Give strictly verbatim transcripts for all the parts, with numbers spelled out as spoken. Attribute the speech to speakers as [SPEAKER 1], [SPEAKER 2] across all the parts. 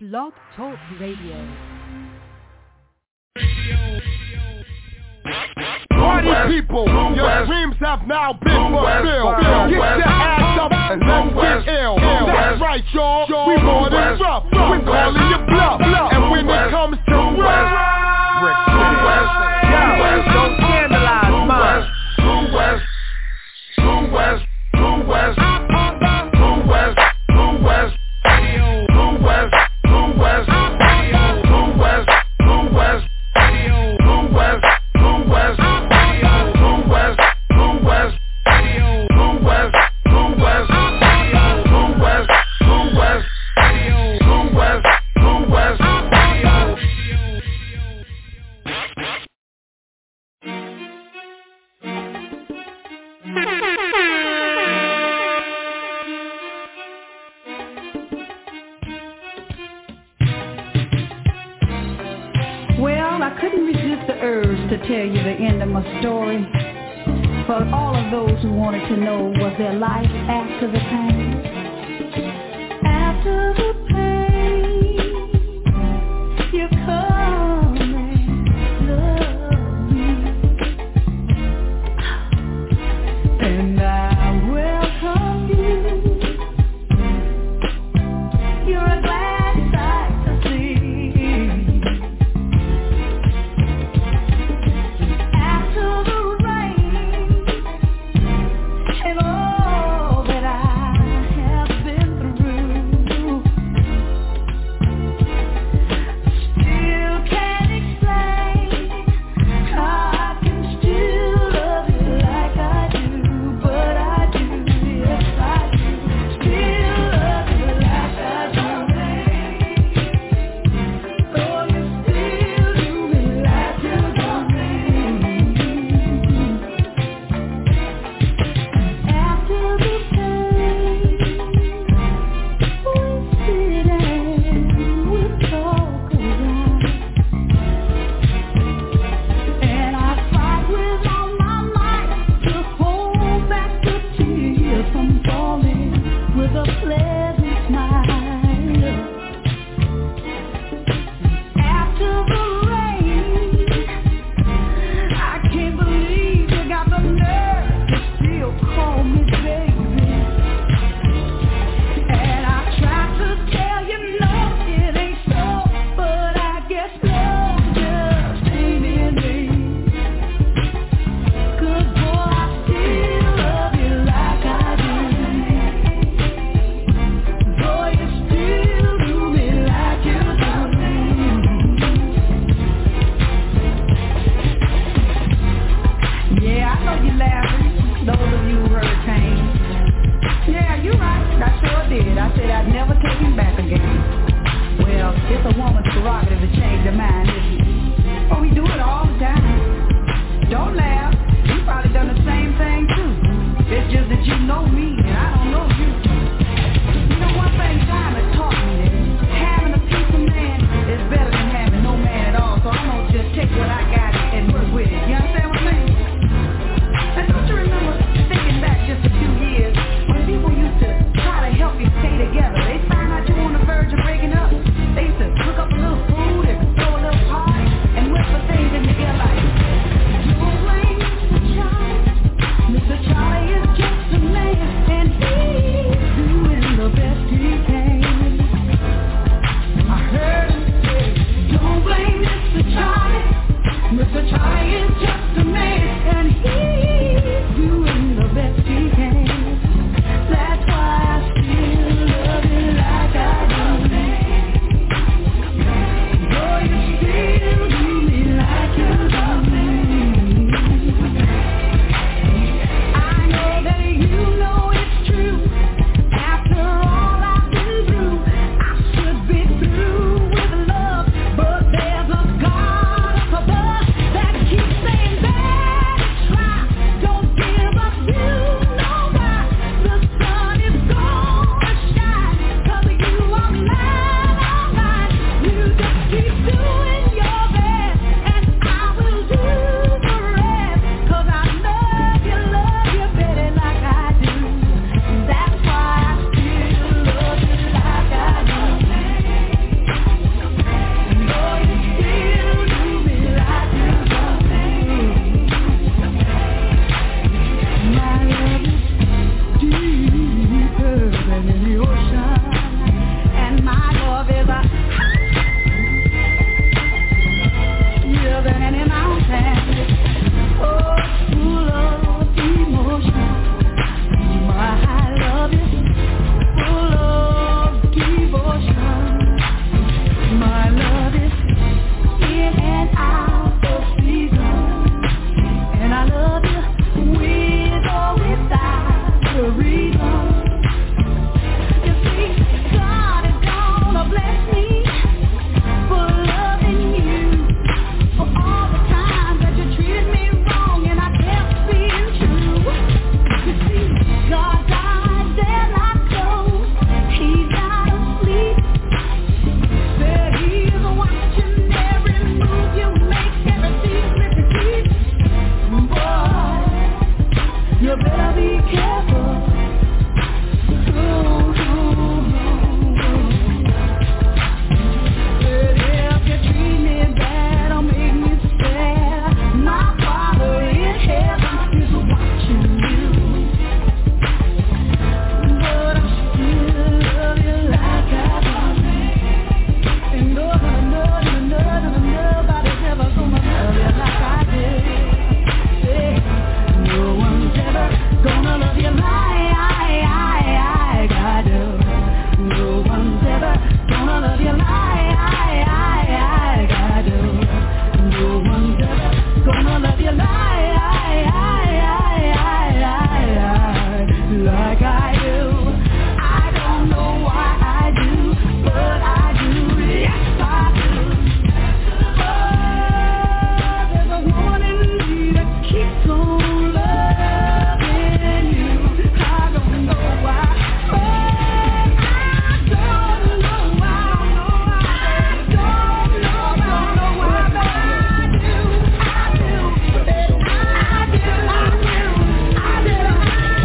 [SPEAKER 1] Blog Talk Radio.
[SPEAKER 2] Party people, your dreams have now been fulfilled. Get your ass up and let's get ill. That's right, y'all. We more than rough. We calling you bluff. And when it comes to West,
[SPEAKER 3] West, don't scandalize mine.
[SPEAKER 2] West, West, West, West, West, West, West, West, West, West, West,
[SPEAKER 4] Well, I couldn't resist the urge to tell you the end of my story. For all of those who wanted to know, was there life after the pain? After the pain, you come and love me, and I welcome you. You're a glad sight to see. After the rain and all that I have been through, still can't explain how I can still love you like I do, but I do, yes I do, still love you like I do. Oh, you still do me like you do me. After the pain, we sit and we talk around, and I fight with all my might to hold back the tears from falling with a pleasant smile. After the rain, I can't believe you got the nerve to still call me baby. And I try to tell you no, it ain't so, but I guess love just ain't in me. 'Cause boy, I still love you like I do. Boy, you still do me like you do me. Yeah, I know you laughing, those of you who heard Change. Yeah, you right, I sure did. I said I'd never take him back again. Well, it's a woman's prerogative to change their mind, isn't it? Oh, we do it all the time. Don't laugh, you probably done the same thing too. It's just that you know me and I don't know you. You know one thing time has taught me that having a piece of man is better than having no man at all. So I'm gonna just take what I got and work with it. You understand what I'm saying? And don't you remember thinking back just a few years when people used to try to help you stay together? They find out you on the verge of breaking up. They used to cook up a little food and throw a little love is a higher than any mountain. Oh, full of emotion. My love is full of devotion. My love is in and out of season. And I love you with or without a reason. You see, God is gonna bless me for loving you, for all the times that you treated me wrong and I kept being true. You see, God died, they're not close, He's not asleep. Said He's watching every move you make, every secret you keep. Boy, you better be careful. Ooh, ooh, ooh. Said if you treat me bad or make me sad, my Father in heaven is watching you. But I still love you like I do. And nobody, nobody, nobody, nobody's ever gonna love you like I do. Yeah. No one's ever gonna love you like I, I, I do. No one's ever gonna love you like I, I, I do. No one's ever gonna love you like I, I, I, I, like I do. I don't know why I do, but I do. Yes, I do. Oh, there's a woman in me that keeps on loving you. I don't know why. Oh, I don't know why. I don't know, I don't know why, but I do. I do. I do. I do. I do.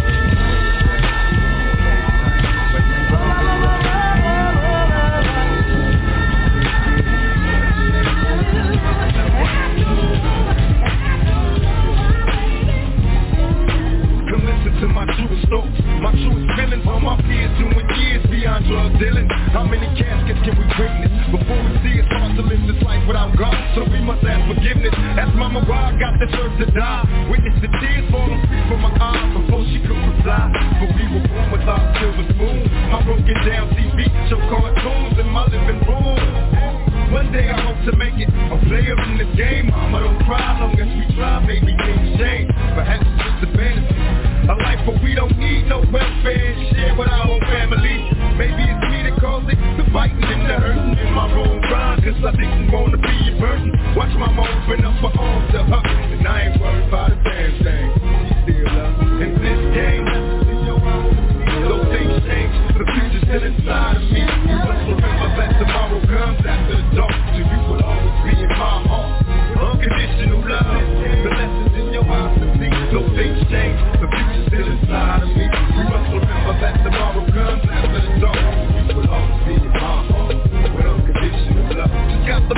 [SPEAKER 2] Come listen to my truest thoughts, my truest feelings. All my peers doing years beyond drug dealing. How many caskets can we witness before we see it's hard to live this life without God? So we must ask forgiveness. Ask Mama why I got the church to die. Witness the tears falling free from my eyes before she could reply. But we were born without a silver spoon. My broken down T V show cartoons in my living room. One day I hope to make it a player in the game. Mama, don't cry long as we try, maybe things change. Perhaps it's just a fantasy, a life where we don't need no welfare and share with our own family. Maybe it's me that caused it, the fighting and the hurting in my own grind. Cause I didn't want to be a burden. Watch Mama open up her arms to her, and I ain't worried about a damn thing. She still loves me. In this game, those things change, the future's still inside of me. You must remember that tomorrow comes after the dark, so you will always be in my heart. Unconditional love, the lessons in your eyes to see. Those things change, the future's still inside of me. You must remember that tomorrow comes after the dark, so you will always be in my heart. With unconditional love, just got the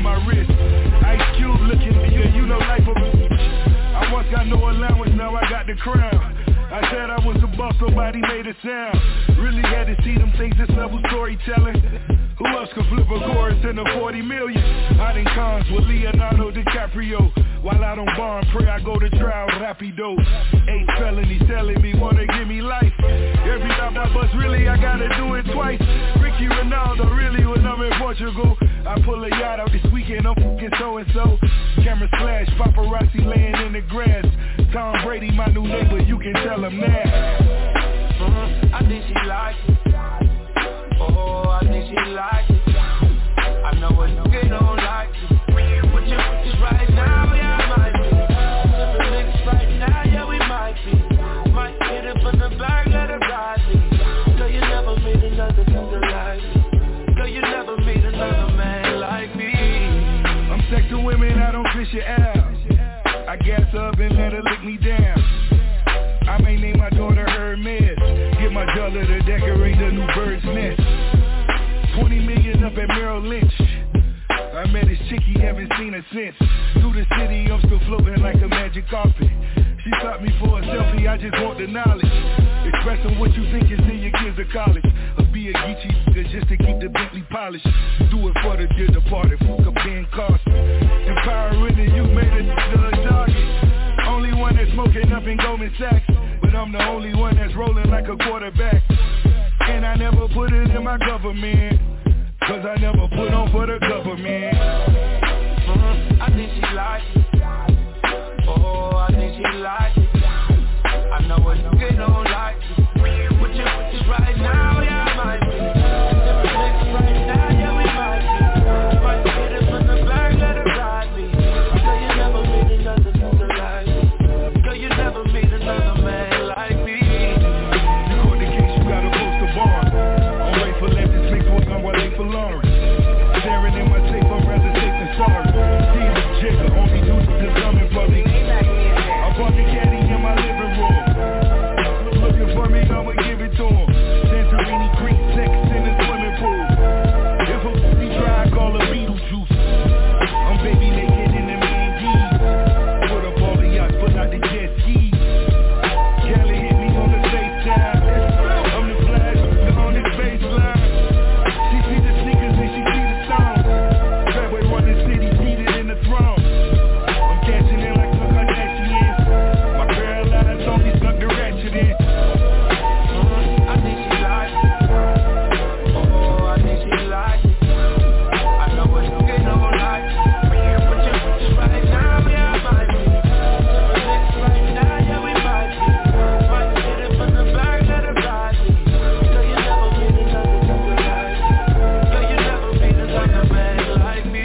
[SPEAKER 5] my wrist. Ice Cube looking at you, you know life of I once got no allowance, now I got the crown. I said I was the boss, nobody made a sound. Really had to see them things, this level storytelling. Who else could flip a chorus in a forty million? I done cons with Leonardo DiCaprio. While I don't bond, pray I go to trial rapido. Eight felonies telling me wanna give me life. Every time I bust, really I gotta do it twice. Ricky Ronaldo, really when I'm in Portugal. I pull a yacht out this weekend, I'm fucking so-and-so. Camera flash, paparazzi laying in the grass. Tom Brady, my new neighbor, you can tell him that.
[SPEAKER 6] Mm-hmm. I think she likes it. Oh, I think she likes it. I know what you don't like it. With your bitches right now, yeah, I might be. Sippin' licks right now, yeah, we might be. Might hit it from the back, let it ride me. Girl, you never meet another nigga like me. Girl, you never meet another man like me.
[SPEAKER 5] I'm sexing women, I don't fish your out. I gas up and let her lick me down. I may name my daughter Hermes. Get my jeweler to decorate the new bird's nest. Twenty million up at Merrill Lynch. I met his chick, he haven't seen her since. Through the city, I'm still floating like a magic carpet. She stopped me for a selfie, I just want the knowledge. Expressing what you think is in your kids at college. Or be a geeky nigga just to keep the Bentley polished. Do it for the dear departed, fuck up Ben Carson. Empowering and you made a nigga a target. Only one that's smoking up in Goldman Sachs. But I'm the only one that's rolling like a quarterback. And I never put it in my government. Cause I never put on for the government.
[SPEAKER 6] Mm-hmm. I think she likes it. Oh, I think she likes it. I know what you don't like it. With your bitches right now, yeah, I might be. Sippin' licks right now, yeah, we might be. Might hit it from the back, let it ride me. Girl, you never meet another nigga like me. Girl, you never meet another man like me.
[SPEAKER 5] You caught the case, you gotta post the bond. I'm wait for let this mix with I'm waiting for Lauren. Staring in my safe, I'm rather safe than sorry. See the jigger, only do this cause I'm in public. I bought the caddy in my living room. Looking for me, I'ma give it to him. Santorini Creek, sex in the swimming pool. If a pussy dry, I call her Beetlejuice. I'm baby naked in the man D's. Put up all the yachts, but not the jet skis. Kelly hit me on the FaceTime. I'm the flash, on this baseline. She see the sneakers and she see the stones. Fairway run the city, seated in the throne. I'm catching in like the Kardashians. My Caroline's only stuck the ratchet in.
[SPEAKER 6] Mm-hmm. I think she likes it. Oh, I think she likes it. I know what you don't like it. With your bitches right now, yeah, I might be. Sippin' licks right now, yeah, we might be. Might hit it from the back, let it ride me. Girl, you never meet another nigga like me. Girl, you never meet another man like me.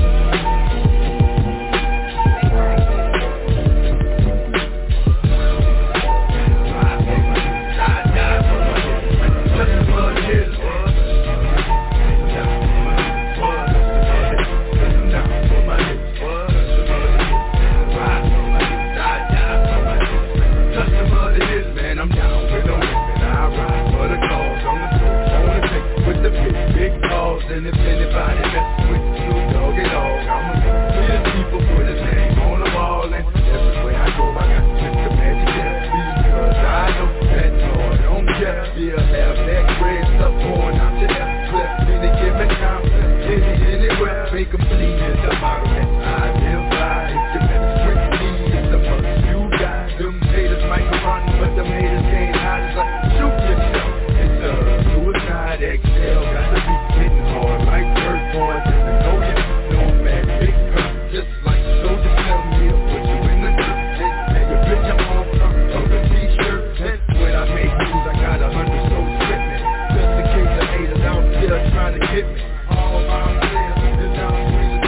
[SPEAKER 7] Man, I'm down with no limit. I ride for the cause. On the floor, on the take with the big, big calls. And if anybody messes with you, dog it all. I'ma make million people put his name on the wall. And everywhere I go, I got Mister Magic Dance. Because I know that Lord don't care. He'll have that red stuff going out to that clip. Then they give me time, any, anywhere. Make them believe it's the model that I live by. If you mess with me, it's the must you got. Them haters might run, but them haters can't hide. It's like, shoot yourself. It's a suicide exhale. Got to be hitting hard like dirt boys. And I know you know man, big hurt. Just like soldiers tell me, I'll put you in the dirt. And your bitch, I'm on front of the t-shirt. When I make moves, I got a hundred souls with me. Just in case the haters out there trying to hit me. All I'm saying is I'm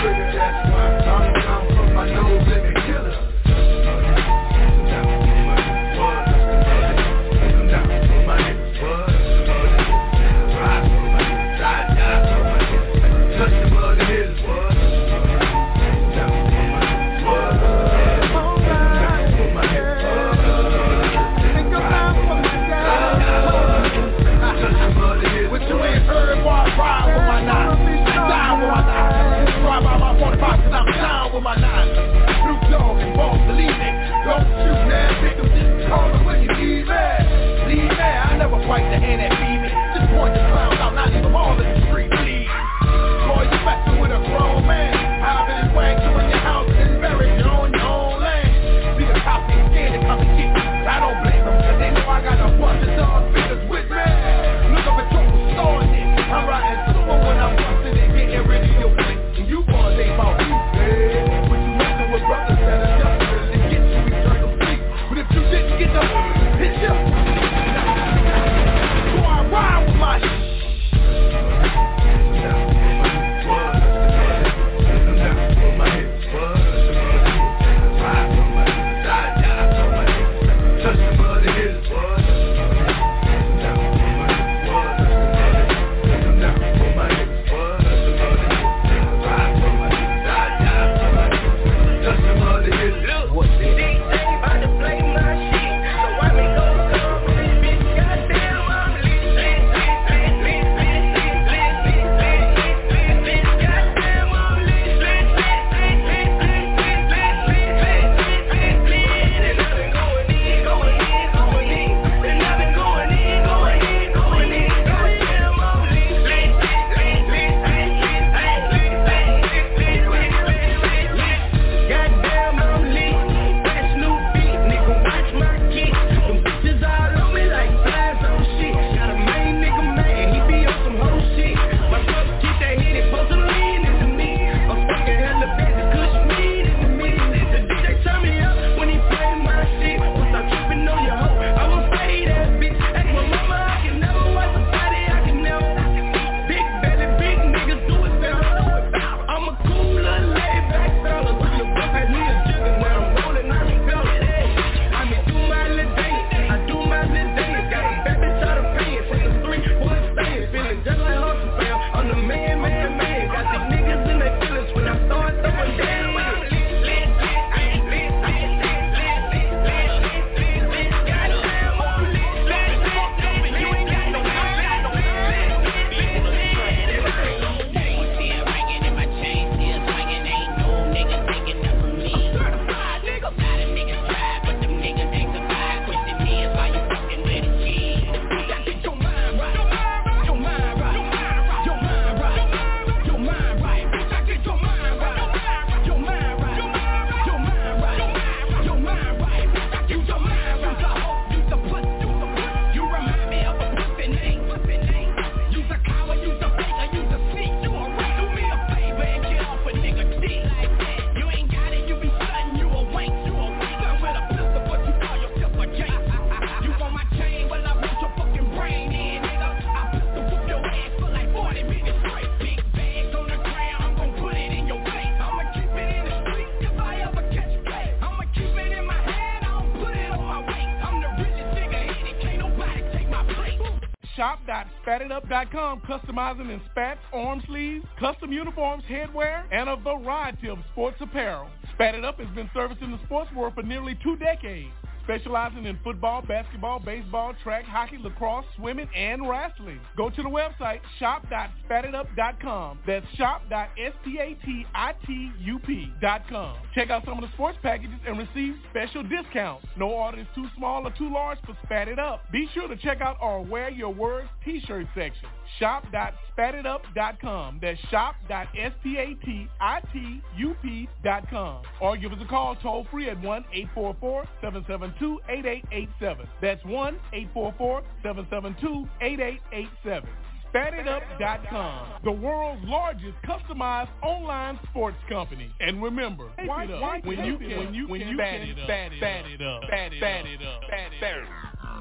[SPEAKER 8] dot spat it up dot com, customizing in spats, arm sleeves, custom uniforms, headwear, and a variety of sports apparel. Spat It Up has been servicing the sports world for nearly two decades, specializing in football, basketball, baseball, track, hockey, lacrosse, swimming, and wrestling. Go to the website, shop dot spat it up dot com. That's shop dot spatup dot com. Check out some of the sports packages and receive special discounts. No order is too small or too large for Spat It Up. Be sure to check out our Wear Your Words t-shirt section. shop dot spat it up dot com. That's shop dot spatup dot com. Or give us a call toll free at one eight four four, seven seven two, eight eight eight seven. That's one eight four four, seven seven two, eight eight eight seven. spat it up dot com, the world's largest customized online sports company. And remember, why, it up why, when you can, when you when you spat it up, spat it up, spat it up, spat it up, spat it up.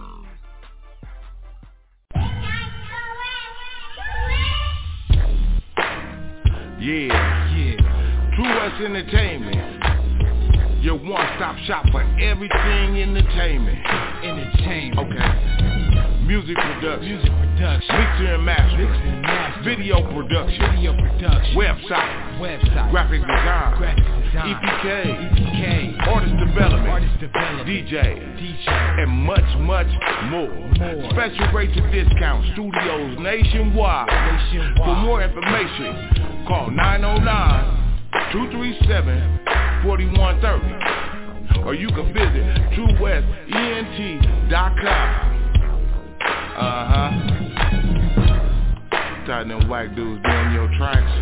[SPEAKER 2] Yeah, yeah. True West Entertainment, your one-stop shop for everything entertainment. Entertainment. Okay. Music production. Music production. Mixer and mastering. Mixer and mastering. Video production. Video production. Website. Website. Graphic design. Graphic design. E P K. E P K. Artist development. Artist development. D J. D J. And much, much more. more. Special rates and discounts. Studios nationwide. nationwide. For more information, call nine oh nine, two three seven, four one three zero. Or you can visit true west ent dot com. Uh-huh. Tired them white dudes doing your tracks.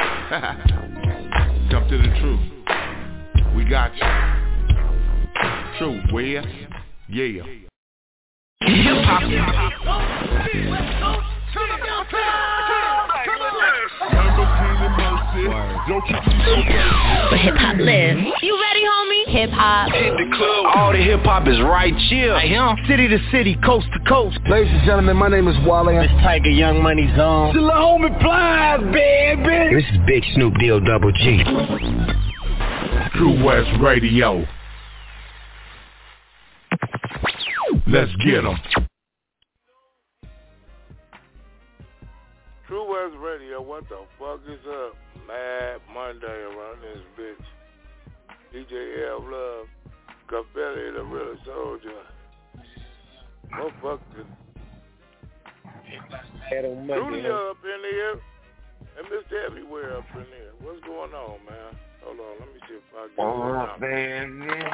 [SPEAKER 2] Come to the truth. We got you. True West. Yeah. Hip-hop.
[SPEAKER 9] But hip-hop lives. You ready, homie? Hip-hop.
[SPEAKER 10] Hit the club. All the hip-hop is right here. Right here. City to city, coast to coast.
[SPEAKER 11] Ladies and gentlemen, my name is Wale.
[SPEAKER 10] It's Tiger Young Money Zone.
[SPEAKER 11] Still a homie Plies, baby.
[SPEAKER 12] This is Big Snoop Deal Double G.
[SPEAKER 2] True West Radio. Let's get 'em.
[SPEAKER 13] True West Radio, what the fuck is up? Mad Monday around this bitch. D J L Love, Confetti the Real Soldier. Motherfucker. Rudy up in here, and Mister Everywhere up in here. What's going on, man? Hold on, let me see if I get
[SPEAKER 12] oh,
[SPEAKER 13] it.
[SPEAKER 12] Man, man.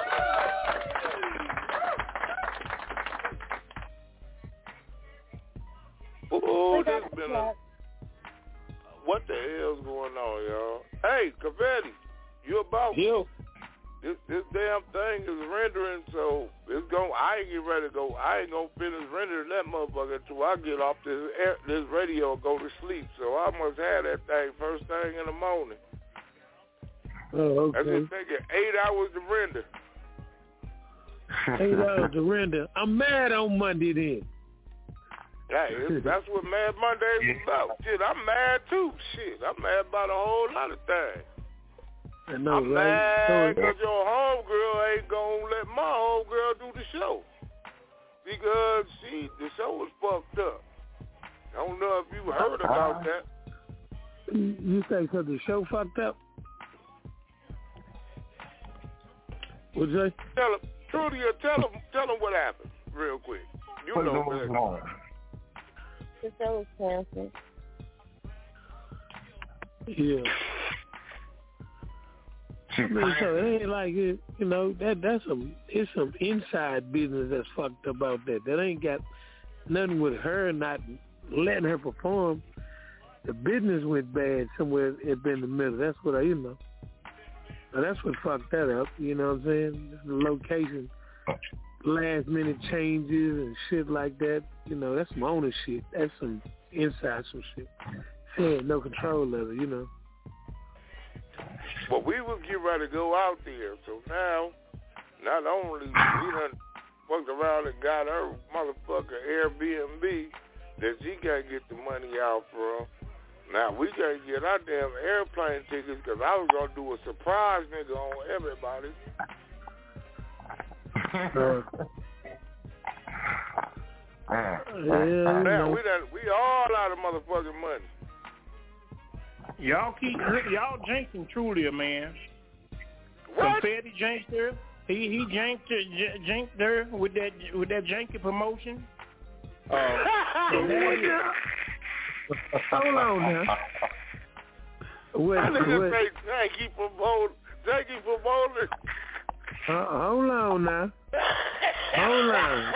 [SPEAKER 13] Oh, this been a... What the hell's going on, y'all? Hey, Confetti, you about...
[SPEAKER 12] Yeah.
[SPEAKER 13] This, this damn thing is rendering, so it's going. I ain't get ready to go. I ain't gonna finish rendering that motherfucker until I get off this air, this radio and go to sleep. So I must have that thing first thing in the morning.
[SPEAKER 14] Oh, okay.
[SPEAKER 13] That's just taking eight hours to render.
[SPEAKER 14] Eight hours to render. I'm mad on Monday then.
[SPEAKER 13] Hey, it's, that's what Mad Monday is about. Shit, I'm mad too. Shit, I'm mad about a whole lot of things.
[SPEAKER 14] I know,
[SPEAKER 13] I'm
[SPEAKER 14] right?
[SPEAKER 13] mad because your homegirl ain't gonna let my homegirl do the show because she the show was fucked up. I don't know if you heard about that.
[SPEAKER 14] You say because the show fucked up? What'd you say?
[SPEAKER 13] Tell him, Trudy, tell him, tell him what happened real quick. You
[SPEAKER 12] what
[SPEAKER 13] know
[SPEAKER 12] what's
[SPEAKER 13] better.
[SPEAKER 12] on?
[SPEAKER 9] The show was canceled.
[SPEAKER 14] Yeah. I mean, so it ain't like it, you know, that that's some it's some inside business that's fucked about that. That ain't got nothing with her not letting her perform. The business went bad somewhere in the middle. That's what I, you know. So that's what fucked that up. You know what I'm saying? The location, last minute changes and shit like that. You know, that's some owner shit. That's some inside some shit. She had no control of it, you know.
[SPEAKER 13] But we was getting ready to go out there, so now, not only we done fucked around and got her motherfucker Airbnb that she can't get the money out from, now we can't get our damn airplane tickets because I was going to do a surprise nigga on everybody.
[SPEAKER 14] Yeah,
[SPEAKER 13] man, we done, we all out of motherfucking money.
[SPEAKER 15] Y'all keep y'all jinxing Trulia, man.
[SPEAKER 13] What?
[SPEAKER 15] Confetti jinked her. He he jinked her, j- jinked her with that with that janky promotion. Uh,
[SPEAKER 14] Hold on now. What,
[SPEAKER 13] I nigga
[SPEAKER 14] what,
[SPEAKER 13] say janky promoter, janky promoter.
[SPEAKER 14] uh, hold on now. Hold on.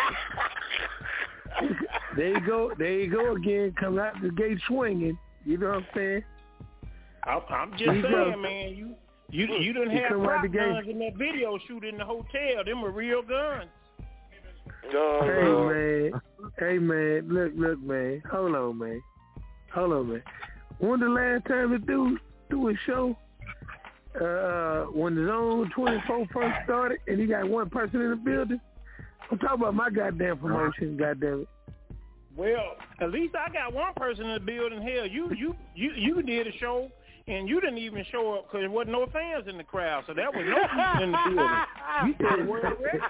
[SPEAKER 14] There you go. There you go again. Come out the gate swinging. You know what I'm saying?
[SPEAKER 15] I'm, I'm just
[SPEAKER 14] You
[SPEAKER 15] saying,
[SPEAKER 14] go.
[SPEAKER 15] man. You you you didn't
[SPEAKER 14] You
[SPEAKER 15] have
[SPEAKER 14] come out
[SPEAKER 15] prop
[SPEAKER 14] the gate.
[SPEAKER 15] guns in that video shoot in the hotel. Them were real guns.
[SPEAKER 13] No,
[SPEAKER 14] Hey
[SPEAKER 13] no.
[SPEAKER 14] man, hey man, look, look, man. Hold on, man. Hold on, man. When the last time the dude do a show, uh, when the Zone twenty-four first started, and he got one person in the building? I'm talking about my goddamn promotion, goddamn it.
[SPEAKER 15] Well, at least I got one person in the building. Hell, you you you you did a show and you didn't even show up because there wasn't no fans in the crowd, so that was no people in the building. You said the word record.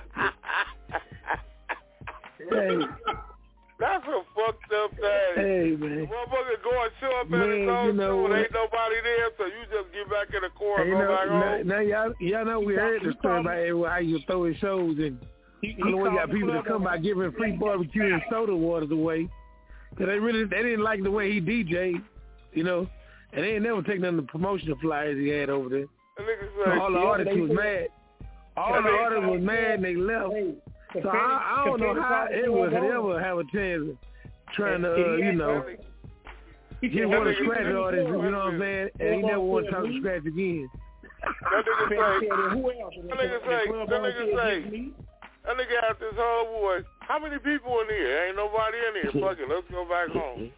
[SPEAKER 14] Hey,
[SPEAKER 13] That's a fucked up thing.
[SPEAKER 14] hey, man.
[SPEAKER 13] Motherfucker go and show up at
[SPEAKER 14] Man,
[SPEAKER 13] his own
[SPEAKER 14] you know
[SPEAKER 13] show and
[SPEAKER 14] what?
[SPEAKER 13] ain't nobody there, so you just get back in the car
[SPEAKER 14] Hey,
[SPEAKER 13] and
[SPEAKER 14] you
[SPEAKER 13] go
[SPEAKER 14] know,
[SPEAKER 13] back
[SPEAKER 14] now,
[SPEAKER 13] home.
[SPEAKER 14] now y'all, y'all know we
[SPEAKER 15] He
[SPEAKER 14] heard the
[SPEAKER 15] called-
[SPEAKER 14] story
[SPEAKER 15] he
[SPEAKER 14] about everywhere how you throw his shows and
[SPEAKER 15] He,
[SPEAKER 14] you know, we
[SPEAKER 15] called
[SPEAKER 14] got
[SPEAKER 15] the
[SPEAKER 14] people to
[SPEAKER 15] club
[SPEAKER 14] come
[SPEAKER 15] on-
[SPEAKER 14] by giving free barbecue and soda waters away. Cause they really they didn't like the way he D J'd, you know, and they ain't never take none of the promotional flyers he had over there.
[SPEAKER 13] The nigga
[SPEAKER 14] So
[SPEAKER 13] say,
[SPEAKER 14] all the
[SPEAKER 15] yeah,
[SPEAKER 14] artists
[SPEAKER 15] they
[SPEAKER 14] was
[SPEAKER 15] said-
[SPEAKER 14] mad. All
[SPEAKER 15] Yeah,
[SPEAKER 14] the
[SPEAKER 15] they-
[SPEAKER 14] artists was mad and they left.
[SPEAKER 15] Hey,
[SPEAKER 14] So I, I don't know how anyone could ever have a chance of trying to, uh, you know, get one of the scratch artists, you know what I'm saying? And he never want to talk to scratch again.
[SPEAKER 13] that nigga say,
[SPEAKER 15] Who else?
[SPEAKER 13] that nigga say, that nigga say, that nigga asked his homeboy, how many people in here? Ain't nobody in here. Fuck it, let's go back home.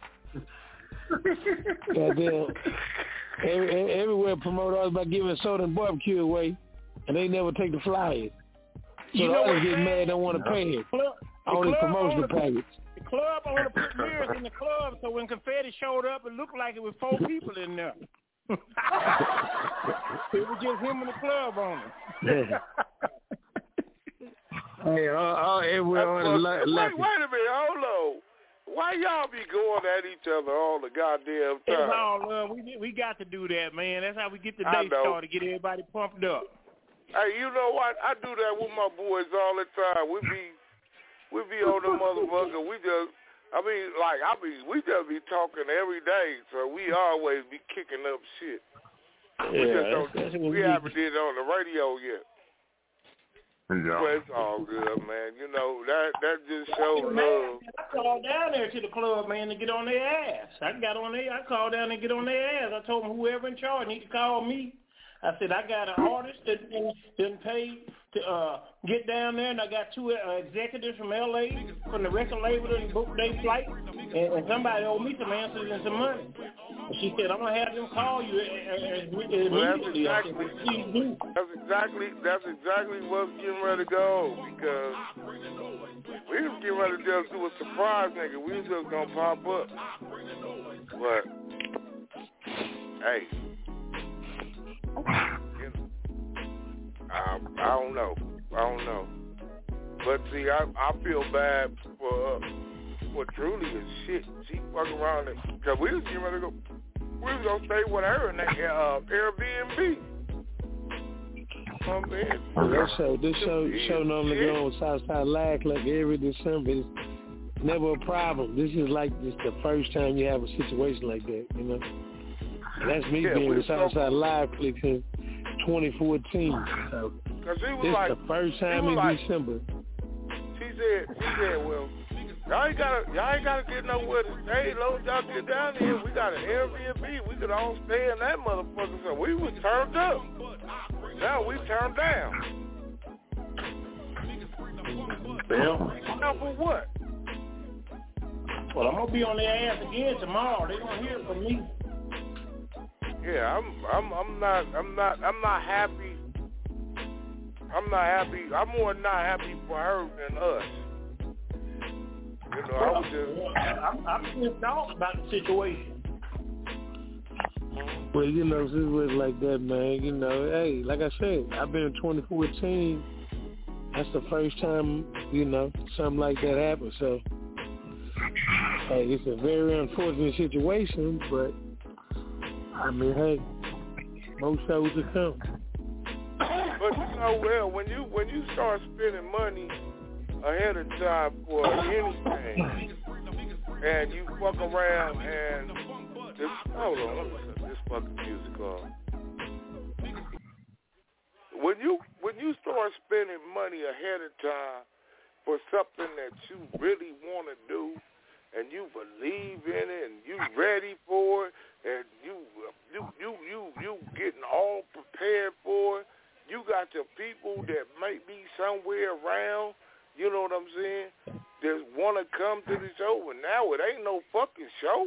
[SPEAKER 14] Goddamn. Every, every- everywhere promote artists by giving soda and barbecue away, and they never take the flyers. So
[SPEAKER 15] You
[SPEAKER 14] the
[SPEAKER 15] know
[SPEAKER 14] others
[SPEAKER 15] what,
[SPEAKER 14] get
[SPEAKER 15] man?
[SPEAKER 14] mad, don't want to pay it.
[SPEAKER 15] Club, the
[SPEAKER 14] Only
[SPEAKER 15] club
[SPEAKER 14] promotional
[SPEAKER 15] only-
[SPEAKER 14] package.
[SPEAKER 15] The club only put mirrors in the club, so when Confetti showed up, it looked like it was four people in there. It was just him and the club owner.
[SPEAKER 14] Hey, uh, uh, everywhere artists
[SPEAKER 13] Wait,
[SPEAKER 14] left.
[SPEAKER 13] wait a minute, hold on. Why y'all be going at each other all the goddamn
[SPEAKER 15] It's
[SPEAKER 13] time?
[SPEAKER 15] all love. We we got to do that, man. That's how we get the
[SPEAKER 13] I
[SPEAKER 15] day
[SPEAKER 13] know.
[SPEAKER 15] started, get everybody pumped up.
[SPEAKER 13] Hey, you know what? I do that with my boys all the time. We be, we be on the motherfucker. We just, I mean, like, I be, we just be talking every day, so we always be kicking up shit. We
[SPEAKER 14] Yeah,
[SPEAKER 13] just don't,
[SPEAKER 14] that's- that's what
[SPEAKER 13] we
[SPEAKER 14] we
[SPEAKER 13] haven't did it on the radio yet.
[SPEAKER 16] Yeah.
[SPEAKER 13] But it's all good, man. You know, that that just shows love.
[SPEAKER 15] I called down there to the club, man, to get on their ass. I got on there. I called down there to get on their ass. I told them whoever in charge need to call me. I said, I got an artist that didn't pay to uh, get down there, and I got two uh, executives from L A from the record label that booked their flight, and, and somebody owed me some answers and some money. And she said, I'm going to have them call you immediately.
[SPEAKER 13] Well, that's exactly, that's exactly, that's exactly what's getting ready to go, because we was getting ready to just do a surprise, nigga. We was just going to pop up. But, hey, you know, I, I don't know. I don't know. But see, I I feel bad for uh, for Truly and shit. She fucking around it because we was getting ready to go. We was gonna stay with her in that uh, Airbnb. Oh man.
[SPEAKER 14] Well, that show, this show, show normally
[SPEAKER 13] Shit.
[SPEAKER 14] go on Southside Live Club every December. It's never a problem. This is like this the first time you have a situation like that, you know. And that's me
[SPEAKER 13] Yeah,
[SPEAKER 14] being
[SPEAKER 13] we
[SPEAKER 14] with Southside
[SPEAKER 13] so-
[SPEAKER 14] Live Click since twenty fourteen. So
[SPEAKER 13] Cause she was
[SPEAKER 14] this
[SPEAKER 13] like,
[SPEAKER 14] the first time
[SPEAKER 13] was
[SPEAKER 14] in
[SPEAKER 13] like-
[SPEAKER 14] December.
[SPEAKER 13] She said, she said, well, y'all ain't gotta, y'all ain't gotta get nowhere to stay. As long as y'all get down here, we got an Airbnb. We could all stay in that motherfucker. So we was turned up. Now we turned down.
[SPEAKER 15] Well,
[SPEAKER 13] Now for what?
[SPEAKER 15] well, I'm gonna be on their ass again tomorrow. They gonna hear from me.
[SPEAKER 13] Yeah, I'm, I'm, I'm not, I'm not, I'm not happy. I'm not happy. I'm more not happy for her than us. You know, I was just.
[SPEAKER 15] I'm, I'm pissed off about the situation.
[SPEAKER 14] Well, you know, this was like that, man. You know, hey, like I said, I've been in twenty fourteen. That's the first time, you know, something like that happened. So hey, it's a very unfortunate situation, but I mean, hey, most shows to come.
[SPEAKER 13] But you know, well, when you when you start spending money ahead of time for anything, and you fuck around and this, hold on, let me set this fucking music on. When you when you start spending money ahead of time for something that you really want to do, and you believe in it, and you ready for it, and you you you you you getting all prepared for it. You got your people that might be somewhere around, you know what I'm saying, that want to come to the show, and now it ain't no fucking show.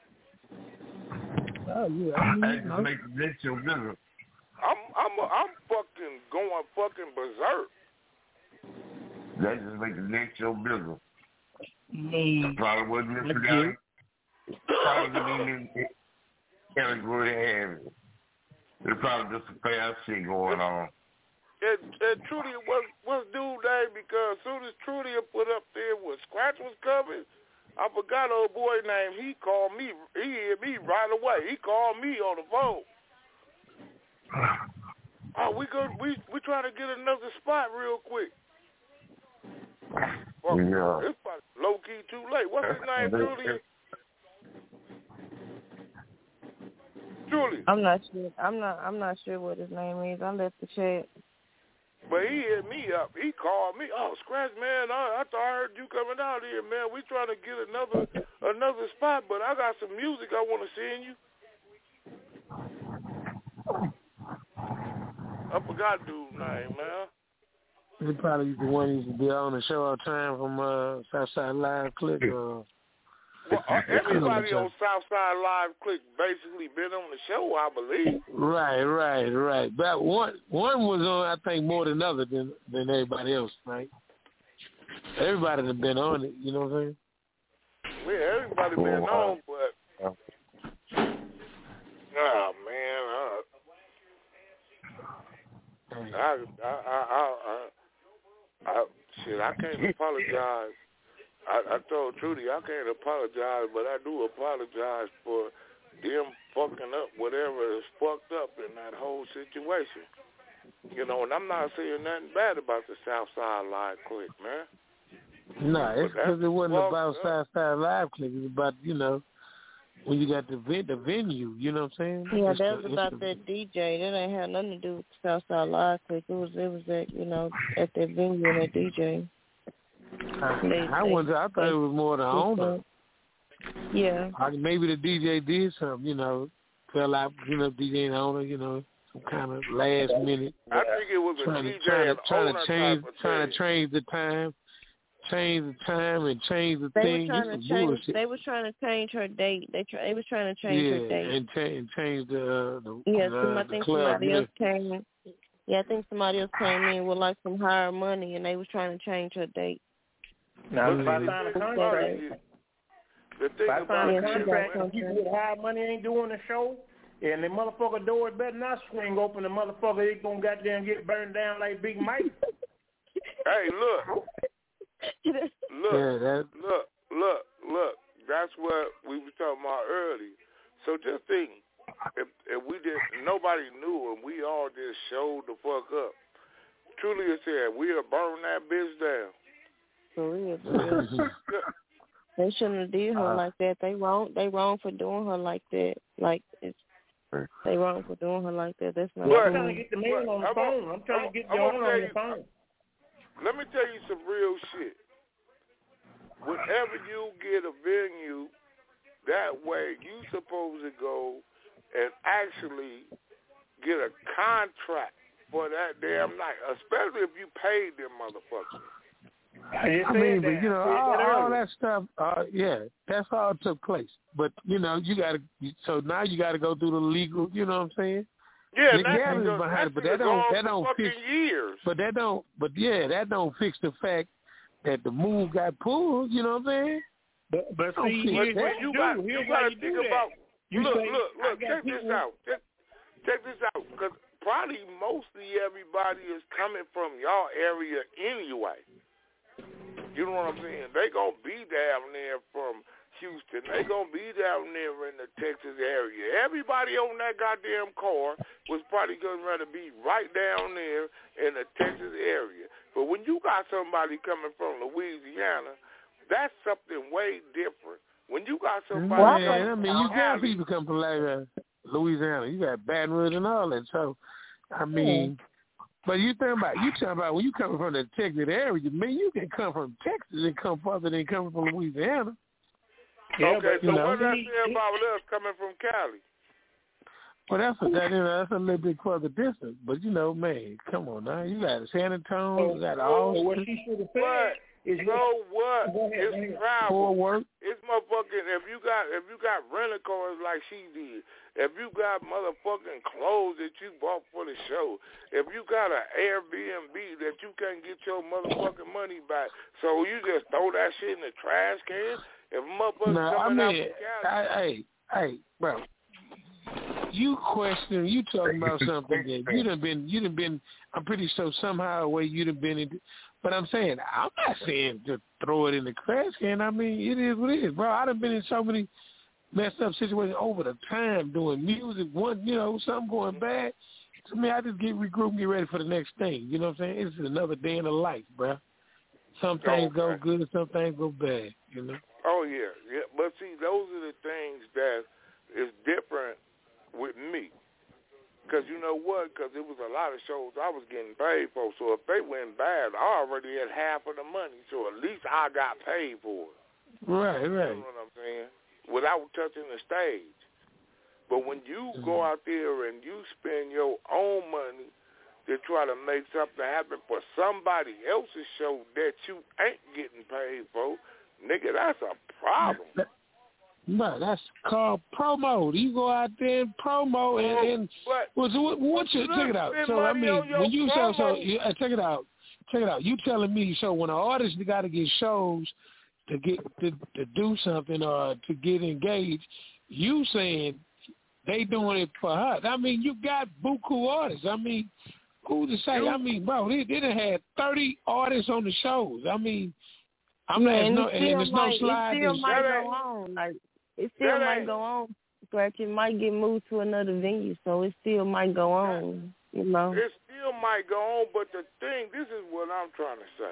[SPEAKER 14] Oh, yeah. I mean,
[SPEAKER 16] I just make the next show bigger.
[SPEAKER 13] I'm I'm I'm fucking going fucking berserk.
[SPEAKER 16] That just make the next show bigger.
[SPEAKER 14] Mm.
[SPEAKER 16] Probably wasn't meant for that. Probably didn't even category have it. There's probably just a fast shit going on.
[SPEAKER 13] And, and Trudy was was dude name because as soon as Trudy put up there when Scratch was coming, I forgot old boy name. He called me. He hit me right away. He called me on the phone. Oh, we go. We we trying to get another spot real quick. Well,
[SPEAKER 16] yeah.
[SPEAKER 13] It's low key too late. What's his name, Trudy? Julie.
[SPEAKER 9] I'm not sure. I'm not. I'm not sure what his name is. I left the chat.
[SPEAKER 13] But he hit me up. He called me. Oh, Scratch, man, I, I thought I heard you coming out here, man. We trying to get another another spot, but I got some music I want to send you. I forgot dude's name, man.
[SPEAKER 14] He probably the one who used to be on the show all the time from uh, Southside Live Click. Uh,
[SPEAKER 13] Well, everybody on Southside Live Click basically been on the show, I believe.
[SPEAKER 14] Right, right, right. But one one was on, I think, more than other than than everybody else, right? Everybody has been on it, you know what I'm saying?
[SPEAKER 13] Yeah, everybody been on, but oh man, uh, I, I, I, I, I, I, shit, I can't apologize. I, I told Trudy I can't apologize, but I do apologize for them fucking up whatever is fucked up in that whole situation. You know, and I'm not saying nothing bad about the Southside Live Click, man.
[SPEAKER 14] No, it's because it wasn't about Southside Live Click. It was about, you know, when you got the ven- the venue, you know what I'm saying?
[SPEAKER 9] Yeah,
[SPEAKER 14] it's
[SPEAKER 9] that was
[SPEAKER 14] the,
[SPEAKER 9] about
[SPEAKER 14] the,
[SPEAKER 9] that D J. That ain't had nothing to do with Southside Live Click. It was, it was at, you know, at that venue and that D J.
[SPEAKER 14] I,
[SPEAKER 9] they,
[SPEAKER 14] I,
[SPEAKER 9] they,
[SPEAKER 14] wonder, I thought
[SPEAKER 9] they,
[SPEAKER 14] it was more the owner.
[SPEAKER 9] Yeah.
[SPEAKER 14] Like maybe the D J did something, you know, fell out, you know, D J and owner, you know, some kind of last minute.
[SPEAKER 13] I think it was a
[SPEAKER 14] trying
[SPEAKER 13] D
[SPEAKER 14] to,
[SPEAKER 13] J
[SPEAKER 14] trying
[SPEAKER 13] and
[SPEAKER 14] to, trying
[SPEAKER 13] owner
[SPEAKER 14] to change,
[SPEAKER 13] type of
[SPEAKER 14] trying
[SPEAKER 13] thing.
[SPEAKER 14] to change the time, change the time and change the
[SPEAKER 9] they
[SPEAKER 14] thing.
[SPEAKER 9] Were trying to
[SPEAKER 14] It's
[SPEAKER 9] change,
[SPEAKER 14] bullshit.
[SPEAKER 9] they was trying to change her date. They try, they was trying to change
[SPEAKER 14] yeah,
[SPEAKER 9] her date.
[SPEAKER 14] and, cha- and change the uh, the,
[SPEAKER 9] yeah,
[SPEAKER 14] the,
[SPEAKER 9] some, I
[SPEAKER 14] the
[SPEAKER 9] think
[SPEAKER 14] club.
[SPEAKER 9] somebody
[SPEAKER 14] Yeah.
[SPEAKER 9] else came in. Yeah, I think somebody else came in with like some higher money, and they was trying to change her date.
[SPEAKER 15] Now,
[SPEAKER 13] But
[SPEAKER 15] if I
[SPEAKER 13] see,
[SPEAKER 15] sign a
[SPEAKER 13] the
[SPEAKER 15] contract,
[SPEAKER 13] thing is- the thing
[SPEAKER 15] if I sign
[SPEAKER 13] about
[SPEAKER 15] a
[SPEAKER 13] it is,
[SPEAKER 15] contract
[SPEAKER 13] man,
[SPEAKER 15] and people with high money ain't doing the show, and the motherfucker door better not swing open, the motherfucker ain't gonna goddamn get burned down like Big Mike.
[SPEAKER 13] hey, look, look,
[SPEAKER 14] Yeah, that,
[SPEAKER 13] look, look, look. That's what we were talking about earlier. So just think, if, if we did, nobody knew, and we all just showed the fuck up. Truly said, we'll burn that bitch down.
[SPEAKER 9] For real, for real. They shouldn't have did her uh, like that. They wrong. They wrong for doing her like that. Like it's. They wrong for doing her like that. That's not.
[SPEAKER 15] Well,
[SPEAKER 9] cool.
[SPEAKER 15] I'm trying to get the man on the
[SPEAKER 13] I'm
[SPEAKER 15] phone.
[SPEAKER 13] a,
[SPEAKER 15] I'm trying
[SPEAKER 13] I'm
[SPEAKER 15] to get
[SPEAKER 13] a,
[SPEAKER 15] the owner on
[SPEAKER 13] you,
[SPEAKER 15] the phone.
[SPEAKER 13] Let me tell you some real shit. Whenever you get a venue, that way you supposed to go and actually get a contract for that damn night, especially if you paid them motherfuckers.
[SPEAKER 15] I,
[SPEAKER 14] I mean, but you know, all, all that stuff, uh, yeah, that's all took place. But you know, you got to. So now you got to go through the legal. You know what I'm saying?
[SPEAKER 13] Yeah,
[SPEAKER 14] legality's
[SPEAKER 13] that's
[SPEAKER 14] behind it, but that don't that don't fix.
[SPEAKER 13] Years.
[SPEAKER 14] But that don't. But yeah, that don't fix the fact that the move got pulled. You know what I'm saying?
[SPEAKER 15] But, but
[SPEAKER 14] Don't
[SPEAKER 15] see,
[SPEAKER 14] fix
[SPEAKER 15] here's
[SPEAKER 14] that.
[SPEAKER 15] what
[SPEAKER 13] you
[SPEAKER 15] you
[SPEAKER 13] got
[SPEAKER 15] do.
[SPEAKER 13] you
[SPEAKER 15] Here's
[SPEAKER 13] got
[SPEAKER 15] how
[SPEAKER 13] to
[SPEAKER 15] you
[SPEAKER 13] think
[SPEAKER 15] do
[SPEAKER 13] about.
[SPEAKER 15] that. You
[SPEAKER 13] look,
[SPEAKER 15] say,
[SPEAKER 13] look, look. Check
[SPEAKER 15] people.
[SPEAKER 13] this out. Check, check this out, because probably mostly everybody is coming from y'all area anyway. You know what I'm saying? They gonna be down there from Houston. They gonna be down there in the Texas area. Everybody on that goddamn car was probably gonna rather be right down there in the Texas area. But when you got somebody coming from Louisiana, that's something way different. When you got somebody,
[SPEAKER 14] well,
[SPEAKER 13] coming
[SPEAKER 14] I mean,
[SPEAKER 13] from
[SPEAKER 14] you got
[SPEAKER 13] Cali,
[SPEAKER 14] people come from like uh, Louisiana. You got Baton Rouge and all that. So, I mean, but you think about you talking about when you coming from the Texas area, man, you can come from Texas and come further than coming from Louisiana.
[SPEAKER 13] Yeah, okay,
[SPEAKER 14] but,
[SPEAKER 13] so
[SPEAKER 14] know,
[SPEAKER 13] what did I say about us coming from Cali?
[SPEAKER 14] Well, that's a, that, you know, that's a little bit further distance. But, you know, man, come on now. You got San Antonio, you got all.
[SPEAKER 15] So what she should have said is
[SPEAKER 13] so what?
[SPEAKER 15] Go ahead,
[SPEAKER 13] it's travel.
[SPEAKER 14] For work.
[SPEAKER 13] It's motherfucking, if you got if you got rental cars like she did, if you got motherfucking clothes that you bought for the show, if you got an Airbnb that you can't get your motherfucking money back, so you just throw that shit in the trash can? If motherfuckers
[SPEAKER 14] no,
[SPEAKER 13] coming
[SPEAKER 14] I mean,
[SPEAKER 13] out from Cali.
[SPEAKER 14] I, hey, hey, bro. You question, you talking about something that you done been, you done been, I'm pretty sure somehow way you done been in, but I'm saying, I'm not saying to throw it in the trash can. I mean, it is what it is, bro. I done been in so many messed up situations over the time doing music, one, you know, something going bad. To me, I just get regroup and get ready for the next thing. You know what I'm saying? It's another day in the life, bro. Some things
[SPEAKER 13] okay.
[SPEAKER 14] go good, some things go bad, you know?
[SPEAKER 13] Oh, yeah, yeah. But see, those are the things that is different with me. Because you know what? Because it was a lot of shows I was getting paid for. So if they went bad, I already had half of the money. So at least I got paid for it.
[SPEAKER 14] Right, right.
[SPEAKER 13] You know what I'm saying? Without touching the stage. But when you mm-hmm. go out there and you spend your own money to try to make something happen for somebody else's show that you ain't getting paid for, nigga, that's a problem.
[SPEAKER 14] No, that's called promo. You go out there and promo and, and well, so what, what you, check it out. So I mean, when you so so you, uh, check it out, check it out. You telling me so when an artist got to get shows to get to, to do something or to get engaged, you saying they doing it for her. I mean, you got buku artists. I mean, who to say? I mean, bro, they, they done had thirty artists on the shows. I mean, I'm
[SPEAKER 9] yeah,
[SPEAKER 14] not,
[SPEAKER 9] and,
[SPEAKER 14] no,
[SPEAKER 9] it
[SPEAKER 14] and there's
[SPEAKER 9] might,
[SPEAKER 14] no slide.
[SPEAKER 9] It still might go on. Like, it still
[SPEAKER 13] that
[SPEAKER 9] might
[SPEAKER 13] ain't.
[SPEAKER 9] go on. Scratch, it might get moved to another venue, so it still might go on, you know.
[SPEAKER 13] It still might go on, but the thing, this is what I'm trying to say.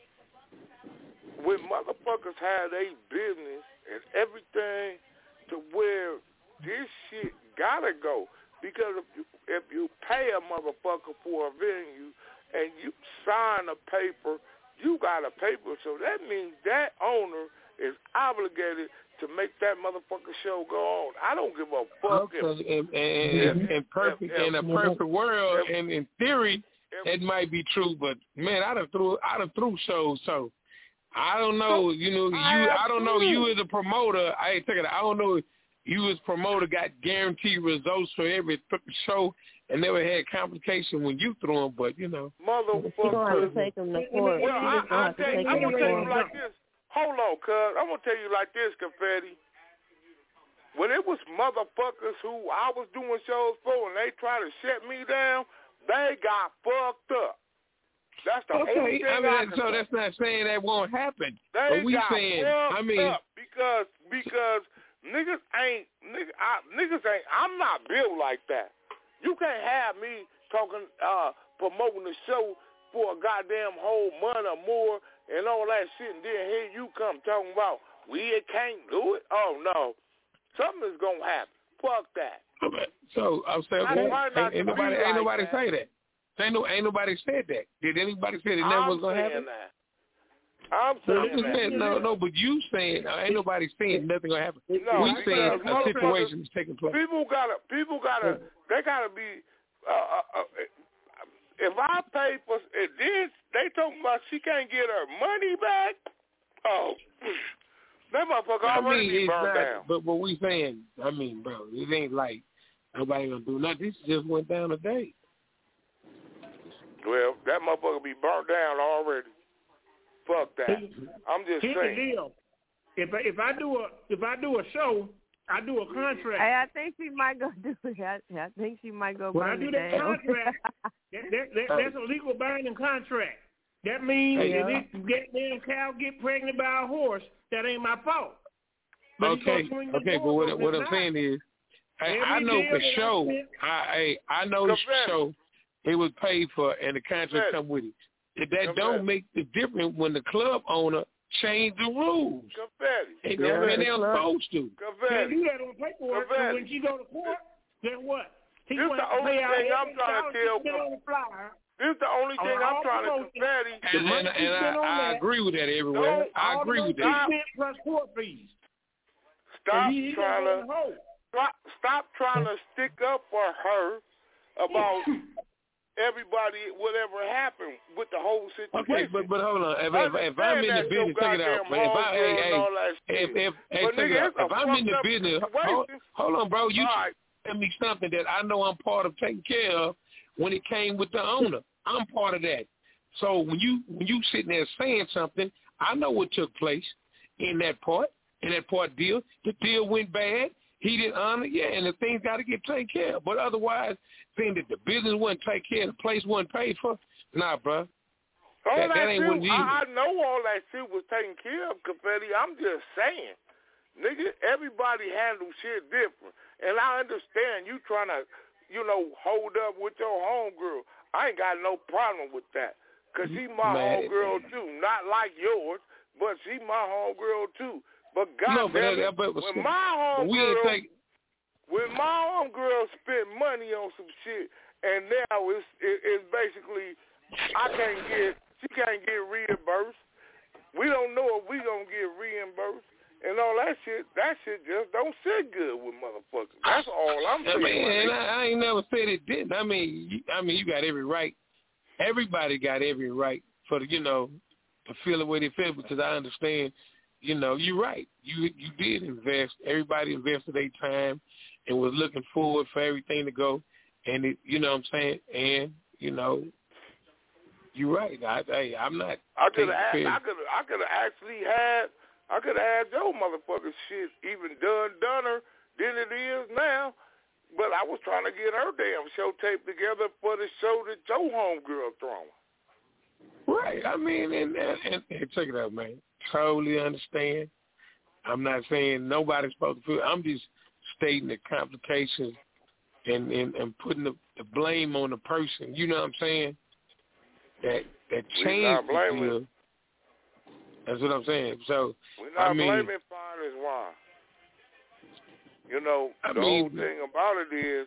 [SPEAKER 13] When motherfuckers have a business and everything to where this shit gotta go, because if you, if you pay a motherfucker for a venue and you sign a paper, you got a paper, so that means that owner is obligated to make that motherfucker show go on. I don't give a fuck.
[SPEAKER 14] Okay,
[SPEAKER 13] if,
[SPEAKER 14] and, and, and, and perfect
[SPEAKER 13] if, if,
[SPEAKER 14] in a perfect world,
[SPEAKER 13] if,
[SPEAKER 14] and in theory, it might be true. But man, I done threw I done threw shows, so I don't know. You know, you I don't know. You as a promoter, I take it. I don't know. You as promoter got guaranteed results for every th- show, and never had complication when you threw them. But you know,
[SPEAKER 13] motherfuckers.
[SPEAKER 9] You don't have to take them to court.
[SPEAKER 13] Well, I, I
[SPEAKER 9] have to
[SPEAKER 13] take,
[SPEAKER 9] take
[SPEAKER 13] I'm
[SPEAKER 9] them
[SPEAKER 13] gonna
[SPEAKER 9] to
[SPEAKER 13] tell you
[SPEAKER 9] court.
[SPEAKER 13] like this. Hold on, cuz. I'm going to tell you like this, Confetti. When it was motherfuckers who I was doing shows for and they tried to shut me down, they got fucked up. That's the
[SPEAKER 14] okay,
[SPEAKER 13] only thing
[SPEAKER 14] I mean,
[SPEAKER 13] I
[SPEAKER 14] that, so
[SPEAKER 13] say.
[SPEAKER 14] that's not saying that won't happen.
[SPEAKER 13] They
[SPEAKER 14] but we
[SPEAKER 13] got
[SPEAKER 14] saying,
[SPEAKER 13] fucked
[SPEAKER 14] I mean,
[SPEAKER 13] up because, because niggas ain't, nigga, I, niggas ain't, I'm not built like that. You can't have me talking, uh, promoting the show for a goddamn whole month or more and all that shit, and then here you come talking about we can't do it. Oh no, something is gonna happen. Fuck that.
[SPEAKER 14] So I'm saying, okay, ain't, ain't nobody, ain't
[SPEAKER 13] like
[SPEAKER 14] nobody
[SPEAKER 13] that.
[SPEAKER 14] say that. Ain't no, ain't nobody said that. Did anybody say that never was gonna happen?
[SPEAKER 13] That. I'm
[SPEAKER 14] no,
[SPEAKER 13] saying that.
[SPEAKER 14] saying, no, no, but you saying uh, ain't nobody saying nothing gonna happen.
[SPEAKER 13] No,
[SPEAKER 14] we saying a situation is taking place.
[SPEAKER 13] People gotta, people gotta, they gotta be. Uh, uh, uh, If I pay for it, then they talking about she can't get her money back. Oh, that motherfucker
[SPEAKER 14] I
[SPEAKER 13] already
[SPEAKER 14] mean,
[SPEAKER 13] be burned
[SPEAKER 14] not,
[SPEAKER 13] down.
[SPEAKER 14] But what we saying, I mean, bro, it ain't like nobody gonna do nothing. This just went down today.
[SPEAKER 13] Well, that motherfucker be burnt down already. Fuck that. I'm just
[SPEAKER 15] Here's
[SPEAKER 13] saying.
[SPEAKER 15] the deal. If I, if I do a if I do a show, I do a contract.
[SPEAKER 9] Hey, I think she might go do it. I, I think she might go.
[SPEAKER 15] When I do that
[SPEAKER 9] down.
[SPEAKER 15] contract, that, that, that, that's a legal binding contract. That means
[SPEAKER 9] yeah.
[SPEAKER 15] if it get damn cow get pregnant by a horse, that ain't my fault. But
[SPEAKER 14] okay, okay, but what, what I'm saying is, I, I know for sure, I, I I know for sure it was paid for and the contract come with it. If that don't make the difference when the club owner change the rules.
[SPEAKER 13] Confetti.
[SPEAKER 14] And yeah, they're supposed to.
[SPEAKER 15] Can't do that on paperwork. So when she go to court, then what? He
[SPEAKER 13] this the only thing I'm trying to tell. This is the only thing I'm trying to confetti.
[SPEAKER 14] And, and, and I, I agree with that everywhere. I agree with that.
[SPEAKER 15] Plus court fees.
[SPEAKER 13] Stop trying to stop, stop trying to stick up for her about everybody, whatever happened with the whole situation.
[SPEAKER 14] Okay, but but hold on. If, if, if I'm in the business, check it out. If I, hey, hey, if if, hey, check it out. If I'm in the business, hold, hold on, bro. You right. tell me something that I know I'm part of taking care of when it came with the owner. I'm part of that. So when you when you sitting there saying something, I know what took place in that part, in that part deal. The deal went bad. He didn't honor, yeah, and the things got to get taken care of. But otherwise, saying that the business wasn't taken care of, the place wasn't paid for, nah, bro.
[SPEAKER 13] All
[SPEAKER 14] that,
[SPEAKER 13] that,
[SPEAKER 14] that ain't
[SPEAKER 13] shit,
[SPEAKER 14] what you
[SPEAKER 13] I, I know all that shit was taken care of, Confetti. I'm just saying. Nigga, everybody handles shit different. And I understand you trying to, you know, hold up with your homegirl. I ain't got no problem with that. Because she my
[SPEAKER 14] Man.
[SPEAKER 13] homegirl, too. Not like yours, but she my homegirl, too. But goddamn
[SPEAKER 14] no,
[SPEAKER 13] it, when my homegirl,
[SPEAKER 14] take...
[SPEAKER 13] when my homegirl spent money on some shit, and now it's it, it's basically I can't get, she can't get reimbursed. We don't know if we gonna get reimbursed, and all that shit. That shit just don't sit good with motherfuckers. That's all I'm saying.
[SPEAKER 14] I mean, and I, I ain't never said it didn't. I mean, you, I mean, you got every right. Everybody got every right for the, you know, to feel the way they feel, because I understand. You know, you're right. You you did invest. Everybody invested their time and was looking forward for everything to go. And, it, you know what I'm saying? And, you know, you're right. I, I, I'm not.
[SPEAKER 13] I could have I could I could have actually had, I could have had your motherfucking shit even done, doner than it is now. But I was trying to get her damn show tape together for the show that your homegirl throwing.
[SPEAKER 14] Right. I mean, and, and, and, and check it out, man. Totally understand. I'm not saying nobody's supposed to feel. I'm just stating the complications and, and, and putting the, the blame on the person. You know what I'm saying? That that changed the deal. That's what I'm saying. So
[SPEAKER 13] we're not
[SPEAKER 14] I mean,
[SPEAKER 13] blaming fine as wine. You know,
[SPEAKER 14] I
[SPEAKER 13] the
[SPEAKER 14] mean,
[SPEAKER 13] whole thing about it is,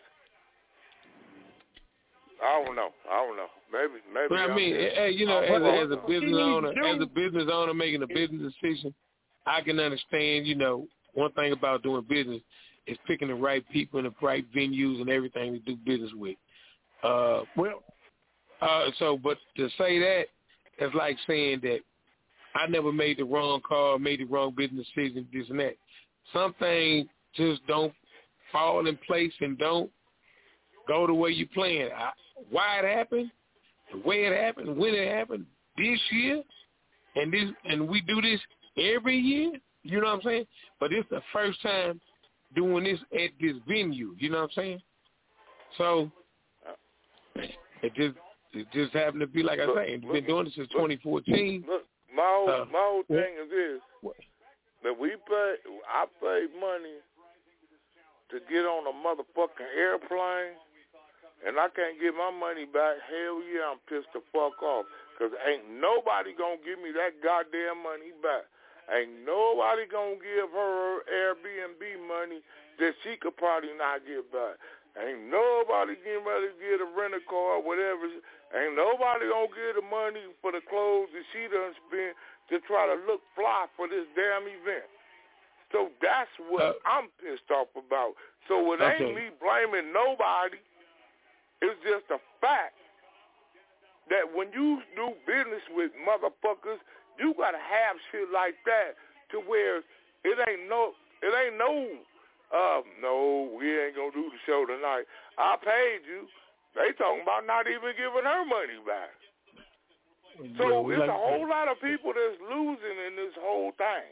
[SPEAKER 13] I don't know. I don't know. Maybe, maybe.
[SPEAKER 14] But I mean,
[SPEAKER 13] just,
[SPEAKER 14] hey, you know, as a, as a business owner, as a business owner making a business decision, I can understand. You know, one thing about doing business is picking the right people and the right venues and everything to do business with. Uh,
[SPEAKER 15] well,
[SPEAKER 14] uh, so, but to say that, it's like saying that I never made the wrong call, made the wrong business decision, this and that. Some things just don't fall in place and don't go the way you planned. I, why it happened, the way it happened, when it happened, this year, and this, and we do this every year. You know what I'm saying? But it's the first time doing this at this venue. You know what I'm saying? So it just it just happened to be like I say. It's been doing this since twenty fourteen.
[SPEAKER 13] Look, my whole
[SPEAKER 14] uh,
[SPEAKER 13] my whole thing is this: that we pay. I paid money to get on a motherfucking airplane. And I can't get my money back. Hell yeah, I'm pissed the fuck off. Because ain't nobody going to give me that goddamn money back. Ain't nobody going to give her Airbnb money that she could probably not get back. Ain't nobody getting ready to get a rental car or whatever. Ain't nobody going to get the money for the clothes that she done spent to try to look fly for this damn event. So that's what uh, I'm pissed off about. So it
[SPEAKER 14] okay.
[SPEAKER 13] ain't me blaming nobody. It's just a fact that when you do business with motherfuckers, you gotta have shit like that to where it ain't no, it ain't no, uh, no, we ain't gonna do the show tonight. I paid you. They talking about not even giving her money back. So
[SPEAKER 14] yeah,
[SPEAKER 13] it's
[SPEAKER 14] like,
[SPEAKER 13] a whole lot of people that's losing in this whole thing.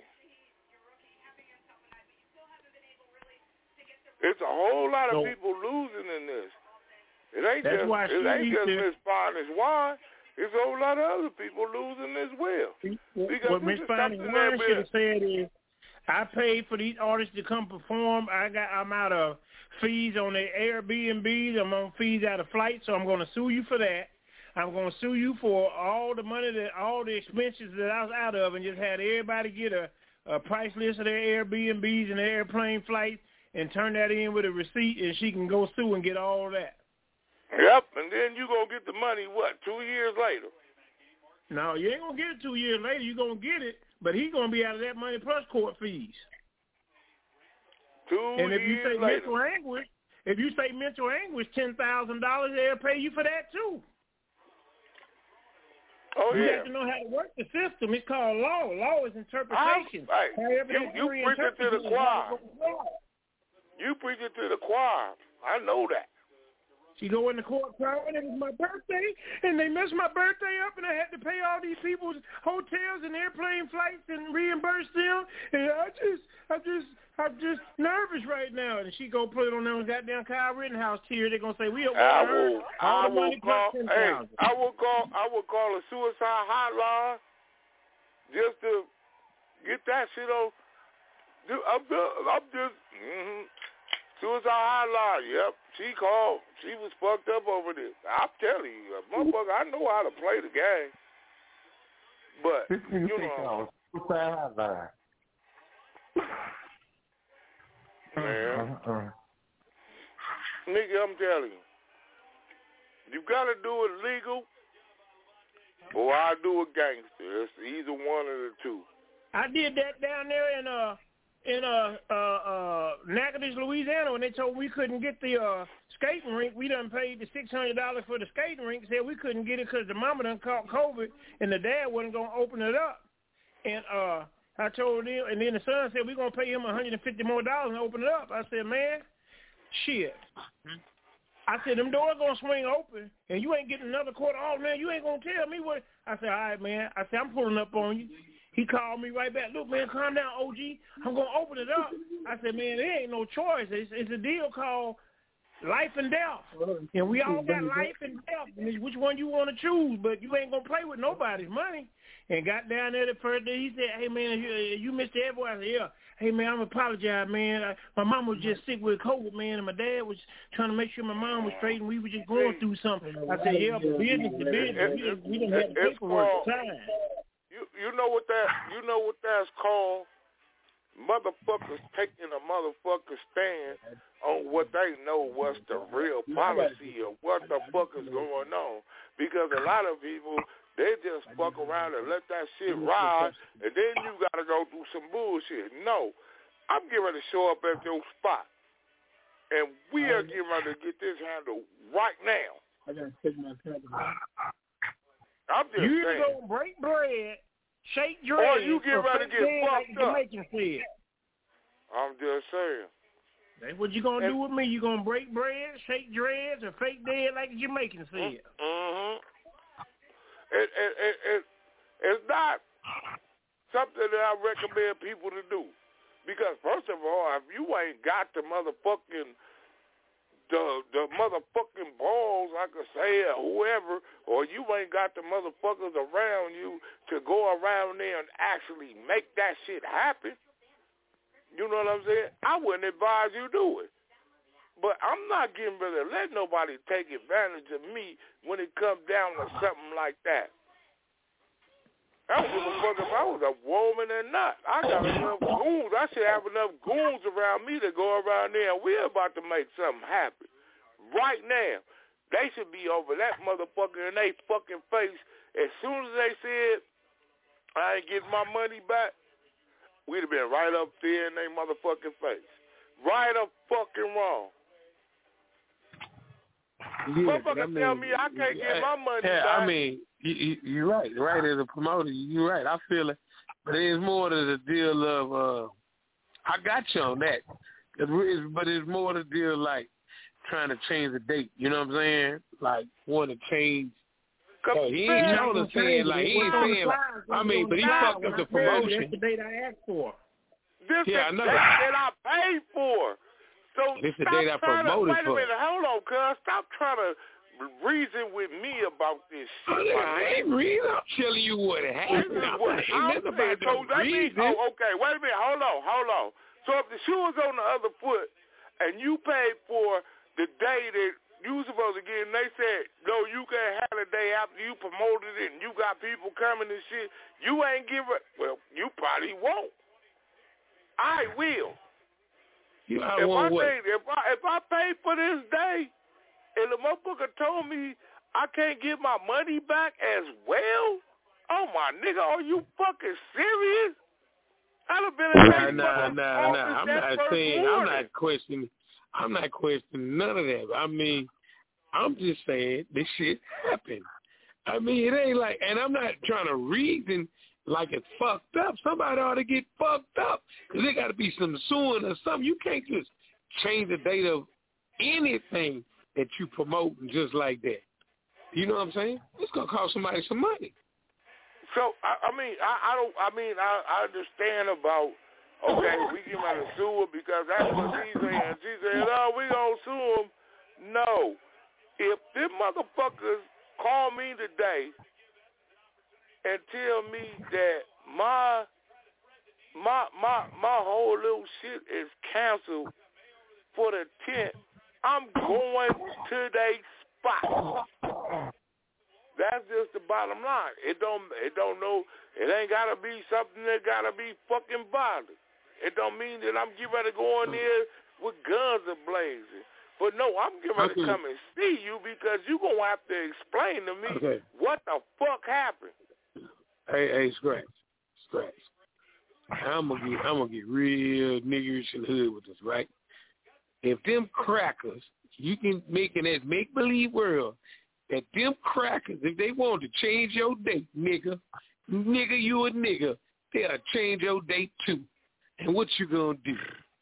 [SPEAKER 13] It's a whole lot of
[SPEAKER 15] so,
[SPEAKER 13] people losing in this. It ain't
[SPEAKER 15] That's
[SPEAKER 13] just
[SPEAKER 15] why
[SPEAKER 13] it ain't just
[SPEAKER 15] to,
[SPEAKER 13] Miss Fine as Wine. It's a whole lot of other people losing as well. Because
[SPEAKER 15] what Miss Fine as Wine should have said is, I paid for these artists to come perform. I got, I'm out of fees on their Airbnbs. I'm on fees out of flights, so I'm going to sue you for that. I'm going to sue you for all the money, that all the expenses that I was out of, and just had everybody get a, a price list of their Airbnbs and their airplane flights and turn that in with a receipt, and she can go sue and get all of that.
[SPEAKER 13] Yep, and then you going to get the money, what, two years later?
[SPEAKER 15] No, you ain't going to get it two years later. You're going to get it, but he's going to be out of that money plus court fees.
[SPEAKER 13] Two
[SPEAKER 15] and if you
[SPEAKER 13] years
[SPEAKER 15] say
[SPEAKER 13] later.
[SPEAKER 15] mental anguish, if you say mental anguish, ten thousand dollars, they'll pay you for that too.
[SPEAKER 13] Oh,
[SPEAKER 15] you
[SPEAKER 13] yeah.
[SPEAKER 15] have to know how to work the system. It's called law. Law is interpretation.
[SPEAKER 13] I, hey, you you preach it to the choir. You preach it to the choir. I know that.
[SPEAKER 15] She go in the court crying, it was my birthday, and they messed my birthday up, and I had to pay all these people's hotels and airplane flights and reimburse them, and I just, I just, I'm just nervous right now. And she go put it on them goddamn Kyle Rittenhouse tears. They're gonna say we don't want her. All
[SPEAKER 13] I
[SPEAKER 15] the
[SPEAKER 13] will
[SPEAKER 15] money
[SPEAKER 13] call.
[SPEAKER 15] plus ten
[SPEAKER 13] Hey,
[SPEAKER 15] thousand.
[SPEAKER 13] I will call. I will call a suicide hotline just to get that shit on. I'm just, I'm just. Mm-hmm. Suicide hotline, yep. She called. She was fucked up over this. I'm telling you, motherfucker, I know how to play the game. But, you know.
[SPEAKER 16] Suicide hotline.
[SPEAKER 13] Man. Uh-uh. Nigga, I'm telling you. You got to do it legal, or I do it gangster. It's either one of the two.
[SPEAKER 15] I did that down there in, uh, in uh, uh, uh, Natchitoches, Louisiana, when they told we couldn't get the uh, skating rink. We done paid the six hundred dollars for the skating rink. Said we couldn't get it because the mama done caught COVID and the dad wasn't going to open it up. And uh, I told him, and then the son said we're going to pay him one hundred fifty more dollars and open it up. I said, man, shit. I said, them doors going to swing open, and you ain't getting another quarter off, man. You ain't going to tell me what. I said, all right, man. I said, I'm pulling up on you. He called me right back. Look, man, calm down, O G. I'm going to open it up. I said, man, there ain't no choice. It's, it's a deal called life and death. And we all got life and death. And it's which one you want to choose, but you ain't going to play with nobody's money. And got down there the first day. He said, hey, man, you, you Mister Edward? I said, yeah. Hey, man, I'm apologize, man. I, my mom was just sick with COVID, man, and my dad was trying to make sure my mom was straight, and we were just going through something. I said, yeah, but business to business. We didn't, we didn't have the paperwork at the time.
[SPEAKER 13] You, you know what that you know what that's called? Motherfuckers taking a motherfucker stand on what they know what's the real policy or what the fuck is going on. Because a lot of people, they just fuck around and let that shit ride, and then you gotta go through some bullshit. No, I'm getting ready to show up at your spot, and we are getting ready to get this handled right now.
[SPEAKER 15] I gotta take my time.
[SPEAKER 13] I'm just
[SPEAKER 15] you
[SPEAKER 13] saying.
[SPEAKER 15] You gonna break bread, shake dreads,
[SPEAKER 13] or you get ready to get fucked up.
[SPEAKER 15] Said.
[SPEAKER 13] I'm just saying.
[SPEAKER 15] That's what you gonna and, do with me. You gonna break bread, shake dreads, or fake dead like the Jamaican said.
[SPEAKER 13] Mm-hmm. It, it, it, it, it's not something that I recommend people to do. Because first of all, if you ain't got the motherfucking the the motherfucking balls, I could say, or whoever, or you ain't got the motherfuckers around you to go around there and actually make that shit happen, you know what I'm saying? I wouldn't advise you do it. But I'm not getting ready to let nobody take advantage of me when it comes down to something like that. I don't give a fuck if I was a woman or not. I got enough goons. I should have enough goons around me to go around there, and we're about to make something happen. Right now, they should be over that motherfucker in their fucking face. As soon as they said, I ain't getting my money back, we'd have been right up there in their motherfucking face. Right up fucking wrong.
[SPEAKER 14] Yeah,
[SPEAKER 13] motherfucker
[SPEAKER 14] I mean,
[SPEAKER 13] tell me I can't
[SPEAKER 14] yeah,
[SPEAKER 13] get my money
[SPEAKER 14] yeah,
[SPEAKER 13] back.
[SPEAKER 14] I mean, you, you're right. Right as a promoter, you're right. I feel it. But there's more to the deal of, uh, I got you on that. But it's more the deal like trying to change the date. You know what I'm saying? Like, want to change. So he ain't trying to say like, he ain't saying, like, I mean, but he fucked up the promotion.
[SPEAKER 15] That's the date I asked for.
[SPEAKER 13] This
[SPEAKER 14] yeah,
[SPEAKER 13] is
[SPEAKER 14] I know
[SPEAKER 13] the date
[SPEAKER 14] that.
[SPEAKER 13] that I paid for. So
[SPEAKER 14] this is the
[SPEAKER 13] stop
[SPEAKER 14] date I
[SPEAKER 13] trying to,
[SPEAKER 14] promoted
[SPEAKER 13] wait a
[SPEAKER 14] for.
[SPEAKER 13] minute, hold on, cuz. Stop trying to reason with me about this shit.
[SPEAKER 14] Yeah, I ain't reason. I'm telling you what happened.
[SPEAKER 13] This is
[SPEAKER 14] I'm
[SPEAKER 13] what
[SPEAKER 14] not
[SPEAKER 13] I'm
[SPEAKER 14] nothing
[SPEAKER 13] saying.
[SPEAKER 14] about
[SPEAKER 13] So
[SPEAKER 14] no
[SPEAKER 13] that means,
[SPEAKER 14] reason.
[SPEAKER 13] oh, okay, wait a minute. Hold on, hold on. So if the shoe was on the other foot and you paid for the day that you supposed to get, and they said, no, you can't have the day after you promoted it and you got people coming and shit, you ain't give it. Well, you probably won't. I will.
[SPEAKER 14] You, I
[SPEAKER 13] if
[SPEAKER 14] won't
[SPEAKER 13] I
[SPEAKER 14] what?
[SPEAKER 13] think, if I if I paid for this day and the motherfucker told me I can't get my money back as well, oh my nigga, are you fucking serious? I'd have been
[SPEAKER 14] Nah,
[SPEAKER 13] in
[SPEAKER 14] nah, nah, nah. I'm not saying.
[SPEAKER 13] morning.
[SPEAKER 14] I'm not questioning. I'm not questioning none of that. I mean, I'm just saying this shit happened. I mean, it ain't like, and I'm not trying to reason like it's fucked up. Somebody ought to get fucked up because there got to be some suing or something. You can't just change the date of anything that you promoting just like that. You know what I'm saying? It's gonna cost somebody some money.
[SPEAKER 13] So I, I mean, I, I don't. I mean, I, I understand about. Okay, we get out to sue her because that's what she's saying. She said, "Oh, we gonna sue him." No, if them motherfuckers call me today and tell me that my my my my whole little shit is canceled for the tenth, I'm going to their spot. That's just the bottom line. It don't it don't know it ain't gotta be something that gotta be fucking violent. It don't mean that I'm getting ready to go in there with guns a-blazing. But no, I'm getting ready
[SPEAKER 14] Okay.
[SPEAKER 13] to come and see you because you're going to have to explain to me
[SPEAKER 14] Okay.
[SPEAKER 13] what the fuck happened.
[SPEAKER 14] Hey, hey, scratch, scratch. I'm gonna get, I'm gonna get real niggerish and hood with this, right? If them crackers, you can make in that make believe world that them crackers, if they want to change your date, nigga, nigga, you a nigga, they'll change your date too. And what you gonna do,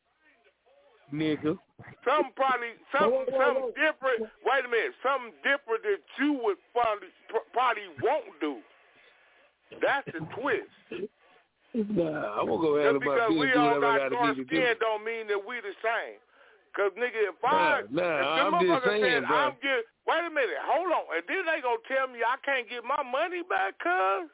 [SPEAKER 14] nigga?
[SPEAKER 13] Something probably, something, something different. Wait a minute, something different that you would probably, probably won't do. That's the twist.
[SPEAKER 14] Nah, I'm gonna go ahead
[SPEAKER 13] Just
[SPEAKER 14] of my
[SPEAKER 13] because
[SPEAKER 14] business,
[SPEAKER 13] we
[SPEAKER 14] do
[SPEAKER 13] all
[SPEAKER 14] whatever I
[SPEAKER 13] got
[SPEAKER 14] gotta
[SPEAKER 13] dark
[SPEAKER 14] do to
[SPEAKER 13] skin
[SPEAKER 14] do.
[SPEAKER 13] don't mean that we the same. Cause nigga, if
[SPEAKER 14] Nah,
[SPEAKER 13] I,
[SPEAKER 14] nah,
[SPEAKER 13] if the
[SPEAKER 14] I'm just
[SPEAKER 13] motherfucker
[SPEAKER 14] saying,
[SPEAKER 13] said
[SPEAKER 14] bro.
[SPEAKER 13] I'm get, wait a minute, hold on, and then they gonna tell me I can't get my money back, cuz?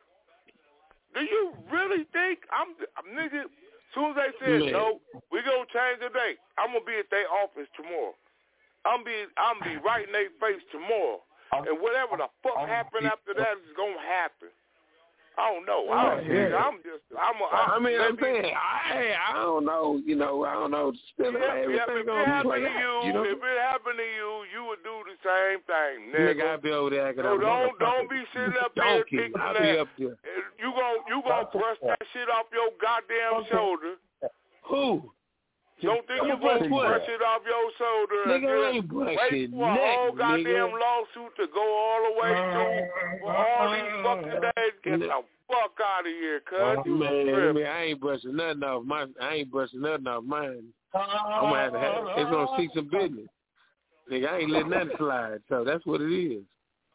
[SPEAKER 13] Do you really think I'm, nigga? As soon as they said
[SPEAKER 14] Man.
[SPEAKER 13] no, we gonna change the date. I'm gonna be at their office tomorrow. I'm be, I'm be right in their face tomorrow, and whatever the fuck happen after that is gonna happen. I don't know. I,
[SPEAKER 14] Right, yeah.
[SPEAKER 13] I'm just, I'm. A,
[SPEAKER 14] I mean, I'm
[SPEAKER 13] maybe,
[SPEAKER 14] saying, I, I don't know, you know, I don't know. Still,
[SPEAKER 13] Yeah,
[SPEAKER 14] everything
[SPEAKER 13] yeah, if it
[SPEAKER 14] gonna
[SPEAKER 13] happened
[SPEAKER 14] play
[SPEAKER 13] to
[SPEAKER 14] out,
[SPEAKER 13] you,
[SPEAKER 14] you know?
[SPEAKER 13] if it happened to you, you would do the same thing,
[SPEAKER 14] Nigga,
[SPEAKER 13] nigga.
[SPEAKER 14] I be over there acting
[SPEAKER 13] So
[SPEAKER 14] like a
[SPEAKER 13] don't don't
[SPEAKER 14] motherfucker.
[SPEAKER 13] be sitting up here
[SPEAKER 14] Donkey,
[SPEAKER 13] thinking
[SPEAKER 14] I
[SPEAKER 13] that
[SPEAKER 14] be up there.
[SPEAKER 13] you gon' you gonna brush that shit off your goddamn shoulder.
[SPEAKER 14] Who?
[SPEAKER 13] Don't think you
[SPEAKER 14] Brush
[SPEAKER 13] gonna
[SPEAKER 14] what?
[SPEAKER 13] brush it off your shoulder and
[SPEAKER 14] Nigga, I
[SPEAKER 13] just
[SPEAKER 14] ain't brushing
[SPEAKER 13] wait for a whole
[SPEAKER 14] nothing,
[SPEAKER 13] goddamn
[SPEAKER 14] nigga.
[SPEAKER 13] lawsuit to go all the way through for all these fucking days. Get the fuck out of here, cuz. You
[SPEAKER 14] Man,
[SPEAKER 13] tripping.
[SPEAKER 14] man, I ain't brushing nothing off my. I ain't brushing nothing off mine. I'm gonna have to have. It's gonna see some business. Nigga, I ain't letting nothing slide. So that's what it is.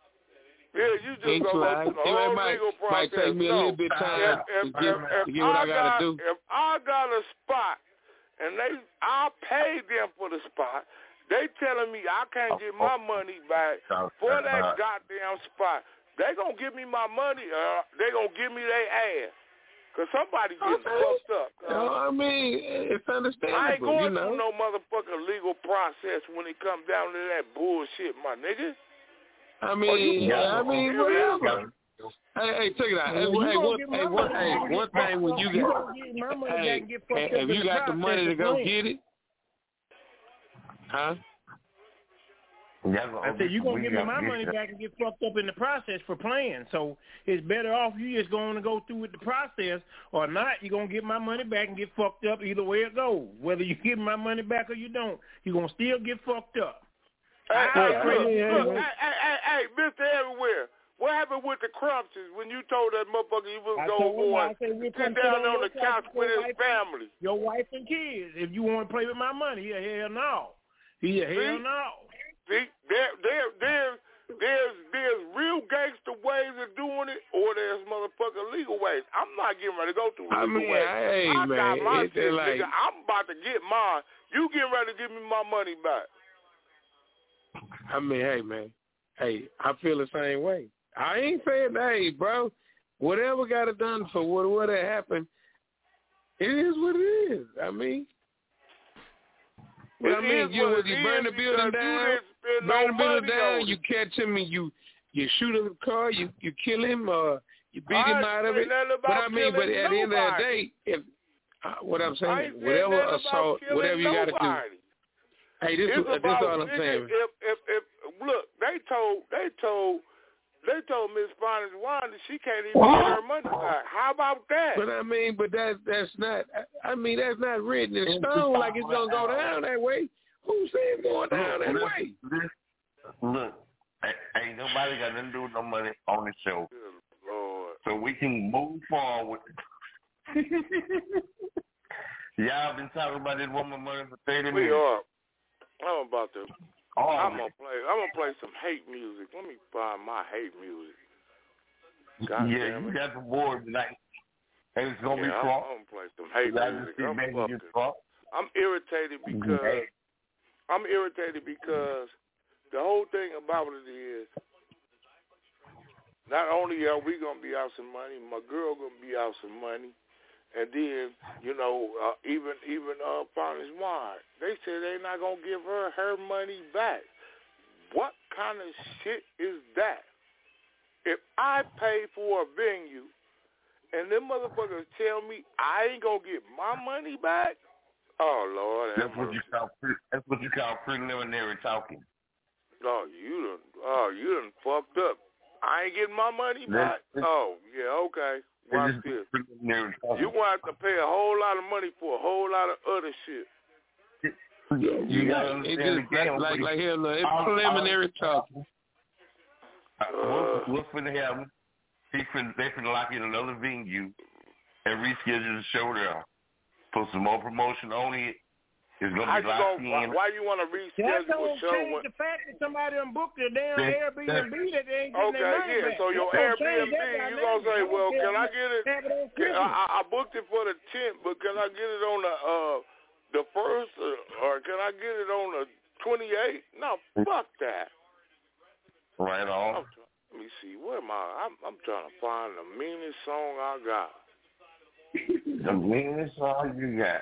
[SPEAKER 13] Yeah, you just
[SPEAKER 14] Ain't
[SPEAKER 13] gonna go
[SPEAKER 14] slide.
[SPEAKER 13] through the
[SPEAKER 14] It
[SPEAKER 13] whole
[SPEAKER 14] might,
[SPEAKER 13] legal
[SPEAKER 14] might
[SPEAKER 13] process.
[SPEAKER 14] take me a
[SPEAKER 13] no.
[SPEAKER 14] little bit of time
[SPEAKER 13] if, if,
[SPEAKER 14] to get,
[SPEAKER 13] if, if
[SPEAKER 14] to get what I,
[SPEAKER 13] I
[SPEAKER 14] gotta
[SPEAKER 13] got,
[SPEAKER 14] do.
[SPEAKER 13] If I got a spot and they, I paid them for the spot, they telling me I can't get my money back for that goddamn spot. They gonna give me my money, or they gonna give me their ass. Cause somebody getting
[SPEAKER 14] Okay.
[SPEAKER 13] fucked up.
[SPEAKER 14] You know, I mean, it's understandable.
[SPEAKER 13] I ain't going
[SPEAKER 14] you know?
[SPEAKER 13] through no motherfucking legal process when it comes down to that bullshit, my nigga.
[SPEAKER 14] I
[SPEAKER 13] Are
[SPEAKER 14] mean,
[SPEAKER 13] you
[SPEAKER 14] yeah, I mean,
[SPEAKER 13] serious?
[SPEAKER 14] whatever. Hey, hey, check it out. Hey,
[SPEAKER 15] Well,
[SPEAKER 14] hey,
[SPEAKER 15] you gonna
[SPEAKER 14] one,
[SPEAKER 15] get
[SPEAKER 14] hey,
[SPEAKER 15] my
[SPEAKER 14] one,
[SPEAKER 15] money
[SPEAKER 14] hey,
[SPEAKER 15] back and
[SPEAKER 14] one
[SPEAKER 15] get
[SPEAKER 14] thing when you
[SPEAKER 15] fucked
[SPEAKER 14] got,
[SPEAKER 15] up. You gonna get my money
[SPEAKER 14] hey,
[SPEAKER 15] back and get fucked
[SPEAKER 14] hey,
[SPEAKER 15] up
[SPEAKER 14] if
[SPEAKER 15] in
[SPEAKER 14] you
[SPEAKER 15] the
[SPEAKER 14] got the
[SPEAKER 15] process
[SPEAKER 14] money to
[SPEAKER 15] of
[SPEAKER 14] go
[SPEAKER 15] playing.
[SPEAKER 14] get it, huh?
[SPEAKER 15] I said you gonna give me my money back and get fucked up in the process for playing. So it's better off you just going to go through with the process or not. You're gonna get my money back and get fucked up either way it goes. Whether you give my money back or you don't, you're gonna still get fucked up.
[SPEAKER 13] Hey,
[SPEAKER 15] I,
[SPEAKER 13] hey,
[SPEAKER 15] I
[SPEAKER 13] look,
[SPEAKER 15] pray
[SPEAKER 13] look,
[SPEAKER 15] that
[SPEAKER 13] hey, hey, hey, hey, Mister Everywhere. What happened with the Crumpses when you told that motherfucker you was
[SPEAKER 15] I
[SPEAKER 13] going
[SPEAKER 15] told him,
[SPEAKER 13] to
[SPEAKER 15] I said, we'll
[SPEAKER 13] sit
[SPEAKER 15] come sit
[SPEAKER 13] down
[SPEAKER 15] on
[SPEAKER 13] on
[SPEAKER 15] your
[SPEAKER 13] the couch
[SPEAKER 15] couch
[SPEAKER 13] with
[SPEAKER 15] your
[SPEAKER 13] his
[SPEAKER 15] wife,
[SPEAKER 13] family?
[SPEAKER 15] Your wife and kids. If you want to play with my money, yeah, hell no. Yeah, hell
[SPEAKER 13] See?
[SPEAKER 15] no.
[SPEAKER 13] See, there, there, there, there's, there's real gangster ways of doing it, or there's motherfucking legal ways. I'm not getting ready to go through
[SPEAKER 14] I
[SPEAKER 13] legal
[SPEAKER 14] mean,
[SPEAKER 13] ways.
[SPEAKER 14] hey,
[SPEAKER 13] I
[SPEAKER 14] man,
[SPEAKER 13] got my
[SPEAKER 14] it's
[SPEAKER 13] shit,
[SPEAKER 14] like,
[SPEAKER 13] nigga. I'm about to get mine. You getting ready to give me my money back?
[SPEAKER 14] I mean, hey, man, hey, I feel the same way. I ain't saying, hey, bro, whatever got it done for what what happened, it is what it is. I mean, But I mean, you you burn the building down, burn the building down. You catch him and you you shoot him in the car. You you kill him or you beat him out of it. But I mean, but at the end of the day, if uh, what I'm saying, whatever assault, whatever you got to do. Hey, this is this all I'm saying.
[SPEAKER 13] If if if look, they told they told. They told Miss Finance Wanda she can't even get her money back. How about that?
[SPEAKER 14] But I mean, but that's that's not. I mean, that's not written in stone like it's gonna go down that way. Who said it's going down that way?
[SPEAKER 16] Look, ain't nobody got nothing to do with no money on the show,
[SPEAKER 13] Lord.
[SPEAKER 16] So we can move forward. Y'all been talking about this woman money for thirty
[SPEAKER 13] we
[SPEAKER 16] minutes.
[SPEAKER 13] We are. I'm about to.
[SPEAKER 16] Oh,
[SPEAKER 13] I'm gonna play. I'm gonna play some hate music. Let me find my hate music. God
[SPEAKER 16] yeah,
[SPEAKER 13] damn
[SPEAKER 16] you
[SPEAKER 13] it.
[SPEAKER 16] got the board tonight. And it's gonna
[SPEAKER 13] yeah,
[SPEAKER 16] be
[SPEAKER 13] I'm,
[SPEAKER 16] fun.
[SPEAKER 13] I'm gonna play some hate music. I'm, I'm irritated because mm-hmm. I'm irritated because the whole thing about it is not only are we gonna be out some money, my girl gonna be out some money. And then, you know, uh, even even uh, Finance Wine, they said they're not going to give her her money back. What kind of shit is that? If I pay for a venue and them motherfuckers tell me I ain't going to get my money back, oh, Lord.
[SPEAKER 16] That's what you call that's what you call preliminary talking.
[SPEAKER 13] Oh, you done, oh, you done fucked up. I ain't getting my money back? Oh, yeah, okay. Watch this. You're going to have to pay a whole lot of money for a whole lot of other shit.
[SPEAKER 16] You, you got to understand
[SPEAKER 14] just, like, like, like hell, no, it's preliminary talking.
[SPEAKER 16] Uh, what's going to happen? They finna lock in another venue and reschedule the show there. Put some more promotion on it. It's going to be locked
[SPEAKER 13] gonna,
[SPEAKER 16] in.
[SPEAKER 13] Why, why you want to reschedule
[SPEAKER 15] That don't
[SPEAKER 13] a show?
[SPEAKER 15] change when... the fact that somebody done booked a damn that, Airbnb that they ain't getting
[SPEAKER 13] okay,
[SPEAKER 15] their money
[SPEAKER 13] yeah,
[SPEAKER 15] back.
[SPEAKER 13] so your Airbnb, you're going to say, well, can I get it? Can, I, I booked it for the tenth, but can I get it on the uh, the first, uh, or can I get it on the twenty-eighth? No, fuck that.
[SPEAKER 16] Right on.
[SPEAKER 13] Trying, let me see, where am I? I'm, I'm trying to find the meanest song I got.
[SPEAKER 16] The meanest song you got.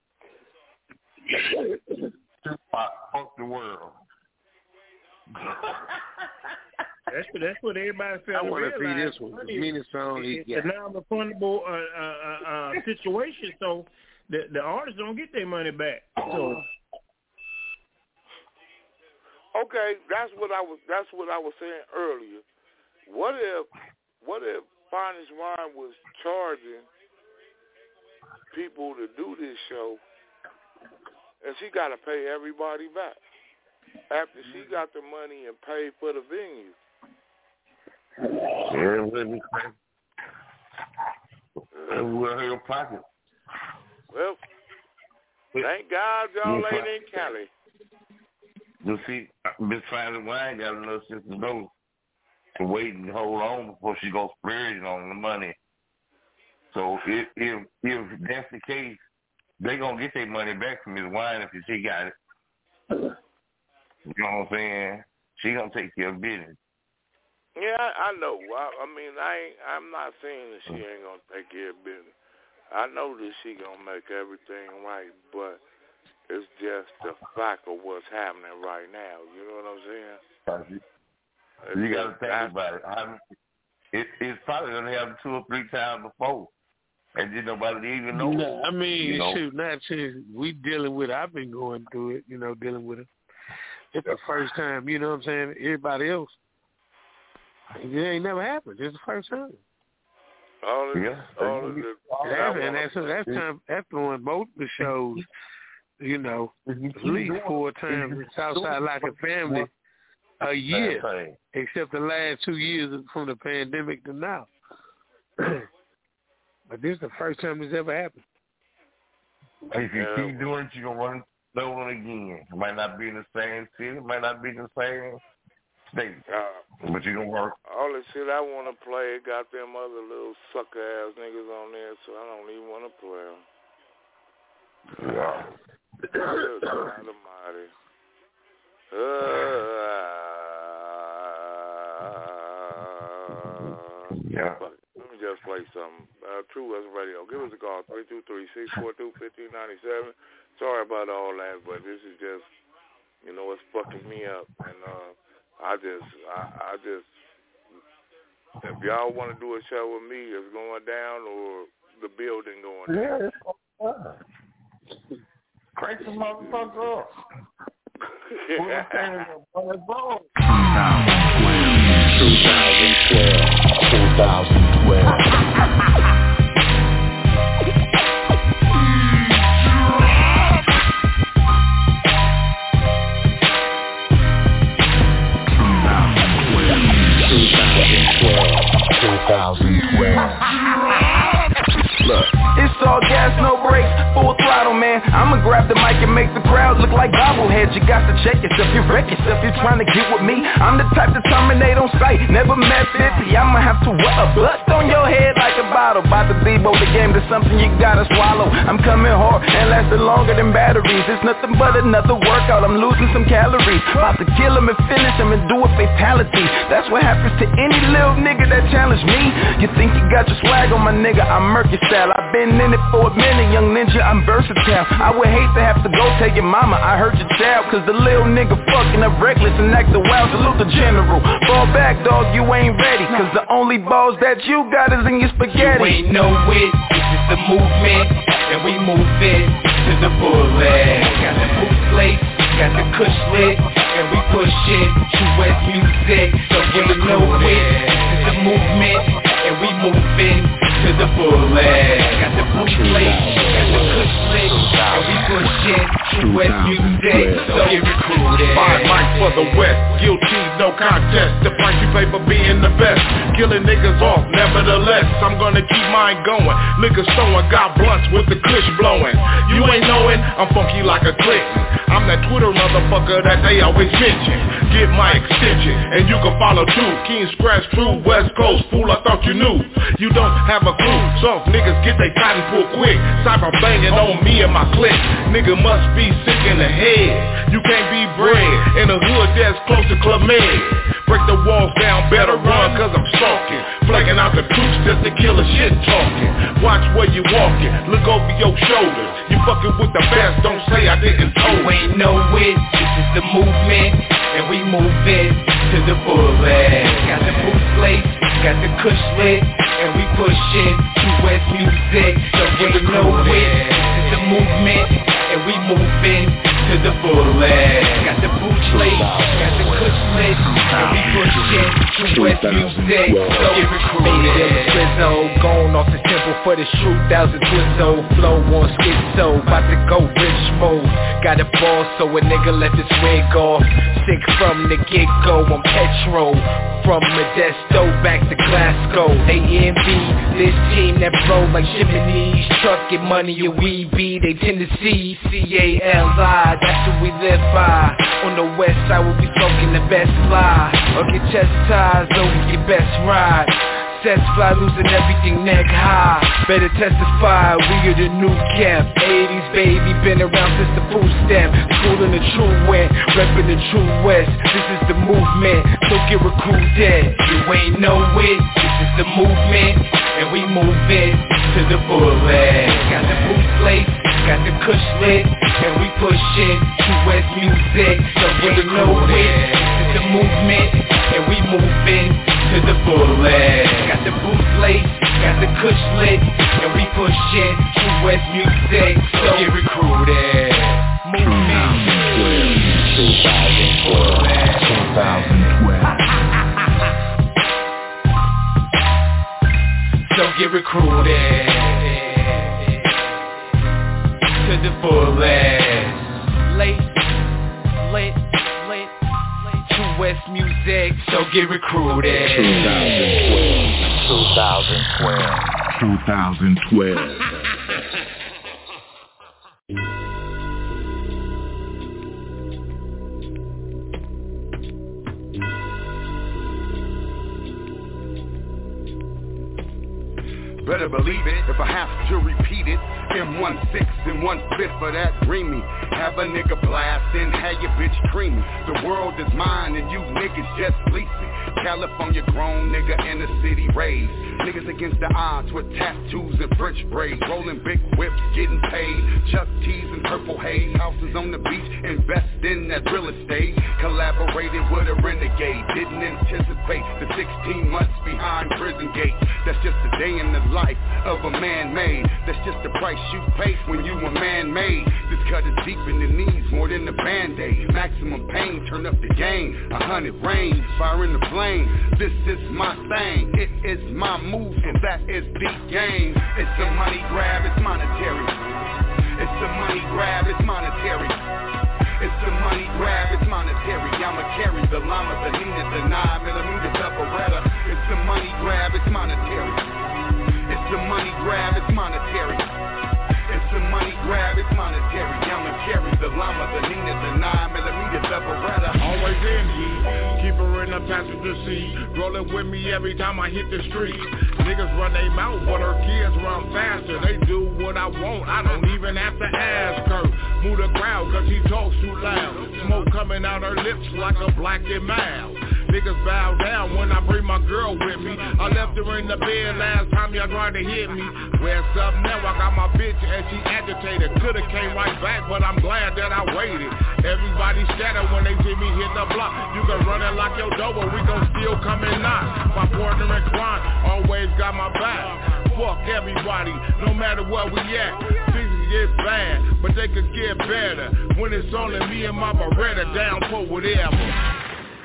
[SPEAKER 16] Tupac, fuck the world.
[SPEAKER 15] That's that's what everybody felt.
[SPEAKER 14] I want to see this one. The meanest song he got.
[SPEAKER 15] It's a non-refundable uh, uh, uh, situation, so the the artists don't get their money back. So
[SPEAKER 13] okay, that's what I was. That's what I was saying earlier. What if, what if Finance Wine was charging people to do this show, and she got to pay everybody back after she got the money and paid for the venue?
[SPEAKER 16] Yeah, it would be crazy. It would hurt your pocket.
[SPEAKER 13] Well, thank God y'all ain't in Cali.
[SPEAKER 16] You see, Miss Finance Wine got enough sense to know to wait and hold on before she goes splurging on the money. So if if if that's the case, they gonna get their money back from Miss Wine if she got it. You know what I'm saying? She gonna take care of business.
[SPEAKER 13] Yeah, I, I know. I, I mean, I ain't, I'm not saying that she ain't gonna take care of business. I know that she gonna make everything right, but it's just the fact of what's happening right now. You know what I'm saying?
[SPEAKER 16] You, you got to think about it. I mean, it. It's probably gonna happen two or three times before, and did nobody even know?
[SPEAKER 14] No, I mean,
[SPEAKER 16] you know?
[SPEAKER 14] shoot, not shoot. We dealing with it. I've been going through it. You know, dealing with it. It's the first time. You know what I'm saying? Everybody else, it ain't never happened. It's the first time.
[SPEAKER 13] All of,
[SPEAKER 16] yeah.
[SPEAKER 13] all of the, all
[SPEAKER 14] that's, and that's that's time. That's throwing both the shows. You know, at least four times in Southside Like a Family a year, except the last two years from the pandemic to now. But this is the first time this ever happened.
[SPEAKER 16] If you keep doing it, you're going to run another one again. It might not be in the same city, it might not be in the same state, uh, but you're going to work.
[SPEAKER 13] All the shit I want to play got them other little sucker-ass niggas on there, so I don't even want to play them.
[SPEAKER 16] Yeah.
[SPEAKER 13] Good God almighty. Uh,
[SPEAKER 16] yeah.
[SPEAKER 13] Let me just play something. Uh, True West Radio. Give us a call, three two three, six four two, one five nine seven. Sorry about all that, but this is just, you know, it's fucking me up. And uh, I just, I, I just, if y'all want to do a show with me, it's going down or the building going down.
[SPEAKER 16] Yeah, it's going down. Crank this motherfucker up. two thousand twelve. two thousand twelve.
[SPEAKER 17] Look, it's all gas, no brakes, full throttle, man. I'ma grab the mic and make the crowd look like bobbleheads. You got to check yourself, you wreck yourself, you're trying to get with me. I'm the type to terminate on sight, never met fifty. I'ma have to what, a bust on your head like a bottle. About to debo the game to something you gotta swallow. I'm coming hard and lasting longer than batteries. It's nothing but another workout, I'm losing some calories. About to kill him and finish him and do a fatality. That's what happens to any little nigga that challenge me. You think you got your swag on my nigga, I'm murky style. I've been in it for a minute, young ninja, I'm versatile. I would hate to have to go tell your mama I hurt your child, cause the little nigga fucking up reckless and act a wild. Salute the general, fall back dog, you ain't ready, cause the only balls that you got is in your spaghetti.
[SPEAKER 18] You ain't know it, this is the movement, and we move it to the bullet. Got the boots laced, got the kush lit, and we push it to West Music. So you know it, this is the movement, and we moving to the bullet. Got the boots laced, got the kush lit, and we push it to West Music. So get recruited.
[SPEAKER 19] Five mics for the West, guilty, no contest. The price you pay for being the best, killing niggas off, nevertheless. I'm gonna keep mine going. Niggas throwing, got blunts with the kush blowing. You ain't knowing, I'm funky like a Clinton. I'm that Twitter motherfucker that they always mention. Get my extension, and you can follow too. King Scratch, True West Coast, fool, I thought you knew. You don't have a clue, soft niggas get they cotton pull quick. Cyber banging on me and my clique. Nigga must be sick in the head. You can't be bred in a hood that's close to Club Med. Break the walls down, better run, cause I'm stalking. Flagging out the troops just to kill a shit talking. Watch where you walking, look over your shoulder. You fucking with the best, don't say I didn't told.
[SPEAKER 18] You ain't know it, this is the movement, and we move it to the bullet. Got the boots laced, got the kush lit, and we push it to West Music. So you know it, this is the movement, and we moving to the bullet. Got the boots laced, got the kush lit, and we push it to West Music. So get recruited.
[SPEAKER 20] Schizo, gone off the temple for the shoot, thousand twizzo. Flow on schizo, about to go rich mode. Got a ball so a nigga left his wig off. Sick from the get-go, I'm petrol. From Modesto back to Glasgow. They envy this team that blow like chimneys. Truckin' money and we be, they tend to see C A L I, that's who we live by. On the west side we'll be smoking the best fly. Or get chest ties, always get best ride. Sets fly, losing everything neck high. Better testify, we are the new camp. eighties baby, been around since the food stamp. School in the true went, reppin' the true west. This is the movement, so get recruited.
[SPEAKER 18] You ain't know it, this is the movement, and we move it to the bullet. Got the boots laced, got the kush lit, and we push it to West Music. So you know it, this is the movement, and we moving to the bullet. Got the boots laced, got the kush lit, and we push it to West Music. So get recruited. Movement. twenty twelve. So get recruited to the fullest. Late, lit, lit, to West Music. So get recruited.
[SPEAKER 19] twenty twelve. twenty twelve.
[SPEAKER 2] Better believe it, if I have to repeat it. M one six and one fifth for that dreamy. Have a nigga blasting, have your bitch creamy. The world is mine and you niggas just
[SPEAKER 21] fleecing. California grown nigga in the city raised. Niggas against the odds with tattoos and French braids. Rolling big whips, getting paid. Chuck T's and purple haze. Houses on the beach, invest in that real estate. Collaborated with a renegade. Didn't anticipate the sixteen months behind prison gates. That's just a day in the life of a man-made. That's just the price you pay when you a man-made. This cut is deep in the knees, more than the Band-Aid. Maximum pain, turn up the game. A hundred rain, fire in the flame. This is my thing, it is my move, and that is the game. It's a money grab, it's monetary. It's a money grab, it's monetary. It's a money grab, it's monetary. I'ma carry the llama, the Nina, the nine millimeters of Beretta. It's a money grab, it's monetary. It's a money grab, it's monetary. It's a money grab, it's monetary. I'ma carry the llama, the Nina, the nine millimeters of Beretta.
[SPEAKER 19] Always in heat, keep her in the passenger seat. Rolling with me every time I hit the street. Niggas run they mouth, but her kids run faster. They do what I want, I don't even have to ask her. Move the crowd, cause she talks too loud. Smoke coming out her lips like a black and mild. Niggas bow down when I bring my girl with me. I left her in the bed last time y'all tried to hit me. Where's up now? I got my bitch and she agitated. Coulda came right back, but I'm glad that I waited. Everybody scatter when they see me hit the block. You can run it like your door, but we gon' still come and knock. My partner in crime always got my back. Fuck everybody, no matter where we at. Things can get bad, but they could get better when it's only me and my Beretta down for whatever.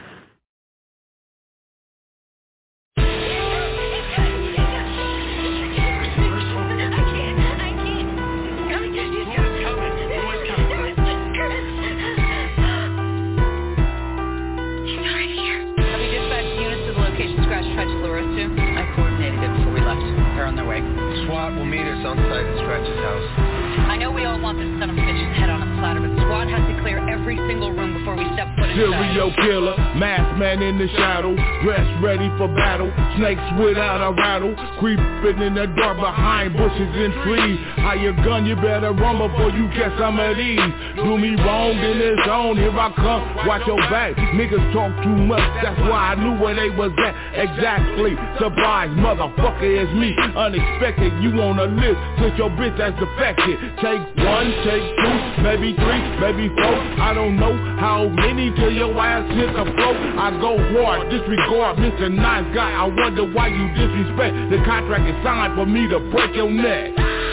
[SPEAKER 22] On their way.
[SPEAKER 23] SWAT will meet us on site at Scratch's house.
[SPEAKER 22] I know we all want this son of a bitch's head on a platter, but SWAT has to clear every single room before we step foot inside.
[SPEAKER 19] Serial killer, masked man in the shadow, dressed ready for battle, snakes without a rattle, creeping in the dark behind bushes and trees. How your gun, you better run before you catch some of these. Do me wrong, then it's on, here I come, watch your back. Niggas talk too much, that's why I knew where they was at. Exactly, surprise, motherfucker, is me. Unexpected, you on a list, since your bitch that's defected. Take one, take two, maybe three, maybe four. I don't know how many till your ass hit the floor. I go hard, disregard Mister Nice Guy. I wonder why you disrespect. The contract is signed for me to break your neck.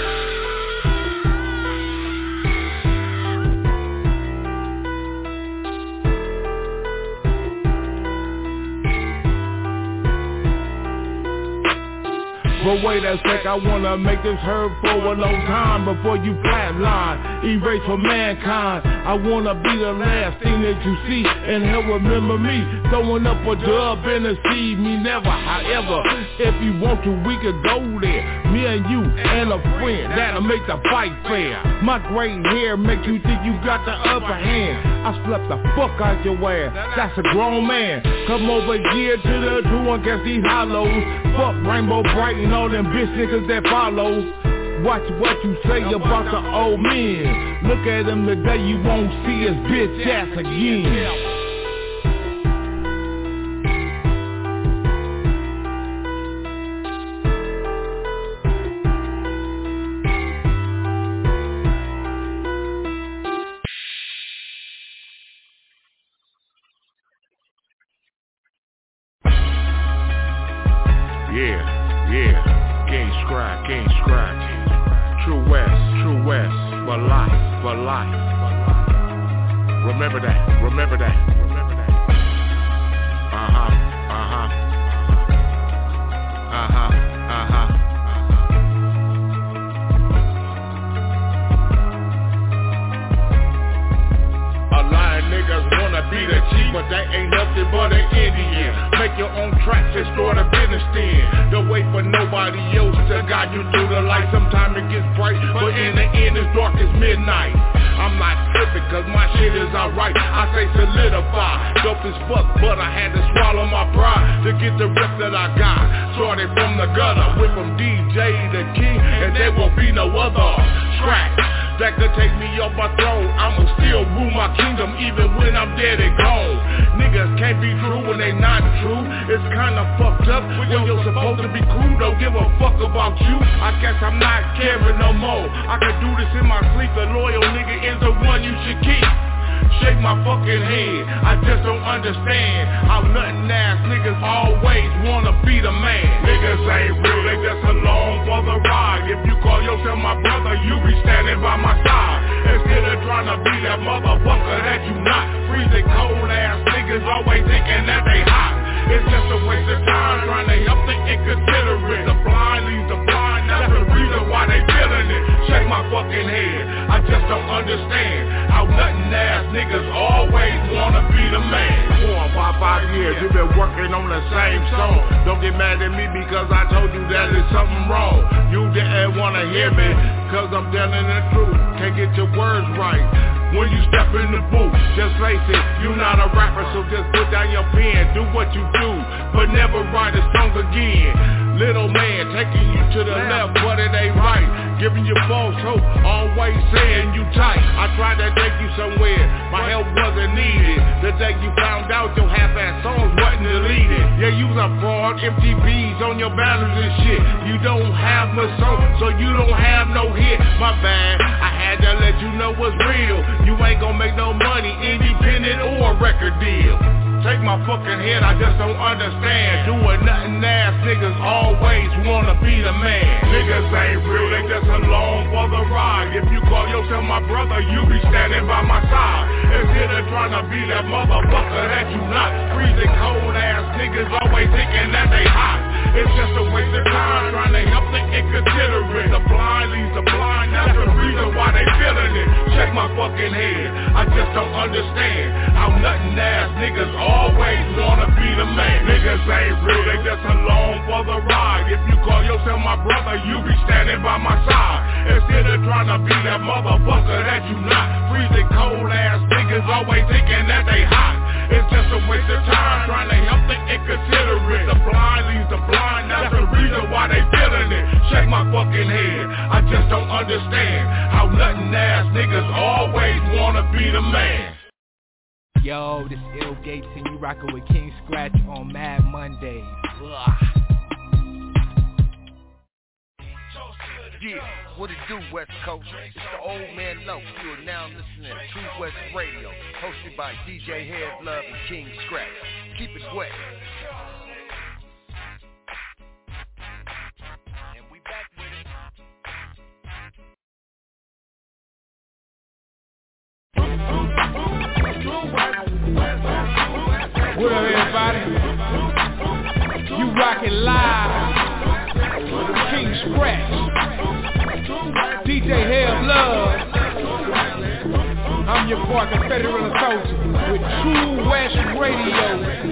[SPEAKER 19] But wait a sec, I wanna make this heard for a long time before you flatline, erase for mankind. I wanna be the last thing that you see, and he'll remember me throwing up a dub and a seed, me never. However, if you want to, we could go there, me and you and a friend, that'll make the fight fair. My gray hair make you think you got the upper hand. I slept the fuck out your ass, that's a grown man. Come over here to the two and guess these hollows. Fuck Rainbow Bright and all them bitch niggas that follow. Watch what you say about the old men. Look at them today, you won't see his bitch ass again. Yeah, yeah, Gang Scribe, Gang Scribe. True West, True West, for life, for life. Remember that, remember that, remember that. Uh-huh, uh-huh. Uh-huh, uh-huh. A lot of niggas wanna be the chief, but they ain't nothing but an Indian. Make your own tracks and start a business then. Don't wait for nobody else to guide you through the light. Sometimes it gets bright, but in the end it's dark as midnight. I'm not tripping cause my shit is alright. I say solidify, dope as fuck, but I had to swallow my pride to get the rep that I got. Started from the gutter, went from D J to king, and there won't be no other. Scratch. that could take me off my throne. I'ma still rule my kingdom even when I'm dead and gone. Niggas can't be true when they not true. It's kinda fucked up when you're supposed to be cool. Don't give a fuck about you. I guess I'm not caring no more. I can do this in my sleep. A loyal nigga is the one you should keep. Shake my fucking head, I just don't understand how nothing ass niggas always wanna be the man. Niggas ain't real, they just along for the ride. If you call yourself my brother, you be standing by my side. Instead of trying to be that motherfucker that you not. Freezing cold ass niggas always thinking that they hot. It's just a waste of time trying to help the inconsiderate. The blind leads the blind, that's the reason why they feeling it. Shake my fucking head, I just don't understand how nothing ass niggas always wanna be the man. Four or five, five years, you've been working on the same song. Don't get mad at me because I told you that there's something wrong. You didn't wanna hear me, cause I'm telling the truth. Can't get your words right when you step in the booth. Just face it, you not a rapper, so just put down your pen. Do what you do, but never write a song again. Little man taking you to the left, but it ain't right. Giving you false hope, always saying you tight. I tried to take you somewhere, my help wasn't needed. The day you found out your half-ass songs wasn't deleted. Yeah, you's a fraud, M T Vs on your banners and shit. You don't have much song, so you don't have no hit. My bad, I had to let you know what's real. You ain't gon' make no money, independent or a record deal. Take my fucking head, I just don't understand. Doing nothing ass niggas always wanna be the man. Niggas ain't real, they just along for the ride. If you call yourself my brother, you be standing by my side. Instead of trying to be that motherfucker that you not. Freezing cold ass niggas always thinking that they hot. It's just a waste of time trying to help the inconsiderate. The blind leads the blind, that's the reason why they feeling it. Check my fucking head, I just don't understand how nothing ass niggas always wanna be the man. Niggas ain't real, they just along for the ride. If you call yourself my brother, you be standing by my side. Instead of trying to be that motherfucker that you not. Freezing cold ass niggas always thinking that they hot. It's just a waste of time trying to help the inconsiderate. The blind leads the blind, that's the reason why they feeling it. Shake my fucking head, I just don't understand how nothing ass niggas always wanna be the man.
[SPEAKER 20] Yo, this Ill Gates and you rockin' with King Scratch on Mad Mondays. Ugh.
[SPEAKER 1] Yeah, what it do, West Coast? It's the old man Low. You are now listening to True West Radio, hosted by D J Head Love and King Scratch. Keep it wet. And we back with it.
[SPEAKER 8] What up, everybody? You rockin' live with the King Scratch, D J Hell Love. I'm your boy, Confederate Soldier, with True West Radio.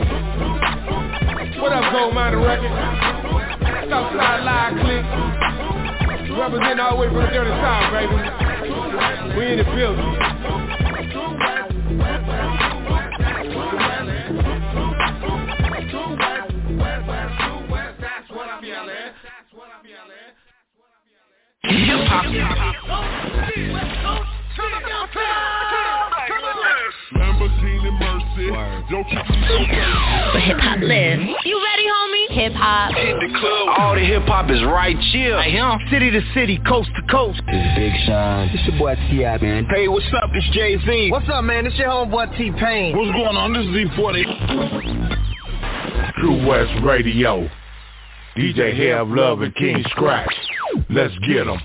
[SPEAKER 8] What up, Gold Miner Records? Southside Live Click. Representing all the way from the dirty South, baby. We in the building.
[SPEAKER 2] Hip-hop. Lamborghini Mercy. Don't you be so crazy.
[SPEAKER 22] But hip-hop lives. You ready, homie? Hip-hop.
[SPEAKER 10] All the hip-hop is right here. Right here. City to city, coast to coast.
[SPEAKER 12] It's Big Sean. It's your boy T I, man.
[SPEAKER 10] Hey, what's up? It's Jay-Z.
[SPEAKER 12] What's up, man? It's your homeboy T-Pain.
[SPEAKER 2] What's going on? This is Z forty. True West Radio. D J Have Love and King Scratch. Let's get them.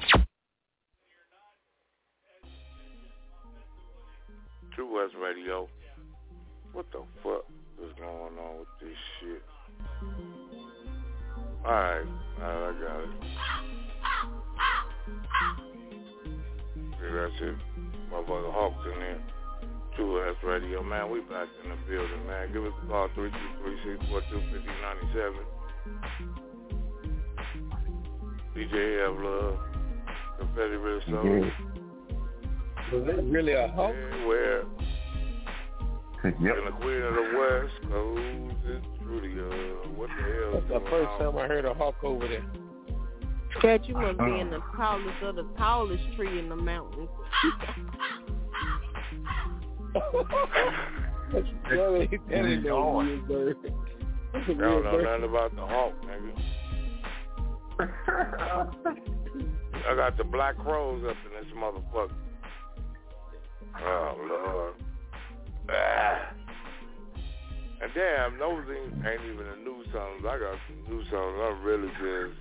[SPEAKER 13] True West Radio. What the fuck is going on with this shit? Alright, alright, I got it. See, that's it. Motherfucker Hawks in there. True West Radio, man. We back in the building, man. Give us a call, three two three, six four two, five zero nine seven. D J Have Love, Confederate Soldier.
[SPEAKER 14] Was that really a hawk?
[SPEAKER 13] Yeah, where?
[SPEAKER 16] Yep.
[SPEAKER 13] And the Queen of the West Coast is Trudy. Uh, what the hell?
[SPEAKER 14] That's the first time I heard a hawk over there.
[SPEAKER 9] Scratch, you must be in the tallest of the tallest tree in the mountains.
[SPEAKER 14] that ain't, that ain't no real bird. That's a
[SPEAKER 13] I
[SPEAKER 14] real
[SPEAKER 13] don't know
[SPEAKER 14] bird.
[SPEAKER 13] nothing about the hawk, nigga. I got the black crows up in this motherfucker. Oh, Lord. Ah. And damn, those ain't, ain't even the new songs. I got some new songs. I'm really just,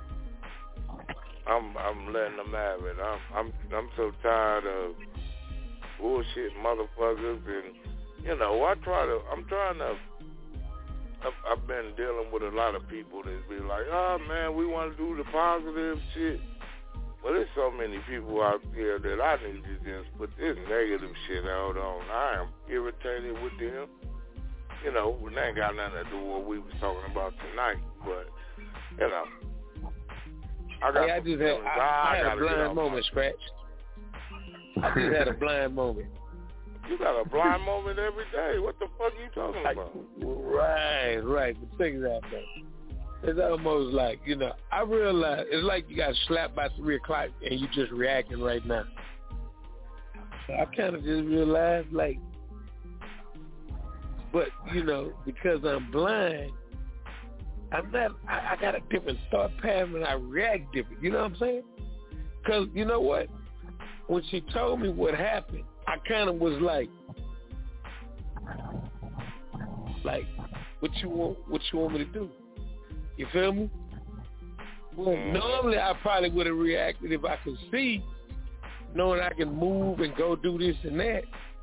[SPEAKER 13] I'm I'm letting them have it. I'm I'm I'm so tired of bullshit motherfuckers, and you know I try to. I'm trying to. I've, I've been dealing with a lot of people that be like, oh man, we want to do the positive shit. Well, there's so many people out there that I need to just put this negative shit out on. I am irritated with them. You know, it ain't got nothing to do with what we was talking about tonight, but, you know. I got
[SPEAKER 14] hey, I just had, I, I had a blind moment, Scratch. I just had a blind moment.
[SPEAKER 13] You got a blind moment every day. What the fuck are you talking about?
[SPEAKER 14] Right, right. But check it out, though. It's almost like, you know, I realize it's like you got slapped by three o'clock and you just reacting right now. So I kind of just realized, like, but, you know, because I'm blind, I'm not, I, I got a different thought pattern and I react different. You know what I'm saying? Because, you know what? When she told me what happened, I kind of was like, like, what you want, what you want me to do? You feel me? Well, normally I probably would have reacted if I could see, knowing I can move and go do this and that.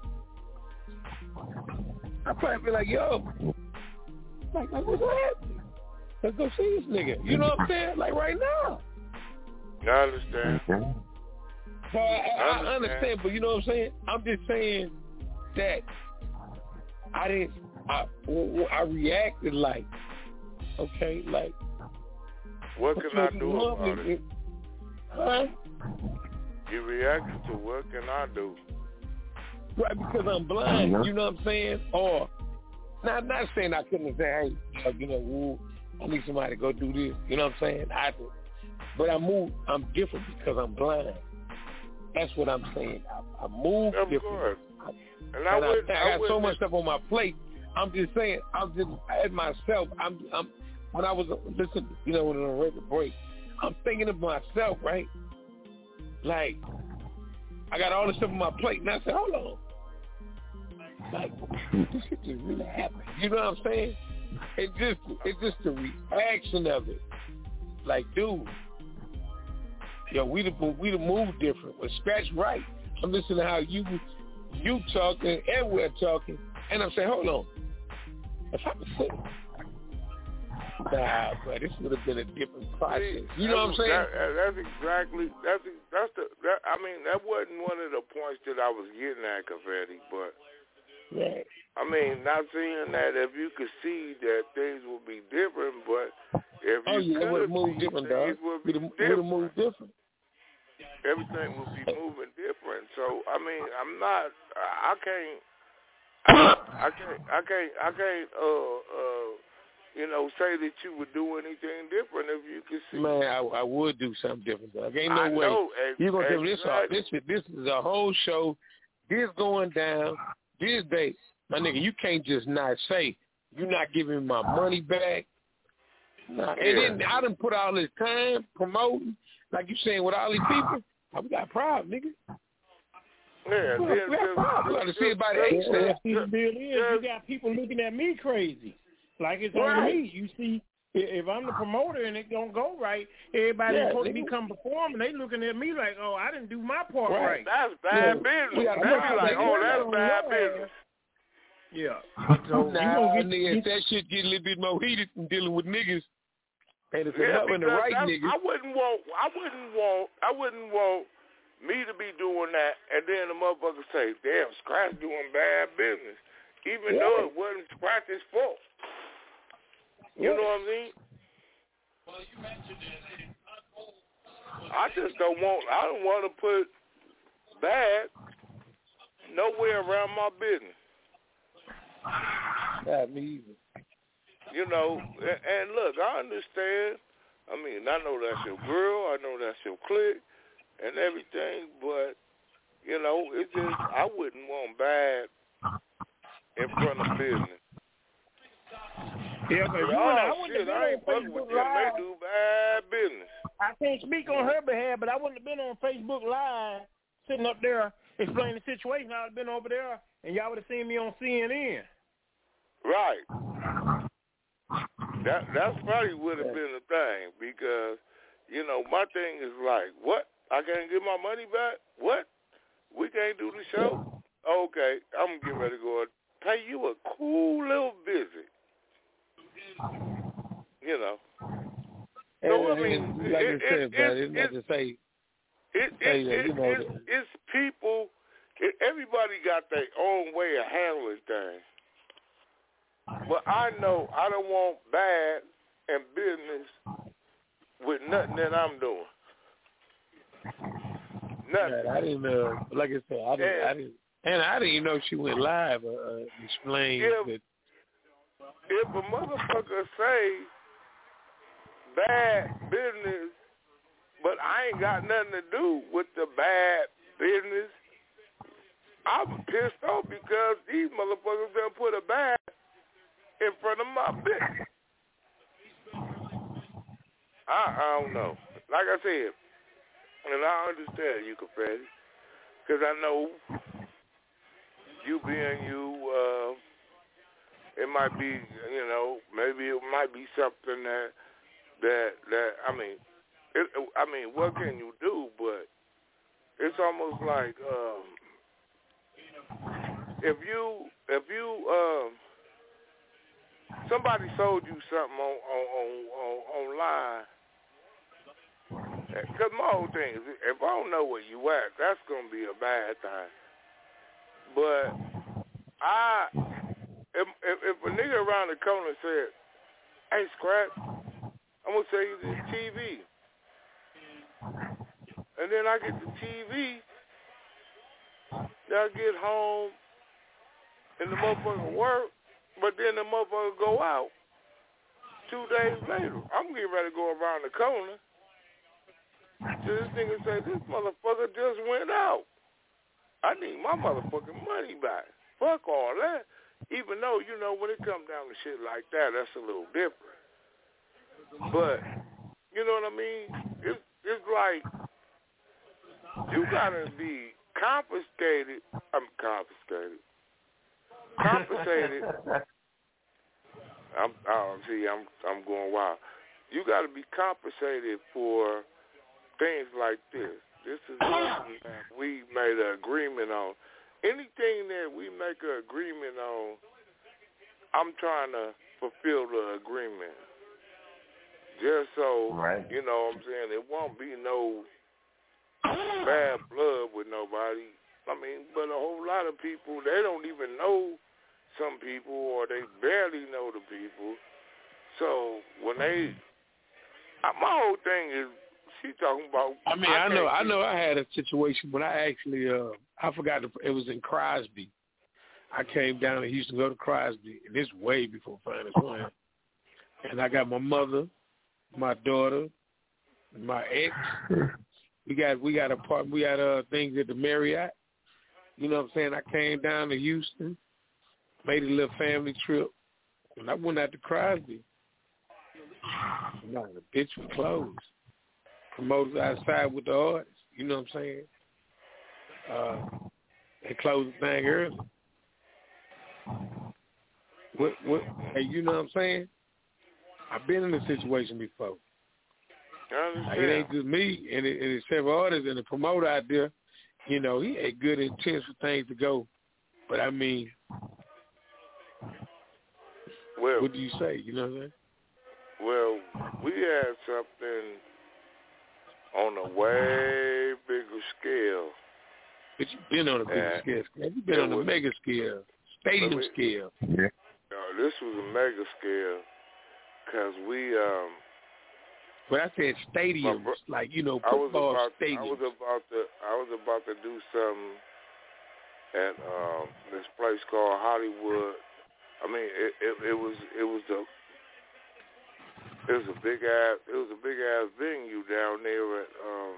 [SPEAKER 14] I'd probably be like, yo, like, like what's happening? Let's go see this nigga. You know what I'm saying? Like right now.
[SPEAKER 13] I understand.
[SPEAKER 14] So I, I, I understand, but you know what I'm saying? I'm just saying that I didn't, I, I reacted like, okay, like.
[SPEAKER 13] What can I do about it?
[SPEAKER 14] Huh?
[SPEAKER 13] You reacted to what can I do?
[SPEAKER 14] Right, because I'm blind, mm-hmm. You know what I'm saying? Or, not not saying I couldn't say, hey, you know, woo, I need somebody to go do this. You know what I'm saying? I do. But I move, I'm different because I'm blind. That's what I'm saying. I, I move
[SPEAKER 13] of
[SPEAKER 14] different.
[SPEAKER 13] Course.
[SPEAKER 14] I,
[SPEAKER 13] and I,
[SPEAKER 14] and
[SPEAKER 13] would,
[SPEAKER 14] I, I
[SPEAKER 13] I
[SPEAKER 14] got so much stuff on my plate. I'm just saying, I'm just at myself. I'm, I'm when I was listen, you know, when on a regular break, I'm thinking of myself, right? Like, I got all this stuff on my plate, and I said, hold on. Like, this shit just really happened. You know what I'm saying? It just, it's just the reaction of it. Like, dude, yo, we the we the move different. But Scratch right. I'm listening to how you you talking and we're talking, and I'm saying, hold on. That's how I say. Nah, but this would have been a different process. You know what I'm saying?
[SPEAKER 13] That, that's exactly that's that's the. That, I mean, that wasn't one of the points that I was getting at, Confetti. But
[SPEAKER 14] yeah.
[SPEAKER 13] I mean, not saying that if you could see that things would be different, but if
[SPEAKER 14] oh
[SPEAKER 13] you
[SPEAKER 14] yeah, it would have
[SPEAKER 13] could
[SPEAKER 14] moved
[SPEAKER 13] see,
[SPEAKER 14] different,
[SPEAKER 13] things
[SPEAKER 14] dog.
[SPEAKER 13] would be
[SPEAKER 14] It
[SPEAKER 13] different.
[SPEAKER 14] would have moved different.
[SPEAKER 13] Everything would be moving different. So I mean, I'm not. I can't. I can't. I can't. I can't. Uh. Uh. You know, say that you would do anything different if you could see.
[SPEAKER 14] Man, I, I would do something different. Dog. Ain't no
[SPEAKER 13] I
[SPEAKER 14] way.
[SPEAKER 13] Know,
[SPEAKER 14] You're gonna
[SPEAKER 13] exactly.
[SPEAKER 14] tell me this, this? This is a whole show. This going down. This day, my nigga. You can't just not say you're not giving me my money back. Nah.
[SPEAKER 13] Yeah.
[SPEAKER 14] And then I done put all this time promoting, like you saying, with all these people. We got problem, nigga.
[SPEAKER 13] Yeah,
[SPEAKER 14] we got, we got problem. We got to see about the H
[SPEAKER 15] yeah, yeah, yeah. You got people looking at me crazy. Like it's
[SPEAKER 14] right.
[SPEAKER 15] on me. You see, if I'm the promoter and it don't go right, everybody's
[SPEAKER 14] yeah,
[SPEAKER 15] supposed
[SPEAKER 14] nigga.
[SPEAKER 15] to be come performing. They looking at me like, oh, I didn't do my part right.
[SPEAKER 14] right.
[SPEAKER 13] That's bad
[SPEAKER 14] yeah.
[SPEAKER 13] business. They be like, oh, that's bad business.
[SPEAKER 15] Yeah. So
[SPEAKER 14] nah,
[SPEAKER 15] you gonna get,
[SPEAKER 14] nigga, if that shit get a little bit more heated than dealing with niggas, and if
[SPEAKER 13] yeah,
[SPEAKER 14] helping the right niggas.
[SPEAKER 13] I wouldn't want. I wouldn't want. I wouldn't want me to be doing that, and then the motherfucker say, "Damn, Scratch doing bad business," even
[SPEAKER 14] yeah.
[SPEAKER 13] though it wasn't Scratch's fault. You
[SPEAKER 14] yeah.
[SPEAKER 13] know what I mean? I just don't want. I don't want to put bad nowhere around my business.
[SPEAKER 14] Not me either.
[SPEAKER 13] You know, and, and look, I understand I mean, I know that's your girl. I know that's your clique and everything, but, you know, it just, I wouldn't want bad in front of business.
[SPEAKER 15] Yeah, but you
[SPEAKER 13] oh,
[SPEAKER 15] and I wouldn't
[SPEAKER 13] shit,
[SPEAKER 15] have
[SPEAKER 13] I
[SPEAKER 15] been
[SPEAKER 13] ain't
[SPEAKER 15] on
[SPEAKER 13] fucking with
[SPEAKER 15] Facebook
[SPEAKER 13] them. They
[SPEAKER 15] Live.
[SPEAKER 13] do bad business.
[SPEAKER 15] I can't speak on her behalf, but I wouldn't have been on Facebook Live sitting up there explaining the situation. I would have been over there, and y'all would have seen me on C N N.
[SPEAKER 13] Right. That that's probably would have been the thing because, you know, my thing is like, what? I can't get my money back? What? We can't do the show? Okay, I'm getting ready to go pay you a cool little visit. You know. So, I mean,
[SPEAKER 14] and like
[SPEAKER 13] it,
[SPEAKER 14] I said,
[SPEAKER 13] it,
[SPEAKER 14] but
[SPEAKER 13] it,
[SPEAKER 14] it's not to say,
[SPEAKER 13] it,
[SPEAKER 14] say
[SPEAKER 13] it,
[SPEAKER 14] that,
[SPEAKER 13] it,
[SPEAKER 14] you know,
[SPEAKER 13] it's, it's people, it, everybody got their own way of handling things. But I know I don't want bad and business with nothing that I'm doing. Nothing.
[SPEAKER 14] I didn't know. Uh, like I said, I didn't.
[SPEAKER 13] And,
[SPEAKER 14] I didn't. And I didn't even know she went live. Uh, uh, explain.
[SPEAKER 13] If,
[SPEAKER 14] that,
[SPEAKER 13] if a motherfucker say bad business, but I ain't got nothing to do with the bad business, I'm pissed off because these motherfuckers done put a bad in front of my business. I, I don't know. Like I said, and I understand you, Confetti, because I know you being you, uh, it might be, you know, maybe it might be something that, that, that I mean, it, I mean, what can you do? But it's almost like um, if you, if you, um, somebody sold you something on on on, on online. Because my whole thing is, if I don't know where you at, that's gonna be a bad thing. But I, if if, if a nigga around the corner said, "Hey, Scrap, I'm gonna sell you this T V," and then I get the T V, then I get home, and the motherfucker work. But then the motherfucker go out two days later. I'm getting ready to go around the corner to this nigga say, this motherfucker just went out. I need my motherfucking money back. Fuck all that. Even though, you know, when it comes down to shit like that, that's a little different. But, you know what I mean? It's, it's like you gotta be confiscated. I'm confiscated. Compensated. I'm. Oh, see, I'm. I'm going wild. You got to be compensated for things like this. This is something that we made an agreement on. Anything that we make an agreement on, I'm trying to fulfill the agreement. Just so, right. You know what I'm saying, it won't be no bad blood with nobody. I mean, but a whole lot of people, they don't even know some people, or they barely know the people. So when they, my whole thing is, she talking about.
[SPEAKER 14] I mean, I, I know, I know, I had a situation when I actually, uh, I forgot, to, it was in Crosby. I came down to Houston to go to Crosby, and this way before Finest One. And I got my mother, my daughter, my ex. We got, we got a part, we got uh, things at the Marriott. You know what I'm saying? I came down to Houston, made a little family trip, and I went out to Crosby. No, the bitch was closed. Promoters outside with the artists. You know what I'm saying? Uh, they closed the thing early. What? What? Hey, you know what I'm saying? I've been in this situation before. Like, it ain't just me, and, it, and it's several artists and the promoter out there. You know, he had good intent for things to go. But, I mean,
[SPEAKER 13] well,
[SPEAKER 14] what do you say? You know what I'm saying?
[SPEAKER 13] Well, we had something on a way bigger scale.
[SPEAKER 14] But you've been on a bigger
[SPEAKER 13] and
[SPEAKER 14] scale. You've been on
[SPEAKER 13] was,
[SPEAKER 14] a mega scale, stadium
[SPEAKER 13] we,
[SPEAKER 14] scale.
[SPEAKER 13] Yeah. Uh, this was a mega scale because we... um.
[SPEAKER 14] But I said stadiums, bro- like, you know, football
[SPEAKER 13] I was about,
[SPEAKER 14] stadiums.
[SPEAKER 13] I was about to, I was about to do something at um, this place called Hollywood. I mean, it, it, it was, it was the, it was a big ass it was a big ass venue down there at um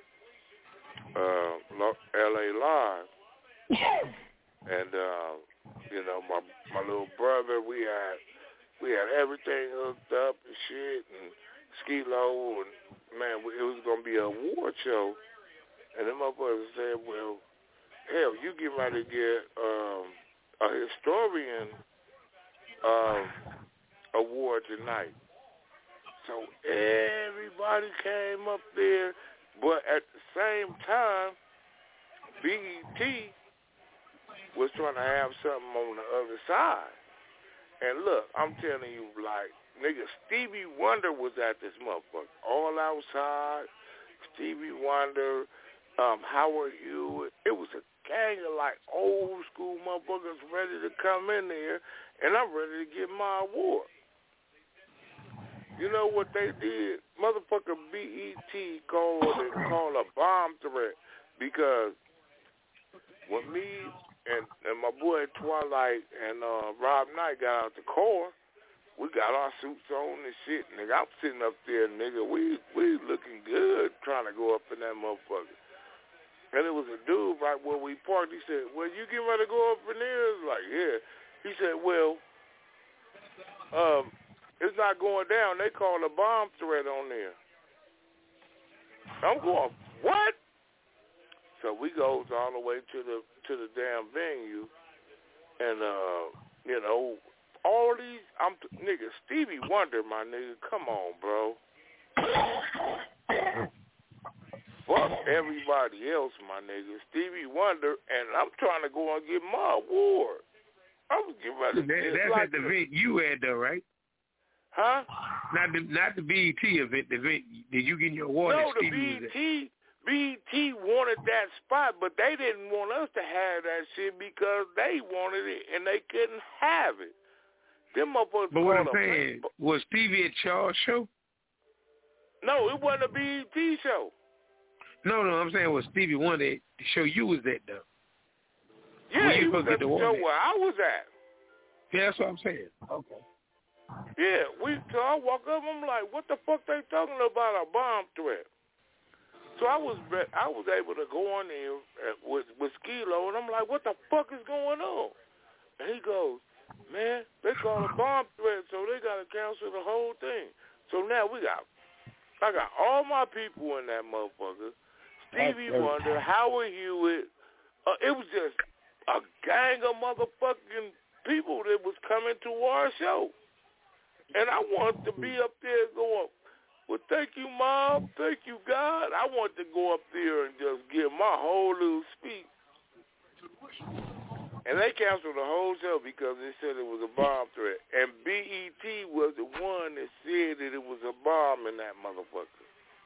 [SPEAKER 13] uh L A Live. And uh, you know, my my little brother, we had we had everything hooked up and shit, and Skee-Lo, and man, it was gonna be an award show. And then my brother said, "Well, hell, you get ready to get um, a historian um, award tonight." So everybody came up there, but at the same time, B E T was trying to have something on the other side. And look, I'm telling you, like, nigga, Stevie Wonder was at this motherfucker. All Outside, Stevie Wonder, um, Howard Hewitt. It was a gang of, like, old school motherfuckers ready to come in there, and I'm ready to get my award. You know what they did? Motherfucker B E T called it called a bomb threat, because when me and, and my boy Twilight and uh, Rob Knight got out the car, we got our suits on and shit. Nigga, I'm sitting up there, nigga. We we looking good trying to go up in that motherfucker. And it was a dude right where we parked. He said, "Well, you getting ready to go up in there?" I was like, "Yeah." He said, "Well, um, it's not going down. They called a bomb threat on there." I'm going, what? So we goes all the way to the to the damn venue, and uh, you know, all these I'm nigga Stevie Wonder, my nigga, come on, bro. Fuck everybody else, my nigga. Stevie Wonder, and I'm trying to go and get my award. I was getting ready to
[SPEAKER 14] that, That's like at the event you had though, right?
[SPEAKER 13] Huh?
[SPEAKER 14] Not the not the B E T event. The event. Did you get your award?
[SPEAKER 13] No, the
[SPEAKER 14] Stevie
[SPEAKER 13] B E T. B E T wanted that spot, but they didn't want us to have that shit because they wanted it and they couldn't have it. Them motherfuckers.
[SPEAKER 14] But what I'm saying, was Stevie at Charles' show?
[SPEAKER 13] No, it wasn't a B E T show.
[SPEAKER 14] No, no, I'm saying was Stevie wanted the show you was at though.
[SPEAKER 13] Yeah, he was at the show where I was at.
[SPEAKER 14] Yeah, that's what I'm saying. Okay.
[SPEAKER 13] Yeah, we. So I walk up, I'm like, what the fuck they talking about? A bomb threat. So I was I was able to go on there with with Skee-Lo, and I'm like, what the fuck is going on? And he goes, man, they call a bomb threat, so they got to cancel the whole thing. So now we got, I got all my people in that motherfucker. Stevie Wonder, Howard Hewitt. Uh, it was just a gang of motherfucking people that was coming to our show. And I wanted to be up there going, well, thank you, Mom. Thank you, God. I want to go up there and just give my whole little speech. And they canceled the whole show because they said it was a bomb threat. And B E T was the one that said that it was a bomb in that motherfucker.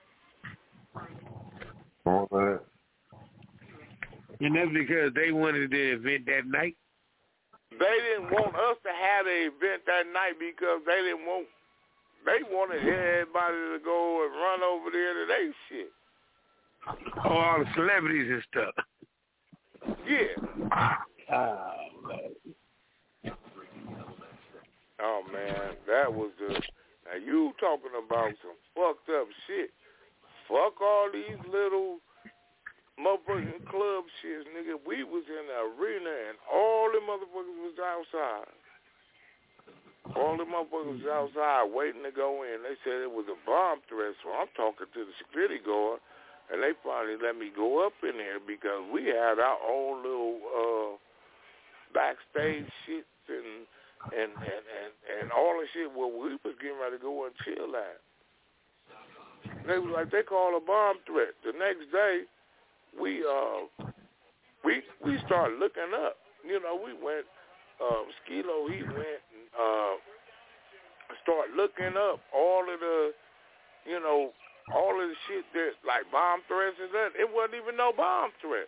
[SPEAKER 14] Okay. And that's because they wanted the event that night?
[SPEAKER 13] They didn't want us to have the event that night because they didn't want They wanted everybody to go and run over there to their shit.
[SPEAKER 14] Oh, all the celebrities and stuff.
[SPEAKER 13] Yeah.
[SPEAKER 14] Oh, man.
[SPEAKER 13] Oh, man. That was the... Now, you talking about some fucked up shit. Fuck all these little motherfucking club shits, nigga. We was in the arena and all the motherfuckers was outside. All the motherfuckers was outside waiting to go in. They said it was a bomb threat, so I'm talking to the security guard, and they finally let me go up in there because we had our own little uh, backstage shit and and, and, and and all the shit where we was getting ready to go and chill at. They was like, they called a bomb threat. The next day, we uh we we started looking up. You know, we went. Um, Skee-Lo, he went and uh, started looking up all of the, you know, all of the shit that, like bomb threats and that. It wasn't even no bomb threat.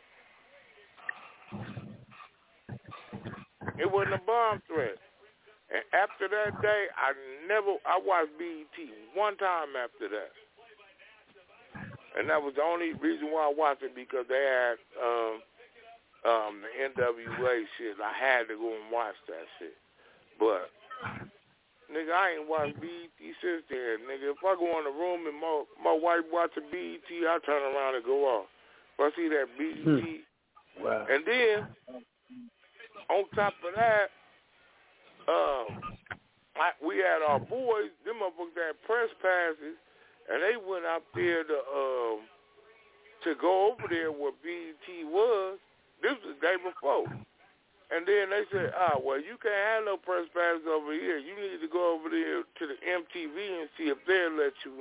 [SPEAKER 13] It wasn't a bomb threat. And after that day, I never, I watched B E T one time after that. And that was the only reason why I watched it, because they had um, um, the N W A shit. I had to go and watch that shit. But nigga, I ain't watched B E T since then, nigga. If I go in the room and my my wife watching B E T, I turn around and go off. If I see that B E T,
[SPEAKER 14] wow.
[SPEAKER 13] And then on top of that, um, I, we had our boys. Them motherfuckers had press passes, and they went out there to um to go over there where B E T was. This was the day before. And then they said, ah, well, you can't have no press passes over here. You need to go over there to the M T V and see if they'll let you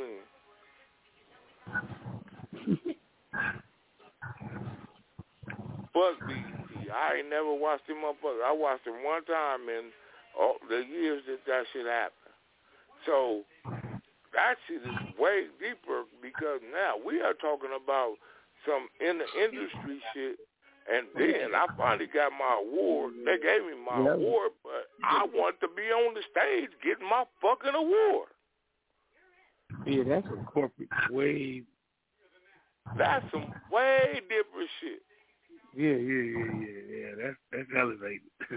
[SPEAKER 13] in. Fuck B E T. I ain't never watched them motherfuckers. I watched them one time in all the years that that shit happened. So that shit is way deeper because now we are talking about some in the industry shit. And then I finally got my award. They gave me my yeah. award, but I want to be on the stage getting my fucking award.
[SPEAKER 14] Yeah, that's some corporate way.
[SPEAKER 13] That's some way different shit.
[SPEAKER 14] Yeah, yeah, yeah, yeah, yeah. That's that's elevated.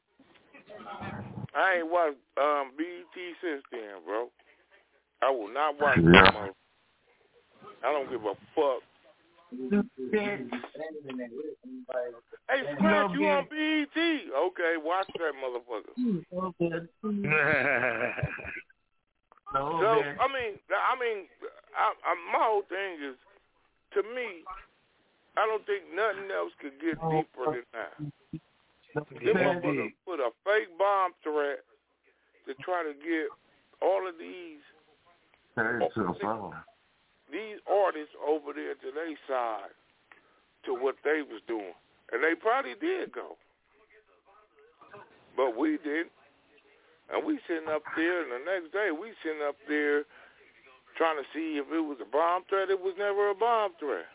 [SPEAKER 13] I ain't watched um, B E T since then, bro. I will not watch no more. I don't give a fuck. Hey, Scratch, you on B E T? Okay, watch that motherfucker. So, I mean, I mean, I, I, my whole thing is, to me, I don't think nothing else could get deeper than that. They motherfuckers put a fake bomb threat to try to get all of these these artists over there to their side to what they was doing. And they probably did go. But we didn't. And we sitting up there, and the next day we sitting up there trying to see if it was a bomb threat. It was never a bomb threat.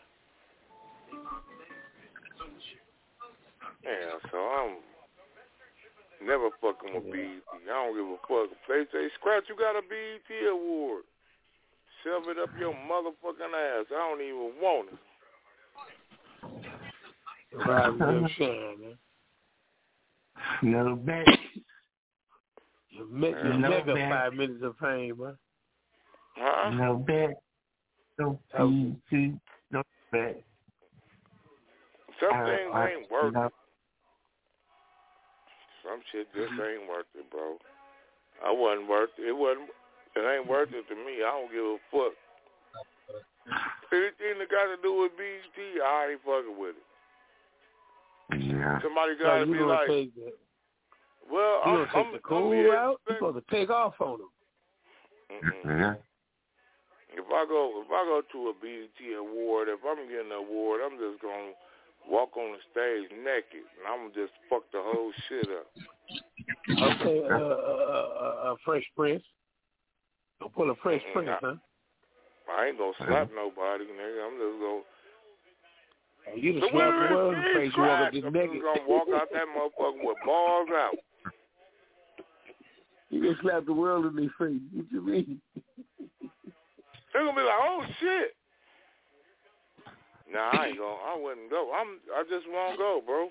[SPEAKER 13] Yeah, so I'm never fucking with B E T. I don't give a fuck. If they say, Scratch, you got a B E T award. Shove it up your motherfucking ass. I don't even want it.
[SPEAKER 14] Right, no shame, man.
[SPEAKER 16] No bet.
[SPEAKER 14] You make you make up five minutes of fame, man.
[SPEAKER 13] Huh?
[SPEAKER 16] No bet. No P C. No bet.
[SPEAKER 13] Some things ain't worth it. Some shit just ain't worth it, bro. I wasn't worth it. It wasn't. It ain't worth it to me. I don't give a fuck. Anything that got to do with B E T, I ain't fucking with it.
[SPEAKER 16] Yeah.
[SPEAKER 13] Somebody got to
[SPEAKER 14] so
[SPEAKER 13] be like,
[SPEAKER 14] take the,
[SPEAKER 13] well,
[SPEAKER 14] you
[SPEAKER 13] I'm,
[SPEAKER 14] gonna take
[SPEAKER 13] I'm
[SPEAKER 14] the cool
[SPEAKER 13] I'm
[SPEAKER 14] route. You're supposed to take off on them.
[SPEAKER 16] Yeah.
[SPEAKER 13] If I go, if I go to a B E T award, if I'm getting an award, I'm just gonna walk on the stage naked, and I'm gonna just fuck the whole shit up.
[SPEAKER 14] Okay, uh, uh, uh, uh Fresh Prince. Don't pull a Fresh Prince, I, huh?
[SPEAKER 13] I ain't gonna slap nobody, nigga. I'm just gonna.
[SPEAKER 14] Oh, you just slap the world in the face. You walk up this
[SPEAKER 13] I'm
[SPEAKER 14] naked.
[SPEAKER 13] just gonna walk out that motherfucker with balls out.
[SPEAKER 14] You just slap the world in their face. What you mean?
[SPEAKER 13] They're gonna be like, oh shit. Nah, I ain't gonna. I wouldn't go. I'm. I just won't go, bro.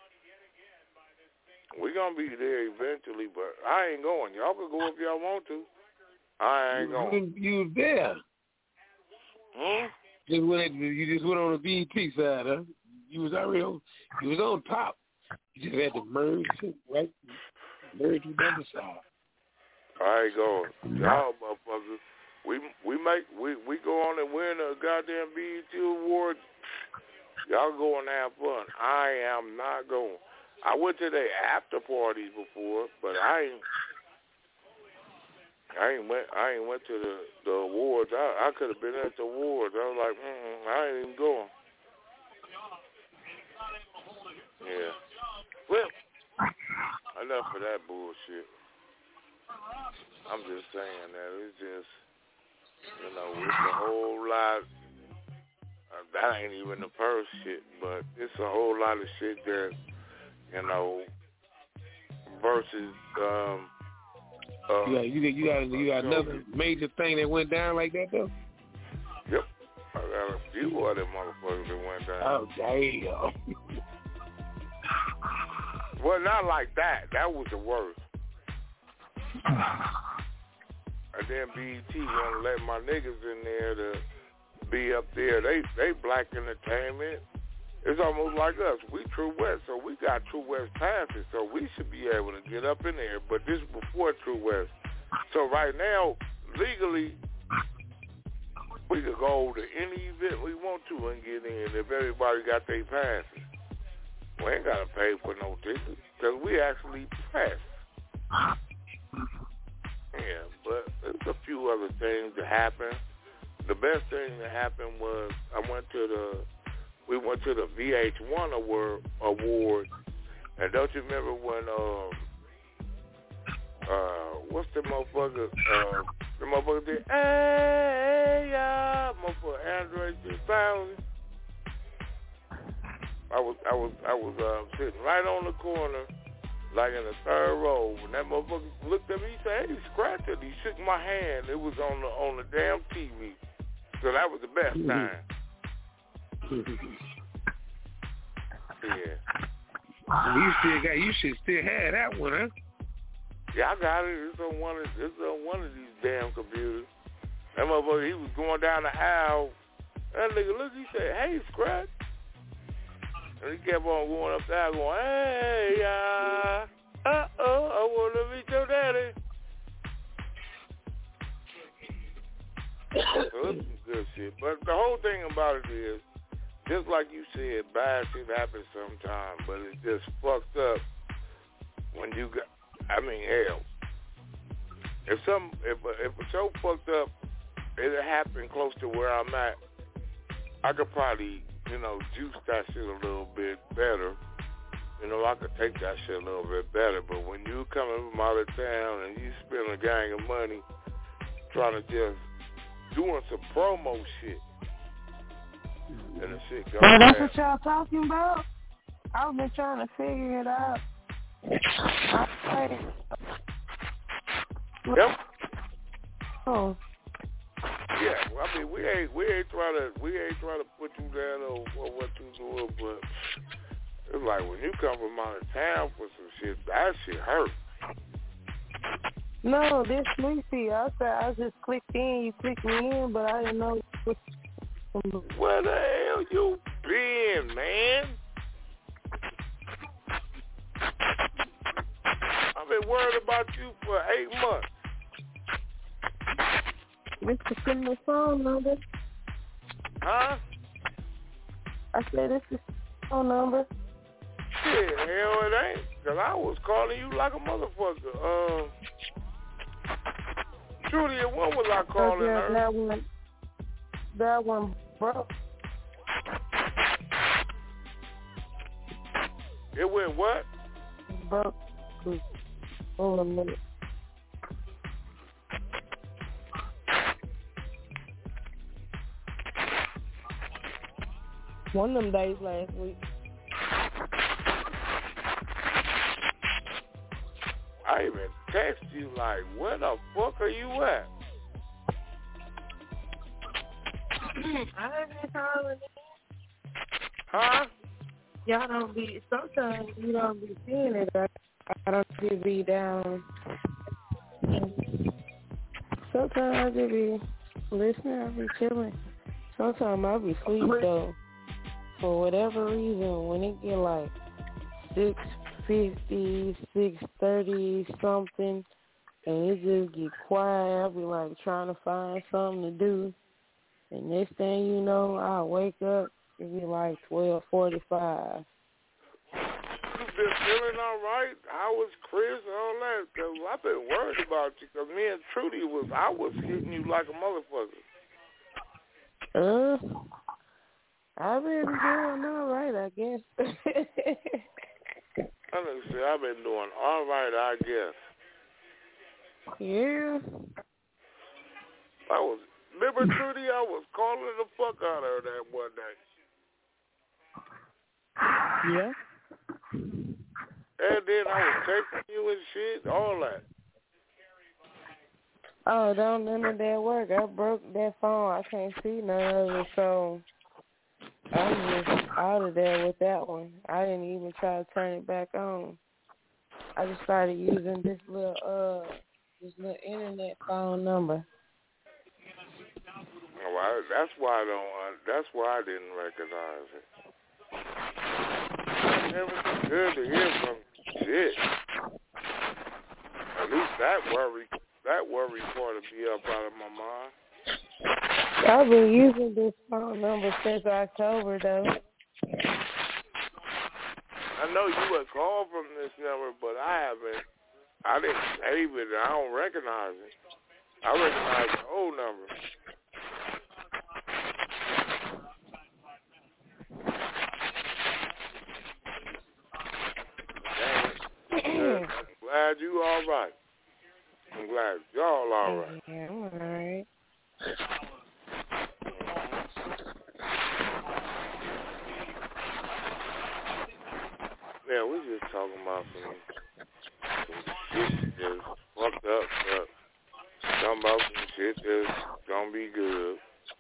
[SPEAKER 13] We gonna be there eventually, but I ain't going. Y'all can go if y'all want to. I ain't going.
[SPEAKER 14] You, you was there.
[SPEAKER 13] Hmm?
[SPEAKER 14] Just went, you just went on the B E T side, huh? You was already on. You was on top. You just had to merge, right? Merge with the other side.
[SPEAKER 13] I ain't going. Y'all motherfuckers. We we make we, we go on and win a goddamn B E T award. Y'all go and have fun. I am not going. I went to their after parties before, but I ain't. I ain't went. I ain't went to the, the awards. I, I could have been at the awards. I was like, mm, I ain't even going. Yeah. Well, enough of that bullshit. I'm just saying that it's just, you know, it's a whole lot. Uh, that ain't even the first shit, but it's a whole lot of shit that, you know, versus. Um, Uh,
[SPEAKER 14] you got you got you got, you got another major thing that went down like that though.
[SPEAKER 13] Yep, I got a few other motherfuckers that went down.
[SPEAKER 14] Oh damn!
[SPEAKER 13] Well, not like that. That was the worst. and then B E T want to let my niggas in there to be up there. They they black entertainment. It's almost like us. We True West, so we got True West passes, so we should be able to get up in there. But this is before True West. So right now, legally, we could go to any event we want to and get in if everybody got their passes. We ain't got to pay for no tickets because we actually pass. Yeah, but there's a few other things that happened. The best thing that happened was I went to the, we went to the V H one award, award and don't you remember when, um, uh, what's the motherfucker, uh, the motherfucker did, hey, yeah, motherfucker, Andre three thousand. I was, I was, I was uh, sitting right on the corner, like in the third row. When that motherfucker looked at me, he said, hey, scratch it. He shook my hand. It was on the on the damn T V. So that was the best time. Yeah.
[SPEAKER 14] You still got, you should still have that one, huh?
[SPEAKER 13] Yeah, I got it. It's on one of, it's on one of these damn computers. That motherfucker, he was going down the aisle. That nigga, look, he said, hey, scratch. And he kept on going up there going, hey, uh, uh-oh, I want to meet your daddy. So it's some good shit. But the whole thing about it is, just like you said, bad shit happens sometimes, but it's just fucked up when you got, I mean, hell, if some, if, if it's so fucked up, it happened close to where I'm at, I could probably, you know, juice that shit a little bit better. You know, I could take that shit a little bit better. But when you coming from out of town and you spend a gang of money trying to just doing some promo shit, and the shit goes
[SPEAKER 9] well, that's
[SPEAKER 13] down.
[SPEAKER 9] what y'all talking about? I've been trying to figure it out. I,
[SPEAKER 13] yep.
[SPEAKER 9] Oh.
[SPEAKER 13] Yeah, well, I mean, we ain't we ain't trying to we ain't trying to put you down or, or what you doing, but it's like when you come from out of town for some shit, that shit hurt.
[SPEAKER 9] No, this Sleepy. I said I just clicked in. You clicked me in, but I didn't know.
[SPEAKER 13] Where the hell you been, man? I've been worried about you for eight months.
[SPEAKER 9] Mister Send my phone number.
[SPEAKER 13] Huh?
[SPEAKER 9] I said this is phone number.
[SPEAKER 13] Shit, hell it ain't. Cause I was calling you like a motherfucker. Uh, Trudy, when was I calling
[SPEAKER 9] oh, yeah,
[SPEAKER 13] her?
[SPEAKER 9] That one, that one broke.
[SPEAKER 13] It went what?
[SPEAKER 9] Broke. Hold on a minute. One of them days last week.
[SPEAKER 13] I even text you like, where the fuck are you at?
[SPEAKER 9] I ain't been calling.
[SPEAKER 13] Huh?
[SPEAKER 9] Y'all don't be, sometimes you don't be seeing it. I, I don't just be down. Sometimes I just be listening, I be chilling. Sometimes I be asleep though. For whatever reason, when it get like six fifty, six thirty something, and it just get quiet, I'll be like trying to find something to do. And next thing you know, I'll wake up, it be like twelve forty-five.
[SPEAKER 13] You been feeling all right? How was Chris and all that? Cause I've been worried about you. Cause me and Trudy was, I was hitting you like a motherfucker.
[SPEAKER 9] Uh, I've been doing all right, I guess.
[SPEAKER 13] I didn't say I've been doing all right, I guess.
[SPEAKER 9] Yeah.
[SPEAKER 13] I was, remember Trudy? I was calling the fuck out of her that one day.
[SPEAKER 9] Yeah.
[SPEAKER 13] And then I was texting you and shit, all that.
[SPEAKER 9] Oh, don't none of that work. I broke that phone. I can't see none of it, so I'm just out of there with that one. I didn't even try to turn it back on. I just started using this little uh Just the internet phone number.
[SPEAKER 13] Oh, I, that's why I don't. Uh, that's why I didn't recognize it. Never good to hear from shit. At least that worry, that worry part to be up out of my mind.
[SPEAKER 9] I've been using this phone number since October, though.
[SPEAKER 13] I know you had called from this number, but I haven't. I didn't save it. I don't recognize it. I recognize the old number. Dang it. I'm glad you all right. I'm glad y'all all right.
[SPEAKER 9] Yeah, I'm all right.
[SPEAKER 13] Yeah, we just talking about some, some shit that's fucked up, but talking about some shit that's gonna be good.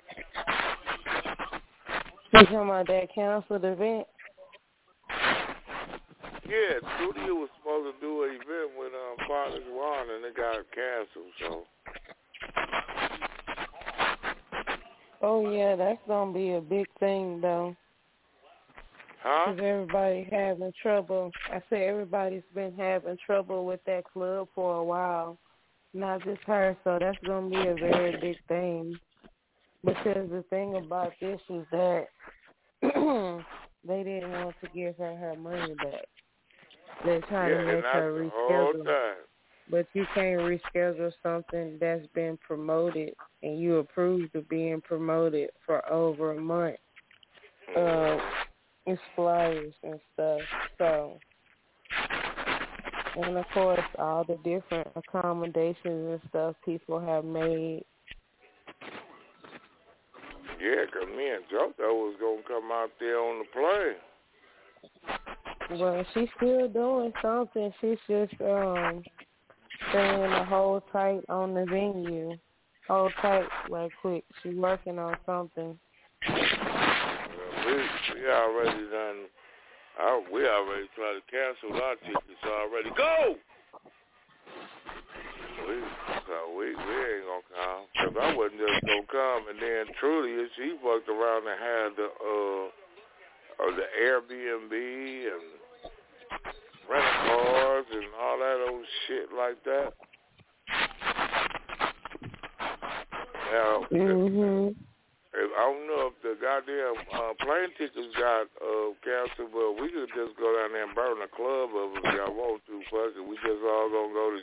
[SPEAKER 9] You talking about that canceled event?
[SPEAKER 13] Yeah, Trudy was supposed to do an event with um, Partners One, and it got canceled, so.
[SPEAKER 9] Oh, yeah, that's going to be a big thing, though.
[SPEAKER 13] Huh?
[SPEAKER 9] Because everybody having trouble. I say everybody's been having trouble with that club for a while. Not just her, so that's going to be a very big thing. Because the thing about this is that they didn't want to give her her money back. They're trying
[SPEAKER 13] yeah,
[SPEAKER 9] to make her reschedule. But you can't reschedule something that's been promoted and you approved of being promoted for over a month. Uh, it's flyers and stuff. So, and of course, all the different accommodations and stuff people have made.
[SPEAKER 13] Yeah, because me and Jota was going to come out there on the plane.
[SPEAKER 9] Well, she's still doing something. She's just um staying to hold tight on the venue. Hold tight right quick. She's working on something.
[SPEAKER 13] Well, we, we already done, I, we already tried to cancel our tickets already. Go! We, so we, we ain't going to come. Because I wasn't just going to come. And then Trudy, she fucked around and had the, uh, or the Airbnb and rental cars and all that old shit like that. Now,
[SPEAKER 9] mm-hmm.
[SPEAKER 13] if, I don't know if the goddamn uh, plane tickets got uh, canceled, but we could just go down there and burn the club up if y'all want to. Fuck it, we just all gonna go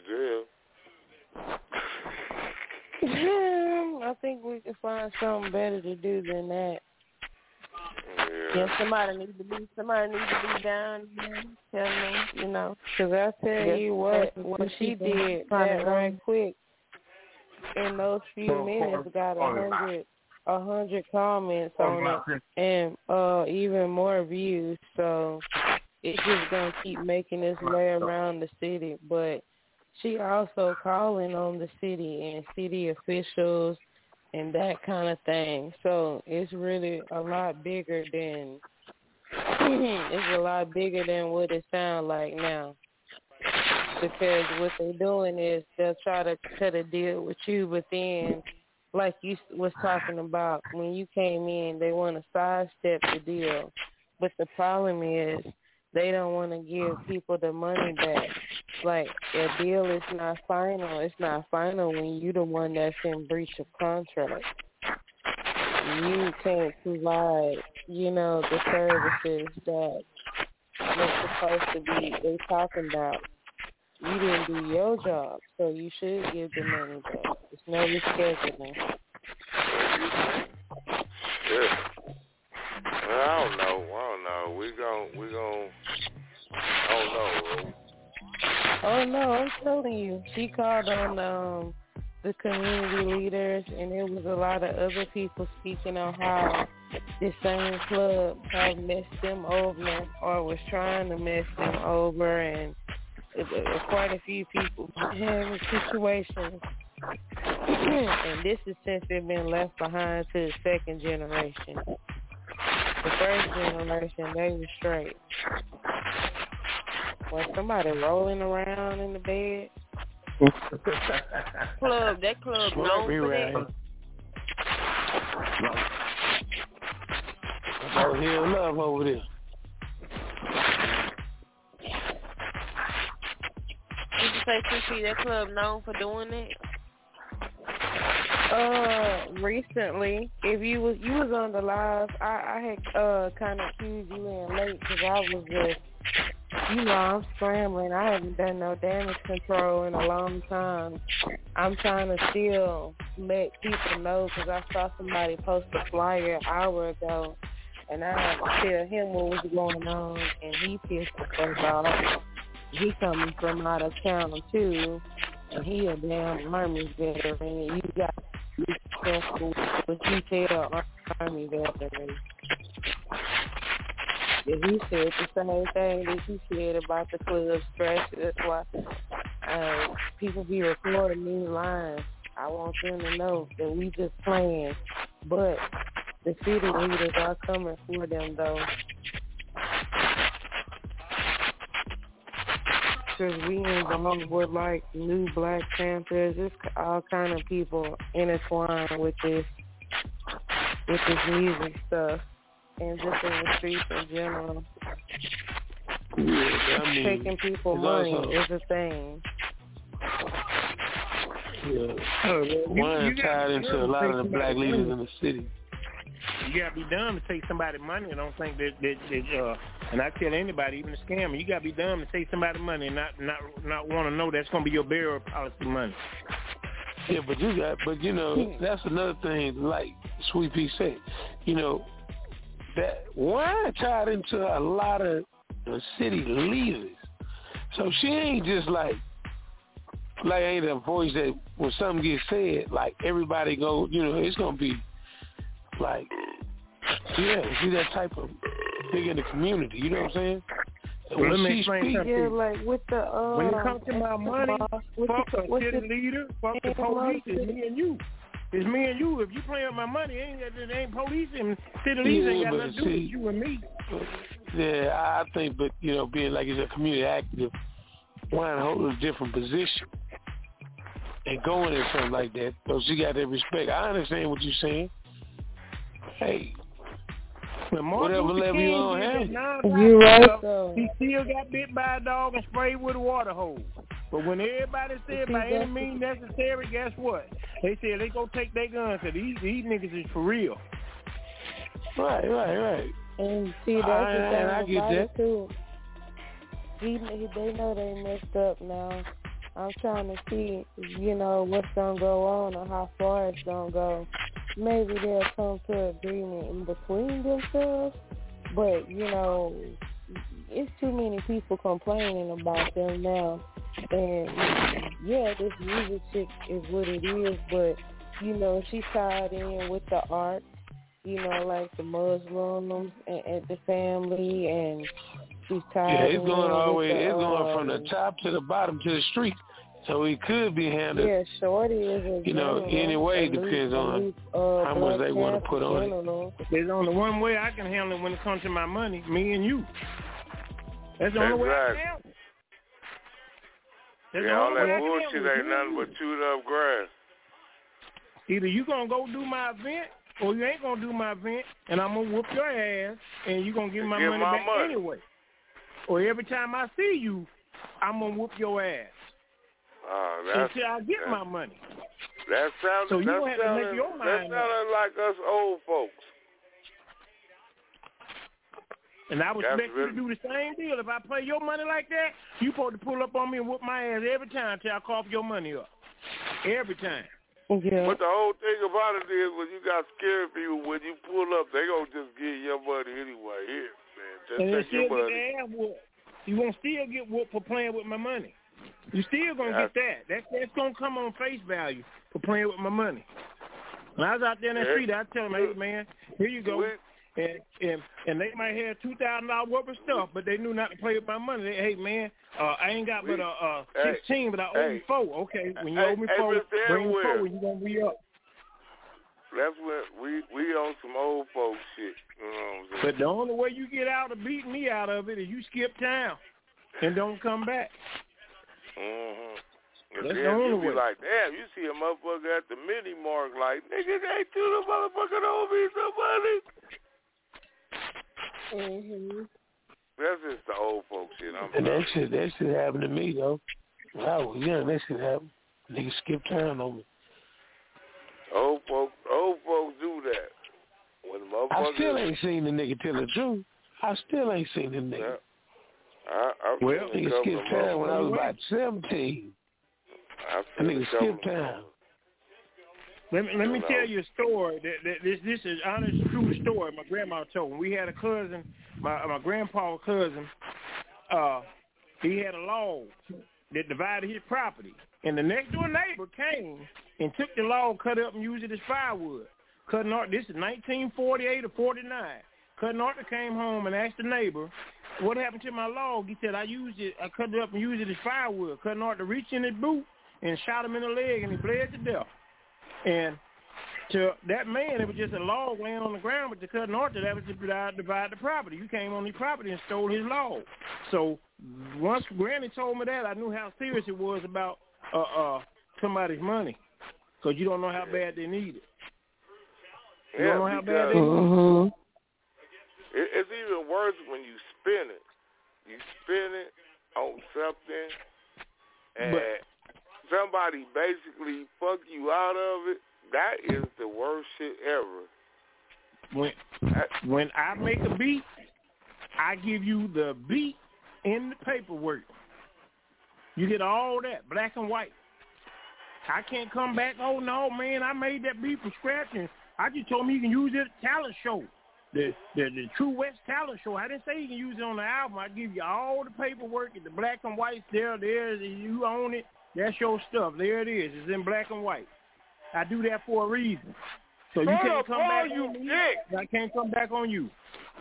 [SPEAKER 13] to jail.
[SPEAKER 9] I think we can find something better to do than that.
[SPEAKER 13] Yeah.
[SPEAKER 9] Yeah, somebody needs to be somebody needs to be down there. Tell me, you know, because I tell you what, what she did that right quick in those few minutes got a hundred a hundred comments on it and uh even more views. So it's just gonna keep making its way around the city. But she also calling on the city and city officials and that kind of thing. So it's really a lot bigger than it's a lot bigger than what it sounds like now. Because what they're doing is they'll try to cut a deal with you, but then, like you was talking about, when you came in, they want to sidestep the deal. But the problem is they don't want to give people the money back. Like, a deal is not final. It's not final when you're the one that's in breach of contract. You can't provide, you know, the services that they're supposed to be, they talking about. You didn't do your job, so you should give the money back. There's no rescheduling.
[SPEAKER 13] Yeah. Well, I don't know. I don't know. We gon' we gon' I don't know.
[SPEAKER 9] Oh no, I'm telling you. She called on um the community leaders, and there was a lot of other people speaking on how this same club had messed them over or was trying to mess them over, and quite a few people having situations. And this is since they've been left behind to the second generation. The first generation, they were straight. Was somebody rolling around in the bed? club, that club known for that.
[SPEAKER 14] Oh, hell love over there.
[SPEAKER 9] Did you say, C P, that club known for doing it? Uh, recently, if you was you was on the live, I, I had uh kind of cued you in late because I was just, you know, I'm scrambling. I haven't done no damage control in a long time. I'm trying to still let people know because I saw somebody post a flyer an hour ago, and I had to tell him what was going on, and he pissed the fuck off. He coming from out of town too, and he a damn Army veteran. You got to be careful what you tell Army veteran. Yeah, he said the same thing that you said about the club stretch. That's why uh, people be recording these lines. I want them to know that we just playing, but the city leaders are coming for them though. Because we ain't going with like new Black Panthers, just all kind of people intertwined with this, with this music stuff, and just in the streets in general.
[SPEAKER 14] Yeah, I mean,
[SPEAKER 9] taking people money
[SPEAKER 14] also,
[SPEAKER 9] is a thing.
[SPEAKER 14] Yeah, one tied into a lot of the black leaders in the city.
[SPEAKER 15] You gotta be dumb to take somebody's money and don't think that that, that uh and I tell anybody, even a scammer, you gotta be dumb to take somebody's money and not not not want to know that's gonna be your burial policy money.
[SPEAKER 14] Yeah, but you got, but you know, that's another thing. Like Sweet Pea said, you know, that one tied into a lot of the city leaders, so she ain't just like like ain't a voice that when something gets said, like everybody go, you know, it's gonna be. Like, yeah, see that type of big in the community, you know what I'm saying?
[SPEAKER 15] Well, let me explain something.
[SPEAKER 9] Yeah, like with the, uh,
[SPEAKER 15] when it comes to my money, fuck
[SPEAKER 9] the,
[SPEAKER 15] a city leader, fuck the police, it's me and you. It's me and you. If you play with my money, it ain't, it ain't police and city leaders ain't got nothing to do with you and me.
[SPEAKER 14] Yeah, I think, but, you know, being like it's a community active, why not hold a different position and going in something like that? So she got that respect. I understand what you're saying. Hey, whatever level you on, hey.
[SPEAKER 9] You right though.
[SPEAKER 15] He still got bit by a dog and sprayed with a water hose. But when everybody said by any means necessary, guess what? They said they go take their guns. So these these niggas is for real.
[SPEAKER 14] Right, right, right.
[SPEAKER 9] And see, that's
[SPEAKER 14] I,
[SPEAKER 9] the thing
[SPEAKER 14] I, I get that
[SPEAKER 9] too. He, they know they messed up now. I'm trying to see, you know, what's gonna go on or how far it's gonna go. Maybe they'll come to an agreement in between themselves, but, you know, it's too many people complaining about them now. And, yeah, this music shit is what it is, but, you know, she tied in with the art, you know, like the Muslims and, and the family, and she's tied
[SPEAKER 14] yeah, it's
[SPEAKER 9] in
[SPEAKER 14] going all the way,
[SPEAKER 9] the,
[SPEAKER 14] it's going
[SPEAKER 9] um,
[SPEAKER 14] from the top to the bottom to the street. So it could be handled.
[SPEAKER 9] Yeah, Shorty is a
[SPEAKER 14] you know, anyway, it depends on
[SPEAKER 9] uh,
[SPEAKER 14] how much they want to put on
[SPEAKER 9] it.
[SPEAKER 15] There's only one way I can handle it when it comes to my money, me and you. That's the only
[SPEAKER 13] exactly.
[SPEAKER 15] way I can handle it. That's
[SPEAKER 13] yeah, all that bullshit ain't nothing but chewed up grass.
[SPEAKER 15] Either you gonna go do my event or you ain't gonna do my event, and I'm gonna whoop your ass, and you gonna give my
[SPEAKER 13] give
[SPEAKER 15] money
[SPEAKER 13] my
[SPEAKER 15] back
[SPEAKER 13] money.
[SPEAKER 15] anyway. Or every time I see you, I'm gonna whoop your ass.
[SPEAKER 13] Uh, that's,
[SPEAKER 15] until I get my money.
[SPEAKER 13] That sounded,
[SPEAKER 15] so you
[SPEAKER 13] that
[SPEAKER 15] have
[SPEAKER 13] sounded,
[SPEAKER 15] to make your
[SPEAKER 13] that
[SPEAKER 15] mind
[SPEAKER 13] sounded like us old folks.
[SPEAKER 15] And I would
[SPEAKER 13] That's
[SPEAKER 15] expect
[SPEAKER 13] really...
[SPEAKER 15] you to do the same deal. If I play your money like that, you supposed to pull up on me and whoop my ass every time till I cough your money up. Every time.
[SPEAKER 9] Yeah.
[SPEAKER 13] But the whole thing about it is when you got scared people, when you pull up, they gonna just give you your money anyway. Here, man. Just
[SPEAKER 15] and
[SPEAKER 13] take your money.
[SPEAKER 15] Get ass whooped. You won't still get whooped for playing with my money. You still gonna that's... get that. That's that's gonna come on face value for playing with my money. When I was out there in the
[SPEAKER 13] yeah.
[SPEAKER 15] street, I tell them, hey man, here you go. And, and and they might have two thousand dollars worth of stuff, but they knew not to play with my money. They, hey man, uh, I ain't got but a uh, uh, sixteen, but I owe
[SPEAKER 13] hey,
[SPEAKER 15] you four. Okay, when you
[SPEAKER 13] hey,
[SPEAKER 15] owe me
[SPEAKER 13] hey,
[SPEAKER 15] four, bring me
[SPEAKER 13] where?
[SPEAKER 15] four, you gonna be up.
[SPEAKER 13] That's what we we on some old folks shit. You know what I'm saying?
[SPEAKER 15] But the only way you get out of beating me out of it is you skip town and don't come back.
[SPEAKER 13] Mhm. And
[SPEAKER 15] That's
[SPEAKER 13] then
[SPEAKER 15] the only
[SPEAKER 13] you be
[SPEAKER 15] way.
[SPEAKER 13] like, damn, you see a motherfucker at the mini mark like, nigga, they threw the motherfucker over me some money.
[SPEAKER 9] Mm-hmm.
[SPEAKER 13] That's just the old folks shit. I'm
[SPEAKER 14] And that shit, that shit happened to me, though. When I was young, that shit happened. Niggas skip town on me.
[SPEAKER 13] Old folks, old folks do that. When the
[SPEAKER 14] I
[SPEAKER 13] motherfuckers,
[SPEAKER 14] still ain't seen the nigga tell the truth. I still ain't seen the nigga.
[SPEAKER 13] Yeah. I, I've
[SPEAKER 14] well,
[SPEAKER 13] seen a
[SPEAKER 14] nigga
[SPEAKER 13] couple
[SPEAKER 14] skipped
[SPEAKER 13] of
[SPEAKER 14] town when I was
[SPEAKER 13] motherfuckers.
[SPEAKER 14] about seventeen.
[SPEAKER 13] I've
[SPEAKER 14] That
[SPEAKER 13] seen
[SPEAKER 14] nigga
[SPEAKER 13] a couple
[SPEAKER 14] skipped
[SPEAKER 13] of
[SPEAKER 14] town.
[SPEAKER 15] Let me let me
[SPEAKER 13] You know.
[SPEAKER 15] tell you a story. That, that this this is honest, true story. My grandma told me. We had a cousin, my my grandpa's cousin. Uh, he had a log that divided his property, and the next door neighbor came and took the log, cut it up, and used it as firewood. Cutting Arthur, this is nineteen forty-eight or forty-nine. Cutting Arthur came home and asked the neighbor, "What happened to my log?" He said, "I used it. I cut it up and used it as firewood." Cutting Arthur reached in his boot and shot him in the leg, and he bled to death. And to that man, it was just a log laying on the ground, but to Cutting Arthur, that was to divide, divide the property. You came on his property and stole his log. So once Granny told me that, I knew how serious it was about uh, uh, somebody's money, because you don't know how bad they need it. You
[SPEAKER 13] Yeah,
[SPEAKER 15] don't know how bad they
[SPEAKER 13] because
[SPEAKER 15] need it.
[SPEAKER 13] it, it's even worse when you spin it. You spin it on something, and
[SPEAKER 15] But,
[SPEAKER 13] somebody basically fuck you out of it. That is the worst shit ever.
[SPEAKER 15] When when I make a beat, I give you the beat in the paperwork. You get all that, black and white. I can't come back, oh no, man, I made that beat from scratch, and I just told me you can use it at the talent show. The, the the True West talent show. I didn't say you can use it on the album. I give you all the paperwork, the black and white there, there, you own it. That's your stuff. There it is. It's in black and white. I do that for a reason. So you
[SPEAKER 13] Shut
[SPEAKER 15] can't
[SPEAKER 13] up,
[SPEAKER 15] come
[SPEAKER 13] boy,
[SPEAKER 15] back
[SPEAKER 13] you
[SPEAKER 15] on me.
[SPEAKER 13] dick.
[SPEAKER 15] I can't come back on you.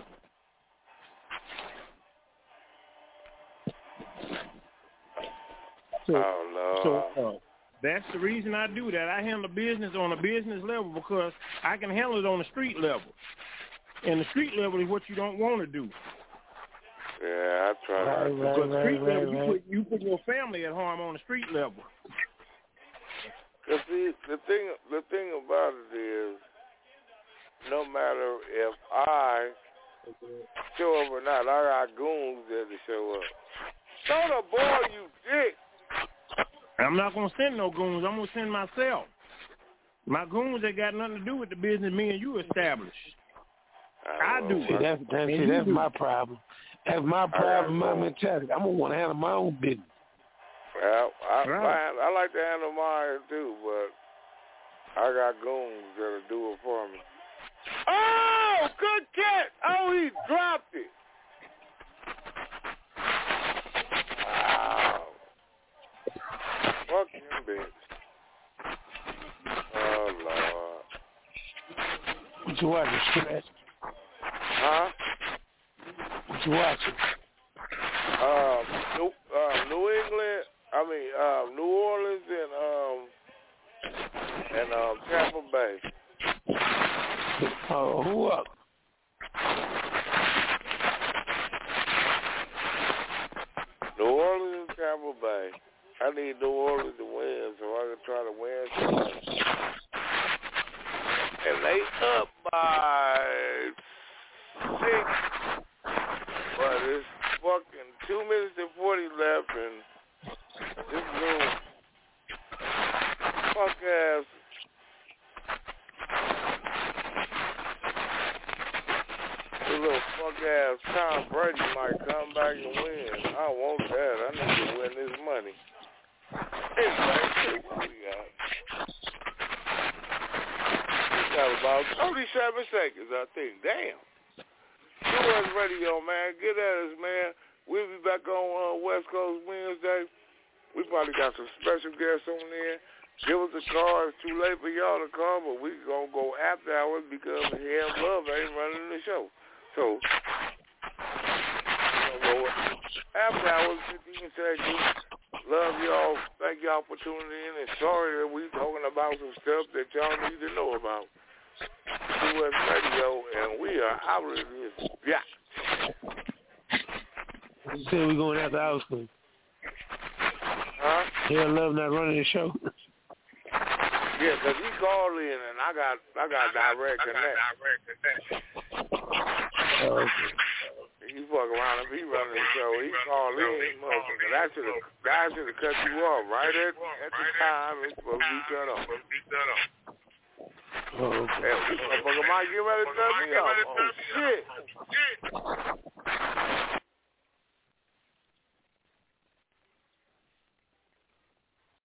[SPEAKER 15] So,
[SPEAKER 13] Oh,
[SPEAKER 15] so uh, that's the reason I do that. I handle business on a business level because I can handle it on the street level. And the street level is what you don't want to do.
[SPEAKER 13] Yeah, I try
[SPEAKER 14] Right,
[SPEAKER 13] to.
[SPEAKER 14] right,
[SPEAKER 15] Because
[SPEAKER 14] right,
[SPEAKER 15] street
[SPEAKER 14] right,
[SPEAKER 15] level, you
[SPEAKER 14] right.
[SPEAKER 15] put you put your family at harm on the street level.
[SPEAKER 13] Cause see, the thing, the thing about it is, no matter if I show up or not, I got goons there to show up. Son of a boy, you dick.
[SPEAKER 15] I'm not gonna send no goons. I'm gonna send myself. My goons ain't got nothing to do with the business me and you established. I, I do.
[SPEAKER 14] See, that's, that's, see, that's my problem. That's my problem, my mentality. I'm going to want to handle my own business.
[SPEAKER 13] Well, I,
[SPEAKER 15] Right.
[SPEAKER 13] I, I like to handle mine too, but I got goons that'll do it for me. Oh, good catch! Oh, he dropped it. Wow. Fuck him, bitch. Oh, Lord.
[SPEAKER 14] What you watching, Scratch?
[SPEAKER 13] Huh?
[SPEAKER 14] What you watching?
[SPEAKER 13] Um, New, uh, New England, I mean, um, New Orleans and, um, and, um, Tampa Bay.
[SPEAKER 14] Oh, who up?
[SPEAKER 13] New Orleans and Tampa Bay. I need New Orleans to win so I can try to win some money. And they up by six, but it's fucking two minutes and forty left, and this little fuck ass this little fuck ass Tom Brady might come back and win. I want that. I need to win this money. Anyway, what we got? We got about thirty-seven seconds, I think. Damn. True West Radio, man. Get at us, man. We'll be back on uh, West Coast Wednesday. We probably got some special guests on there. Give us a call. It's too late for y'all to call, but we going to go after hours because Hell Love ain't running the show. So, we'll go after hours, fifteen seconds. Love y'all. Thank y'all for tuning in. And sorry that we talking about some stuff that y'all need to know about. True West Radio, and we are out of this. Yeah.
[SPEAKER 14] You said we going after hours,
[SPEAKER 13] Huh?
[SPEAKER 14] He'll love not running the show.
[SPEAKER 13] Yeah, 'cause he called in and I got I got direct connect.
[SPEAKER 14] Oh, okay.
[SPEAKER 13] He fuck around and he running the show. He called in, motherfucker. That should have that should have cut you off right at at the time it's supposed to be cut off.
[SPEAKER 14] Oh, okay.
[SPEAKER 13] Hell, this motherfucker might get ready to turn me off. Oh shit.